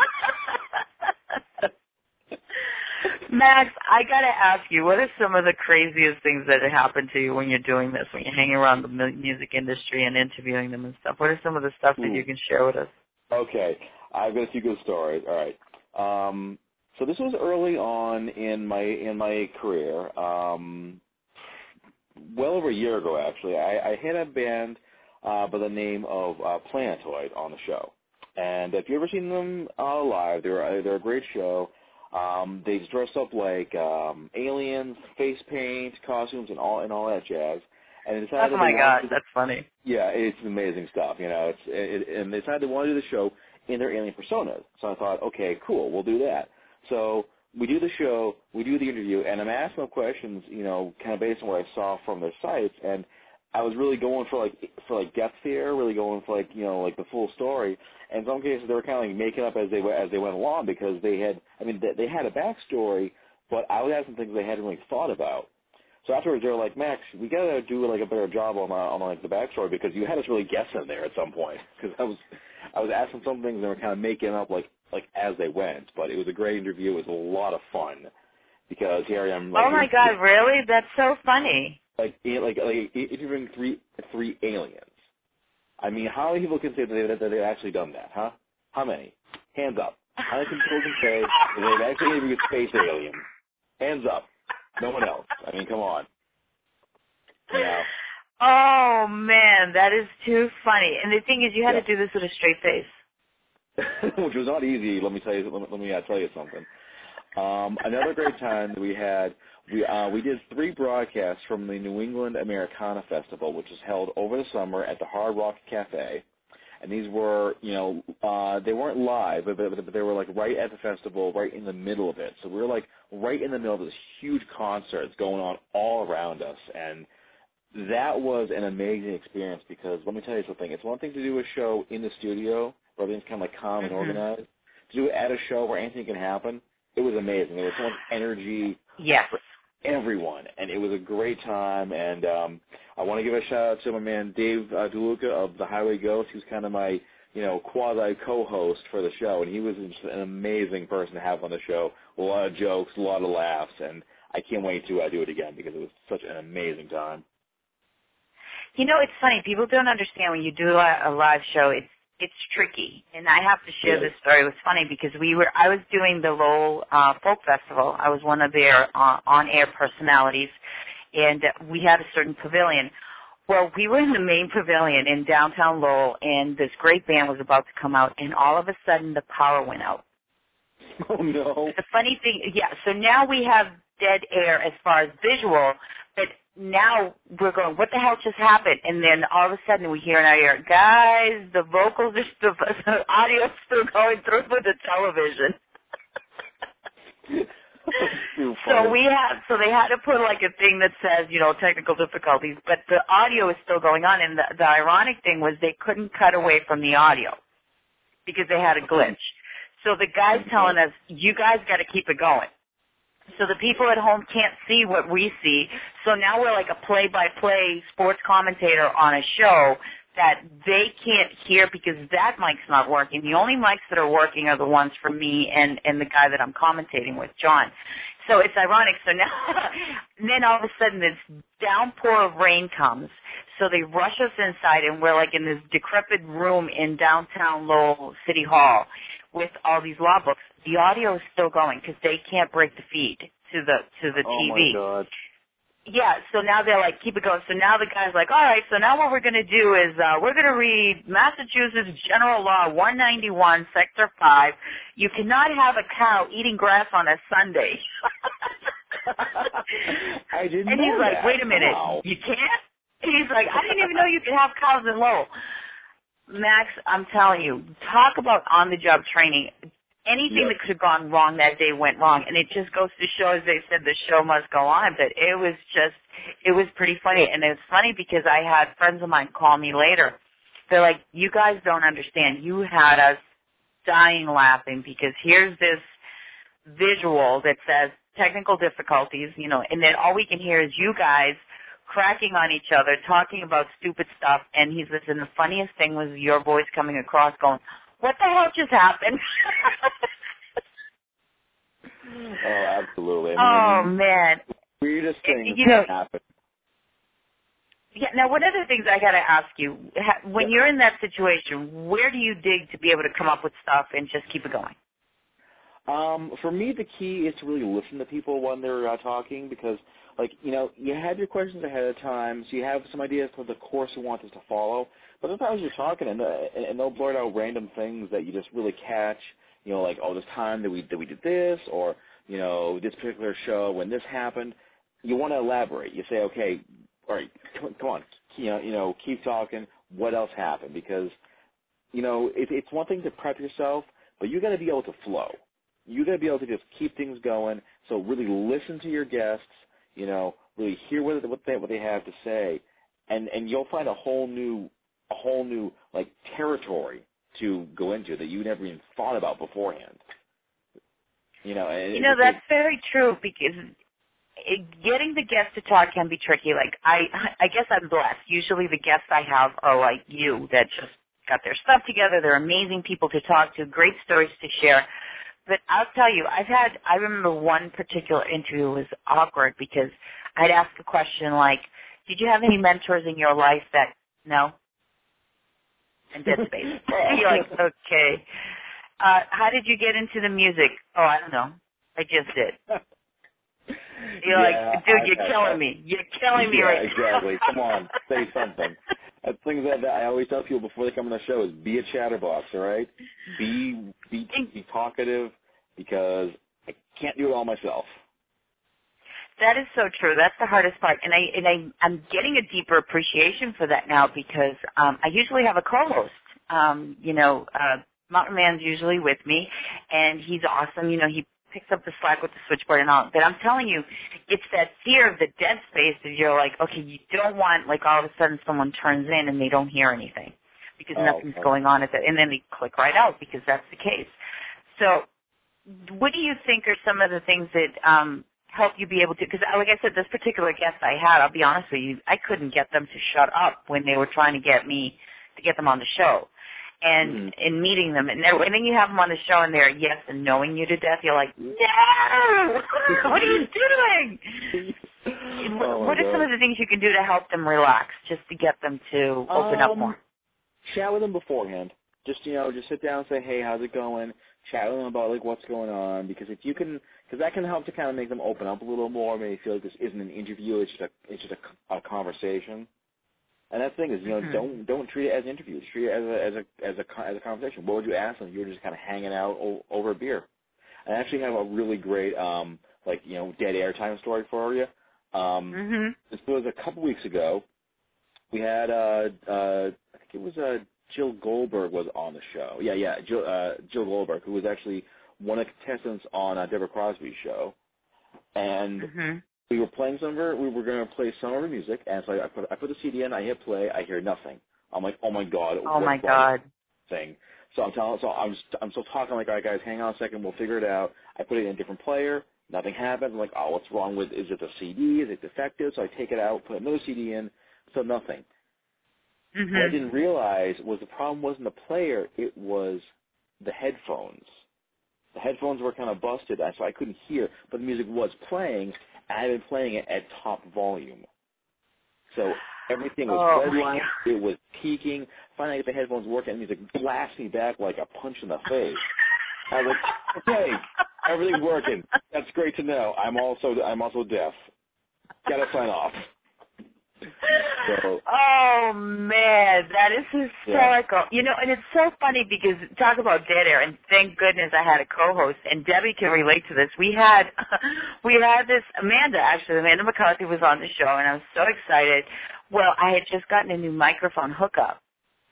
Speaker 4: Max, I got to ask you, what are some of the craziest things that have happened to you when you're doing this, when you're hanging around the music industry and interviewing them and stuff? What are some of the stuff that
Speaker 7: Ooh.
Speaker 4: you can share with us?
Speaker 7: Okay. I've got a few good stories. All right. Um, so this was early on in my in my career, um, well over a year ago, actually. I, I had a band uh, by the name of uh, Planetoid on the show. And if you've ever seen them uh, live, they're, they're a great show. Um, they dress up like um, aliens, face paint, costumes, and all and all that jazz. And they decided
Speaker 4: Oh my
Speaker 7: they
Speaker 4: God,
Speaker 7: to,
Speaker 4: that's funny.
Speaker 7: Yeah, it's amazing stuff. You know, it's it, and they decided they want to do the show in their alien personas. So I thought, okay, cool, we'll do that. So we do the show, we do the interview, and I'm asking them questions, you know, kind of based on what I saw from their sites, and I was really going for like for like depth here, really going for like you know like the full story. And in some cases, they were kind of like making up as they as they went along because they had, I mean, they, they had a backstory, but I was asking things they hadn't really thought about. So afterwards, they were like, Max, we gotta do like a better job on uh, on like the backstory because you had us really guessing there at some point. Because I was I was asking some things and they were kind of making up like like as they went. But it was a great interview. It was a lot of fun because here I am. Like,
Speaker 4: oh my God, really? That's so funny.
Speaker 7: Like like like interviewing three three aliens. I mean, how many people can say that, they, that they've actually done that, huh? How many? Hands up. How many people can say that they've actually interviewed space aliens? Hands up. No one else. I mean, come on. Yeah.
Speaker 4: Oh, man, that is too funny. And the thing is, you had
Speaker 7: yeah.
Speaker 4: to do this with a straight face.
Speaker 7: Which was not easy. Let me tell you. Let me, let me uh, tell you something. Um, another great time that we had. We uh, we did three broadcasts from the New England Americana Festival, which was held over the summer at the Hard Rock Cafe. And these were, you know, uh, they weren't live, but, but, but they were like right at the festival, right in the middle of it. So we were like right in the middle of this huge concert that's going on all around us. And that was an amazing experience because let me tell you something. It's one thing to do a show in the studio where everything's kind of like calm and
Speaker 4: mm-hmm.
Speaker 7: organized. To do it at a show where anything can happen, it was amazing. There was so much energy.
Speaker 4: Yes.
Speaker 7: For everyone, and it was a great time, and um, I want to give a shout-out to my man Dave uh, DeLuca of the Highway Ghost. He was kind of my, you know, quasi-co-host for the show, and he was just an amazing person to have on the show. A lot of jokes, a lot of laughs, and I can't wait to uh, do it again because it was such an amazing time.
Speaker 4: You know, it's funny. People don't understand when you do a live show, it's it's tricky, and I have to share
Speaker 7: Yeah.
Speaker 4: this story. It was funny because we were. I was doing the Lowell uh, Folk Festival. I was one of their uh, on-air personalities, and we had a certain pavilion. Well, we were in the main pavilion in downtown Lowell, and this great band was about to come out, and all of a sudden the power went out.
Speaker 7: Oh no!
Speaker 4: The funny thing, yeah. So now we have dead air as far as visual, but now we're going, what the hell just happened? And then all of a sudden we hear in our ear, guys, the vocals are still, the audio's still going through with the television. So we have, so they had to put like a thing that says, you know, technical difficulties, but the audio is still going on. And the, the ironic thing was they couldn't cut away from the audio because they had a glitch. So the guy's telling us, you guys got to keep it going. So the people at home can't see what we see. So now we're like a play-by-play sports commentator on a show that they can't hear because that mic's not working. The only mics that are working are the ones for me and, and the guy that I'm commentating with, John. So it's ironic. So now, then all of a sudden this downpour of rain comes. So they rush us inside, and we're like in this decrepit room in downtown Lowell City Hall with all these law books. The audio is still going because they can't break the feed to the to the
Speaker 7: oh
Speaker 4: T V.
Speaker 7: Oh, my God.
Speaker 4: Yeah, so now they're like, keep it going. So now the guy's like, all right, so now what we're going to do is uh, we're going to read Massachusetts General Law one ninety-one, Sector five. You cannot have a cow eating grass on a Sunday.
Speaker 7: I didn't
Speaker 4: and
Speaker 7: know
Speaker 4: he's like,
Speaker 7: that.
Speaker 4: wait a minute,
Speaker 7: Wow.
Speaker 4: you can't? He's like, I didn't even know you could have cows in Lowell. Max, I'm telling you, talk about on-the-job training. Anything
Speaker 7: Yep.
Speaker 4: that could have gone wrong that day went wrong, and it just goes to show, as they said, the show must go on. But it was just, it was pretty funny. And it's funny because I had friends of mine call me later. They're like, you guys don't understand. You had us dying laughing because here's this visual that says technical difficulties, you know, and then all we can hear is you guys cracking on each other, talking about stupid stuff, and he's and the funniest thing was your voice coming across going, what the hell just happened?
Speaker 7: Oh, absolutely. I
Speaker 4: oh,
Speaker 7: mean,
Speaker 4: man.
Speaker 7: Weirdest things
Speaker 4: you know,
Speaker 7: happen.
Speaker 4: Yeah, now one of the things I got to ask you, when
Speaker 7: yeah.
Speaker 4: you're in that situation, where do you dig to be able to come up with stuff and just keep it going?
Speaker 7: Um, for me, the key is to really listen to people when they're uh, talking because, like, you know, you have your questions ahead of time, so you have some ideas for the course you want us to follow. But sometimes you're talking and, uh, and they'll blurt out random things that you just really catch, you know, like, oh, this time that we, that we did this, or, you know, this particular show when this happened. You want to elaborate. You say, okay, all right, come, come on, you know, you know, keep talking. What else happened? Because, you know, it, it's one thing to prep yourself, but you got to be able to flow. You got to be able to just keep things going. So really listen to your guests. You know, really hear what what they what they have to say, and and you'll find a whole new a whole new like territory to go into that you never even thought about beforehand. You know, and
Speaker 4: you know
Speaker 7: it,
Speaker 4: that's
Speaker 7: it,
Speaker 4: very true because it, getting the guests to talk can be tricky. Like I, I guess I'm blessed. Usually the guests I have are like you that just got their stuff together. They're amazing people to talk to, great stories to share. But I'll tell you, I've had, I remember one particular interview was awkward because I'd ask a question like, did you have any mentors in your life that, no? And dead space. You're like, okay. Uh, how did you get into the music? Oh, I don't know. I just did. You're
Speaker 7: yeah,
Speaker 4: like, dude,
Speaker 7: I've
Speaker 4: you're killing
Speaker 7: that.
Speaker 4: me. You're killing me
Speaker 7: yeah,
Speaker 4: right
Speaker 7: exactly.
Speaker 4: now.
Speaker 7: Exactly. Come on, say something. That's things that, that I always tell people before they come on the show is be a chatterbox, all right? Be, be, be talkative because I can't do it all myself.
Speaker 4: That is so true. That's the hardest part, and I and I I'm getting a deeper appreciation for that now because um, I usually have a co-host. Um, you know, uh, Mountain Man's usually with me, and he's awesome. You know, he picks up the slack with the switchboard and all. But I'm telling you, it's that fear of the dead space that you're like, okay, you don't want like all of a sudden someone turns in and they don't hear anything because
Speaker 7: oh,
Speaker 4: nothing's
Speaker 7: okay.
Speaker 4: going on at that, and then they click right out because that's the case. So, what do you think are some of the things that um, help you be able to, because like I said, this particular guest I had, I'll be honest with you, I couldn't get them to shut up when they were trying to get me to get them on the show. And
Speaker 7: mm-hmm.
Speaker 4: in meeting them, and, and then you have them on the show and they're yes and knowing you to death, you're like, no, what are you doing?
Speaker 7: Oh
Speaker 4: what are
Speaker 7: God.
Speaker 4: some of the things you can do to help them relax, just to get them to open
Speaker 7: um,
Speaker 4: up more?
Speaker 7: Chat with them beforehand. Just, you know, just sit down and say, hey, how's it going? Chat with them about, like, what's going on. Because if you can, because that can help to kind of make them open up a little more, maybe feel like this isn't an interview, it's just a, it's just a, a conversation. And that thing is, you know,
Speaker 4: Mm-hmm.
Speaker 7: don't don't treat it as an interview. Just treat it as a as a as a as a conversation. What would you ask them if you were just kind of hanging out o- over a beer? I actually have a really great, um, like, you know, dead air time story for you. Um,
Speaker 4: Mm-hmm.
Speaker 7: This was a couple weeks ago. We had, uh, uh, I think it was uh, Jill Goldberg was on the show. Yeah, yeah, Jill, uh, Jill Goldberg, who was actually one of the contestants on uh, Deborah Crosby's show. And
Speaker 4: Mm-hmm.
Speaker 7: we were playing some of her, we were going to play some of her music, and so I put, I put the C D in, I hit play, I hear nothing. I'm like, oh my God.
Speaker 4: Oh my
Speaker 7: what's wrong
Speaker 4: God.
Speaker 7: with this thing? So I'm telling, so I'm, just, I'm still talking like, all right guys, hang on a second, we'll figure it out. I put it in a different player, nothing happened. I'm like, oh, what's wrong with, is it the C D? Is it defective? So I take it out, put another C D in, so nothing.
Speaker 4: Mm-hmm.
Speaker 7: What I didn't realize was the problem wasn't the player, it was the headphones. The headphones were kind of busted, so I couldn't hear, but the music was playing, and I had been playing it at top volume. So everything was
Speaker 4: Oh,
Speaker 7: redlined, it was peaking. Finally I get the headphones working, and the music blasts me back like a punch in the face. I was like, okay, everything's working. That's great to know. I'm also I'm also deaf. Gotta sign off. So,
Speaker 4: oh man, that is hysterical.
Speaker 7: Yeah.
Speaker 4: You know, and it's so funny because talk about dead air, and thank goodness I had a co-host, and Debbie can relate to this. We had, we had this Amanda actually, Amanda McCarthy was on the show, and I was so excited. Well, I had just gotten a new microphone hookup,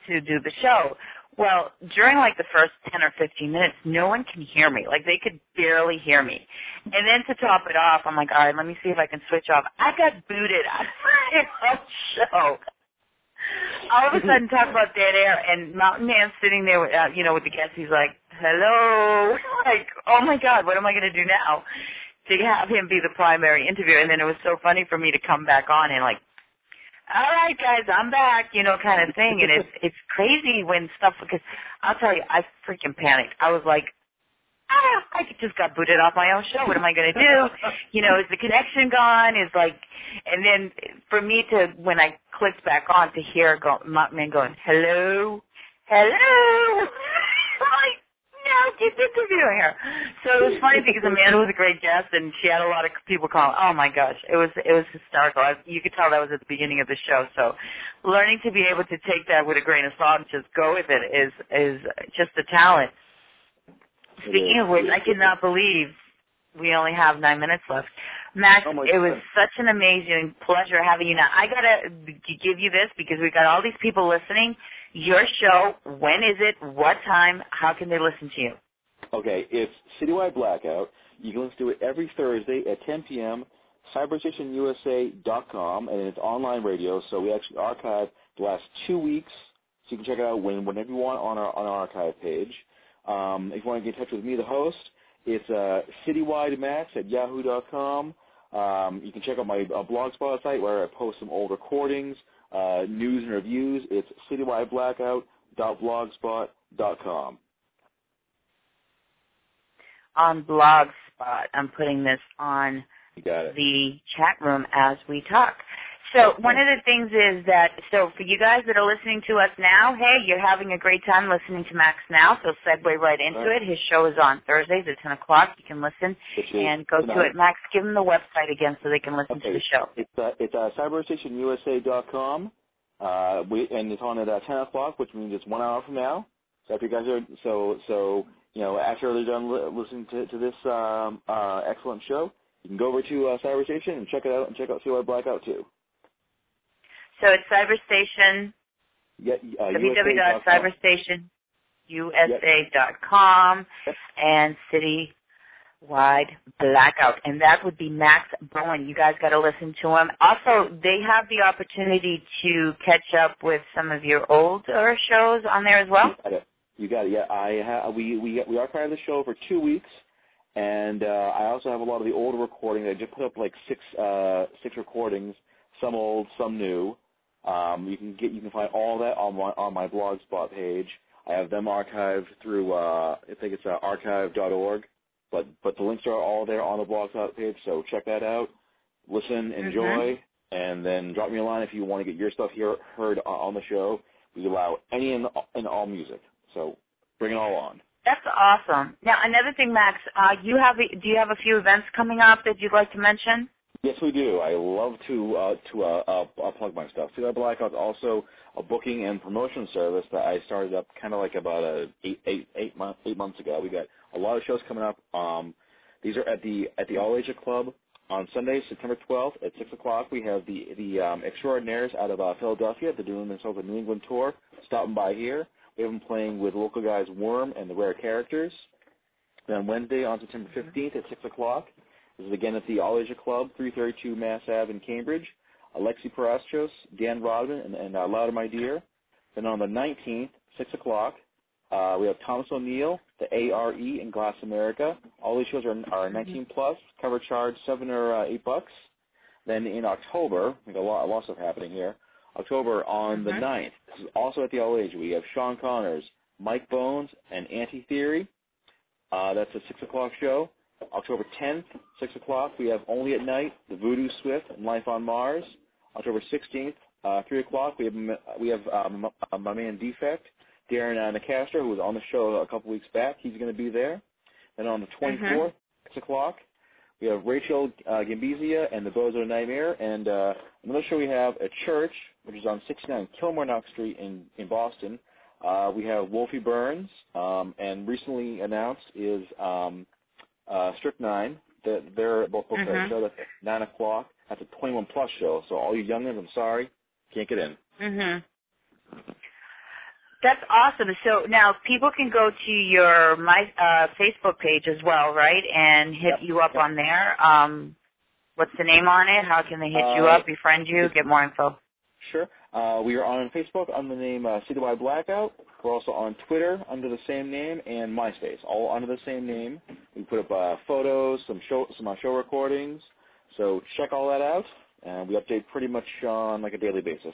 Speaker 4: to do the show. Well, during like the first ten or fifteen minutes, no one can hear me. Like they could barely hear me. And then to top it off, I'm like, all right, let me see if I can switch off. I got booted out of my own show. All of a sudden, talk about dead air, and Mountain Man's sitting there, with, uh, you know, with the guests. He's like, hello. Like, oh my God, what am I going to do now? To have him be the primary interviewer. And then it was so funny for me to come back on and like, all right, guys, I'm back, you know, kind of thing. And it's it's crazy when stuff, because I'll tell you, I freaking panicked. I was like, ah, I just got booted off my own show. What am I going to do? You know, is the connection gone? Is like, and then for me to, when I clicked back on, to hear go, Mountain Man going, hello, hello. Like, no, keep interviewing her. So it was funny because Amanda was a great guest, and she had a lot of people calling. Oh my gosh, it was it was hysterical. I, you could tell that was at the beginning of the show. So learning to be able to take that with a grain of salt and just go with it is is just a talent. Speaking of which, I cannot believe we only have nine minutes left. Max,
Speaker 7: oh
Speaker 4: it was such an amazing pleasure having you now. I got to give you this because we've got all these people listening. Your show, when is it? What time? How can they listen to you?
Speaker 7: Okay, it's Citywide Blackout. You can listen to it every Thursday at ten p.m., cyberstation U S A dot com, and it's online radio, so we actually archive the last two weeks, so you can check it out when, whenever you want on our, on our archive page. Um, if you want to get in touch with me, the host, it's uh, citywidemax at yahoo dot com. Um, you can check out my uh, Blogspot site where I post some old recordings, uh, news and reviews. It's citywide blackout dot blogspot dot com.
Speaker 4: On Blogspot, I'm putting this on
Speaker 7: You got it.
Speaker 4: the chat room as we talk. So one of the things is that, so for you guys that are listening to us now, hey, you're having a great time listening to Max now, so segue right into
Speaker 7: right.
Speaker 4: it. His show is on Thursdays at ten o'clock. You can listen and go
Speaker 7: tonight.
Speaker 4: to it. Max, give them the website again so they can listen
Speaker 7: okay.
Speaker 4: to the show.
Speaker 7: It's uh, it's uh, cyberstation U S A dot com, uh, we, and it's on at uh, ten o'clock, which means it's one hour from now. So after you guys are, so, so you know, after they're done li- listening to, to this um, uh, excellent show, you can go over to uh, Cyberstation and check it out and check out Citywide Blackout too.
Speaker 4: So it's Cyberstation,
Speaker 7: Yeah, uh,
Speaker 4: w w w dot cyberstation U S A dot com,
Speaker 7: yep.
Speaker 4: and Citywide Blackout. And that would be Max Bowen. You guys got to listen to him. Also, they have the opportunity to catch up with some of your older shows on there as well.
Speaker 7: You got it. You got it. Yeah, I ha- we we we archived the show for two weeks, and uh, I also have a lot of the older recordings. I just put up like six uh, six recordings, some old, some new. Um, you can get you can find all that on my on my Blogspot page. I have them archived through uh, I think it's uh, archive dot org, but but the links are all there on the Blogspot page. So check that out, listen, enjoy, mm-hmm. and then drop me a line if you want to get your stuff here heard on the show. We allow any and, and all music, so bring it all on.
Speaker 4: That's awesome. Now another thing, Max, uh, you have a, do you have a few events coming up that you'd like to mention?
Speaker 7: Yes, we do. I love to uh, to uh, uh, uh, plug my stuff. Citywide Blackout is also a booking and promotion service that I started up kind of like about a eight, eight, eight, month, eight months ago. We got a lot of shows coming up. Um, these are at the at the All Asia Club on Sunday, September twelfth at six o'clock. We have the the um, Extraordinaires out of uh, Philadelphia. They're doing themselves a New England tour, stopping by here. We have them playing with local guys Worm and the Rare Characters. Then on Wednesday, on September fifteenth at six o'clock. This is again at the All Asia Club, three thirty-two Mass Ave in Cambridge. Alexi Parastros, Dan Rodman, and, and uh, Louder My Dear. Then on the nineteenth, six o'clock, uh, we have Thomas O'Neill, the A R E in Glass America. All these shows are, are nineteen plus, cover charge seven or uh, eight bucks. Then in October, we got a lot, a lot of stuff happening here. October on mm-hmm. the ninth, this is also at the All Asia. We have Sean Connors, Mike Bones, and Anti-Theory. Uh, that's a six o'clock show. October tenth, six o'clock, we have Only at Night, The Voodoo Swift, and Life on Mars. October sixteenth, uh, three o'clock, we have we have um, my man Defect, Darren uh, Nicastro, who was on the show a couple weeks back. He's going to be there. And on the twenty-fourth, mm-hmm. six o'clock, we have Rachel uh, Gambizia and the Bozo Nightmare. And uh, another show we have at Church, which is on sixty-nine Kilmore Knox Street in, in Boston. Uh, we have Wolfie Burns, um, and recently announced is um, uh, Strychnine. They're, they're both both mm-hmm. show that's at nine o'clock. That's a twenty-one plus show. So all you youngins, I'm sorry, can't get in.
Speaker 4: Mhm. That's awesome. So now people can go to your my uh, Facebook page as well, right, and hit
Speaker 7: Yep.
Speaker 4: you up
Speaker 7: Yep.
Speaker 4: on there. Um, what's the name on it? How can they hit you
Speaker 7: Uh,
Speaker 4: up, befriend you, get more info?
Speaker 7: Sure. Uh, we are on Facebook under the name uh, Citywide Blackout. We're also on Twitter under the same name and MySpace, all under the same name. We put up uh, photos, some show, some uh, show recordings. So check all that out, and we update pretty much on like a daily basis.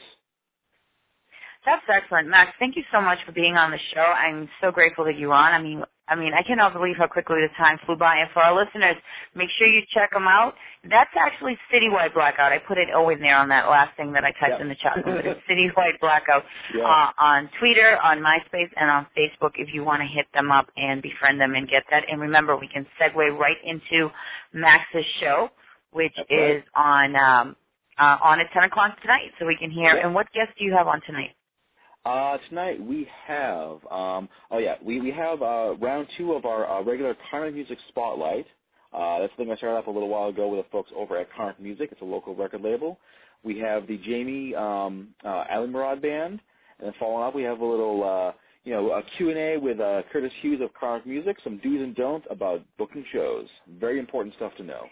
Speaker 4: That's excellent, Max. Thank you so much for being on the show. I'm so grateful that you're on. I mean, I mean, I cannot believe how quickly the time flew by. And for our listeners, make sure you check them out. That's actually Citywide Blackout. I put an O in there on that last thing that I typed
Speaker 7: Yep.
Speaker 4: in the chat room. It's Citywide Blackout
Speaker 7: Yeah.
Speaker 4: uh, on Twitter, on MySpace, and on Facebook if you want to hit them up and befriend them and get that. And remember, we can segue right into Max's show, which
Speaker 7: That's right.
Speaker 4: is on um, uh, on at ten o'clock tonight, so we can hear.
Speaker 7: Yep.
Speaker 4: And what guest do you have on tonight?
Speaker 7: Uh, tonight we have, um, oh yeah, we, we have uh, round two of our uh, regular Karnak Music Spotlight. Uh, that's the thing I started up a little while ago with the folks over at Karnak Music. It's a local record label. We have the Jamie um, uh, Ali Murad Band, and then following up we have a little, uh, you know, a Q and A with uh, Curtis Hughes of Karnak Music, some do's and don'ts about booking shows. Very important stuff to know.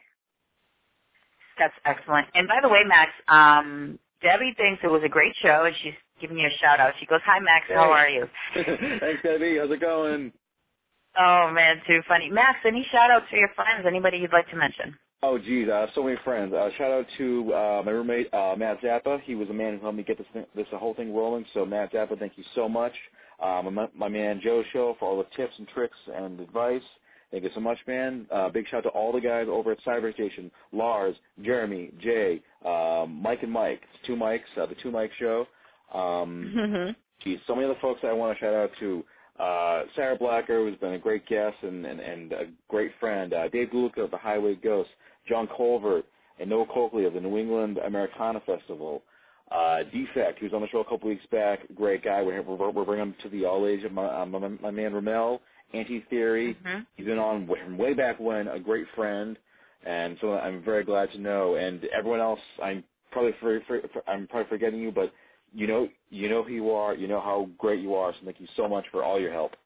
Speaker 4: That's excellent. And by the way, Max, um, Debbie thinks it was a great show, and she's giving you a shout-out. She goes, hi, Max, how are you?
Speaker 7: Thanks, Debbie. How's it going?
Speaker 4: Oh, man, too funny. Max, any shout-outs for your friends, anybody you'd like to mention?
Speaker 7: Oh, geez, uh, so many friends. Uh, shout out to uh, my roommate, uh, Matt Zappa. He was the man who helped me get this thing, this whole thing rolling. So, Matt Zappa, thank you so much. Um, my, my man Joe Show for all the tips and tricks and advice. Thank you so much, man. Uh, big shout out to all the guys over at Cyberstation, Lars, Jeremy, Jay, um, Mike and Mike. It's two Mikes, uh, the Two Mike Show. Um,
Speaker 4: Mm-hmm.
Speaker 7: geez, so many of the folks I want to shout out to. Uh, Sarah Blacker, who's been a great guest and, and, and a great friend. Uh, Dave Guluka of the Highway Ghost. John Colvert and Noah Coakley of the New England Americana Festival. Uh, Defect, who was on the show a couple weeks back. Great guy. We're, we're, we're bringing him to the all age of my, uh, my, my man Ramel. Anti-Theory.
Speaker 4: Mm-hmm.
Speaker 7: He's been on from way back when, a great friend. And so I'm very glad to know. And everyone else, I'm probably for, for, for, I'm probably forgetting you, but you know, you know who you are. You know how great you are. So thank you so much for all your help.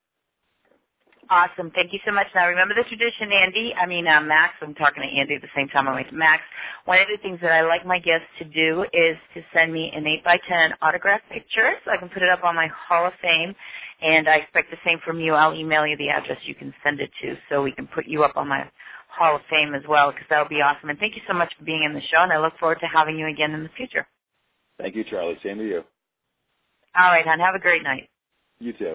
Speaker 4: Awesome. Thank you so much. Now, remember the tradition, Andy. I mean, uh, Max. I'm talking to Andy at the same time. I'm like, Max, one of the things that I like my guests to do is to send me an eight by ten autograph picture so I can put it up on my Hall of Fame. And I expect the same from you. I'll email you the address you can send it to so we can put you up on my Hall of Fame as well, because that would be awesome. And thank you so much for being in the show, and I look forward to having you again in the future.
Speaker 7: Thank you, Charlie. Same to you.
Speaker 4: All right, hon. Have a great night.
Speaker 7: You too.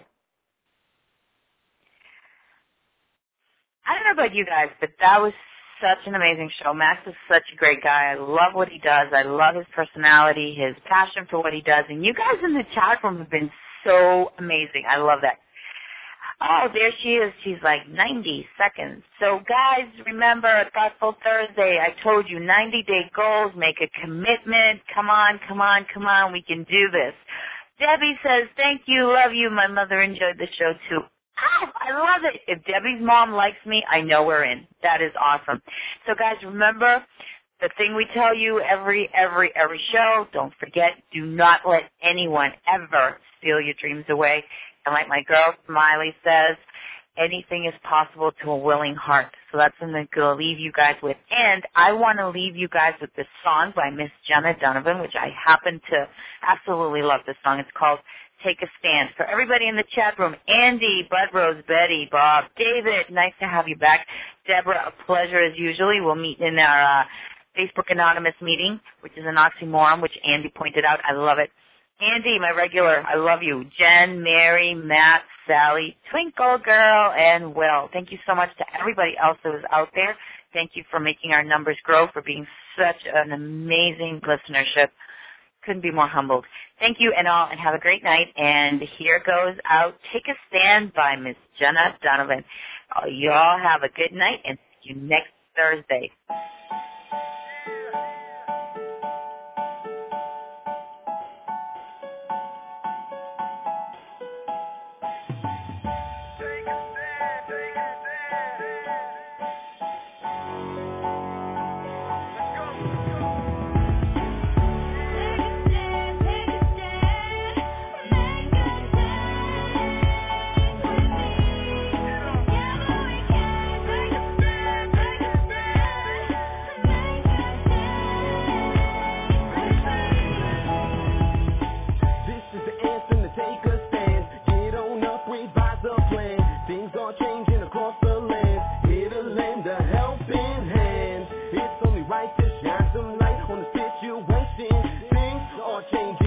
Speaker 4: I don't know about you guys, but that was such an amazing show. Max is such a great guy. I love what he does. I love his personality, his passion for what he does. And you guys in the chat room have been so amazing. I love that. Oh, there she is. She's like ninety seconds. So, guys, remember, Thoughtful Thursday, I told you, ninety-day goals, make a commitment. Come on, come on, come on. We can do this. Debbie says, thank you, love you. My mother enjoyed the show, too. Oh, I love it. If Debbie's mom likes me, I know we're in. That is awesome. So, guys, remember the thing we tell you every, every, every show. Don't forget, do not let anyone ever steal your dreams away. And like my girl Smiley says, anything is possible to a willing heart. So that's what I'm going to leave you guys with. And I want to leave you guys with this song by Miss Jenna Donovan, which I happen to absolutely love this song. It's called Take a Stand. For everybody in the chat room, Andy, Bud Rose, Betty, Bob, David, nice to have you back. Deborah, a pleasure as usually. We'll meet in our uh, Facebook Anonymous meeting, which is an oxymoron, which Andy pointed out. I love it. Andy, my regular, I love you. Jen, Mary, Matt, Sally, Twinkle Girl, and Will. Thank you so much to everybody else that was out there. Thank you for making our numbers grow, for being such an amazing listenership. Couldn't be more humbled. Thank you and all, and have a great night. And here goes out Take a Stand by Miss Jenna Donovan. Uh, you all have a good night, and see you next Thursday.
Speaker 6: Take a stand, take a stand, make a stand.
Speaker 9: wasting. Things are changing.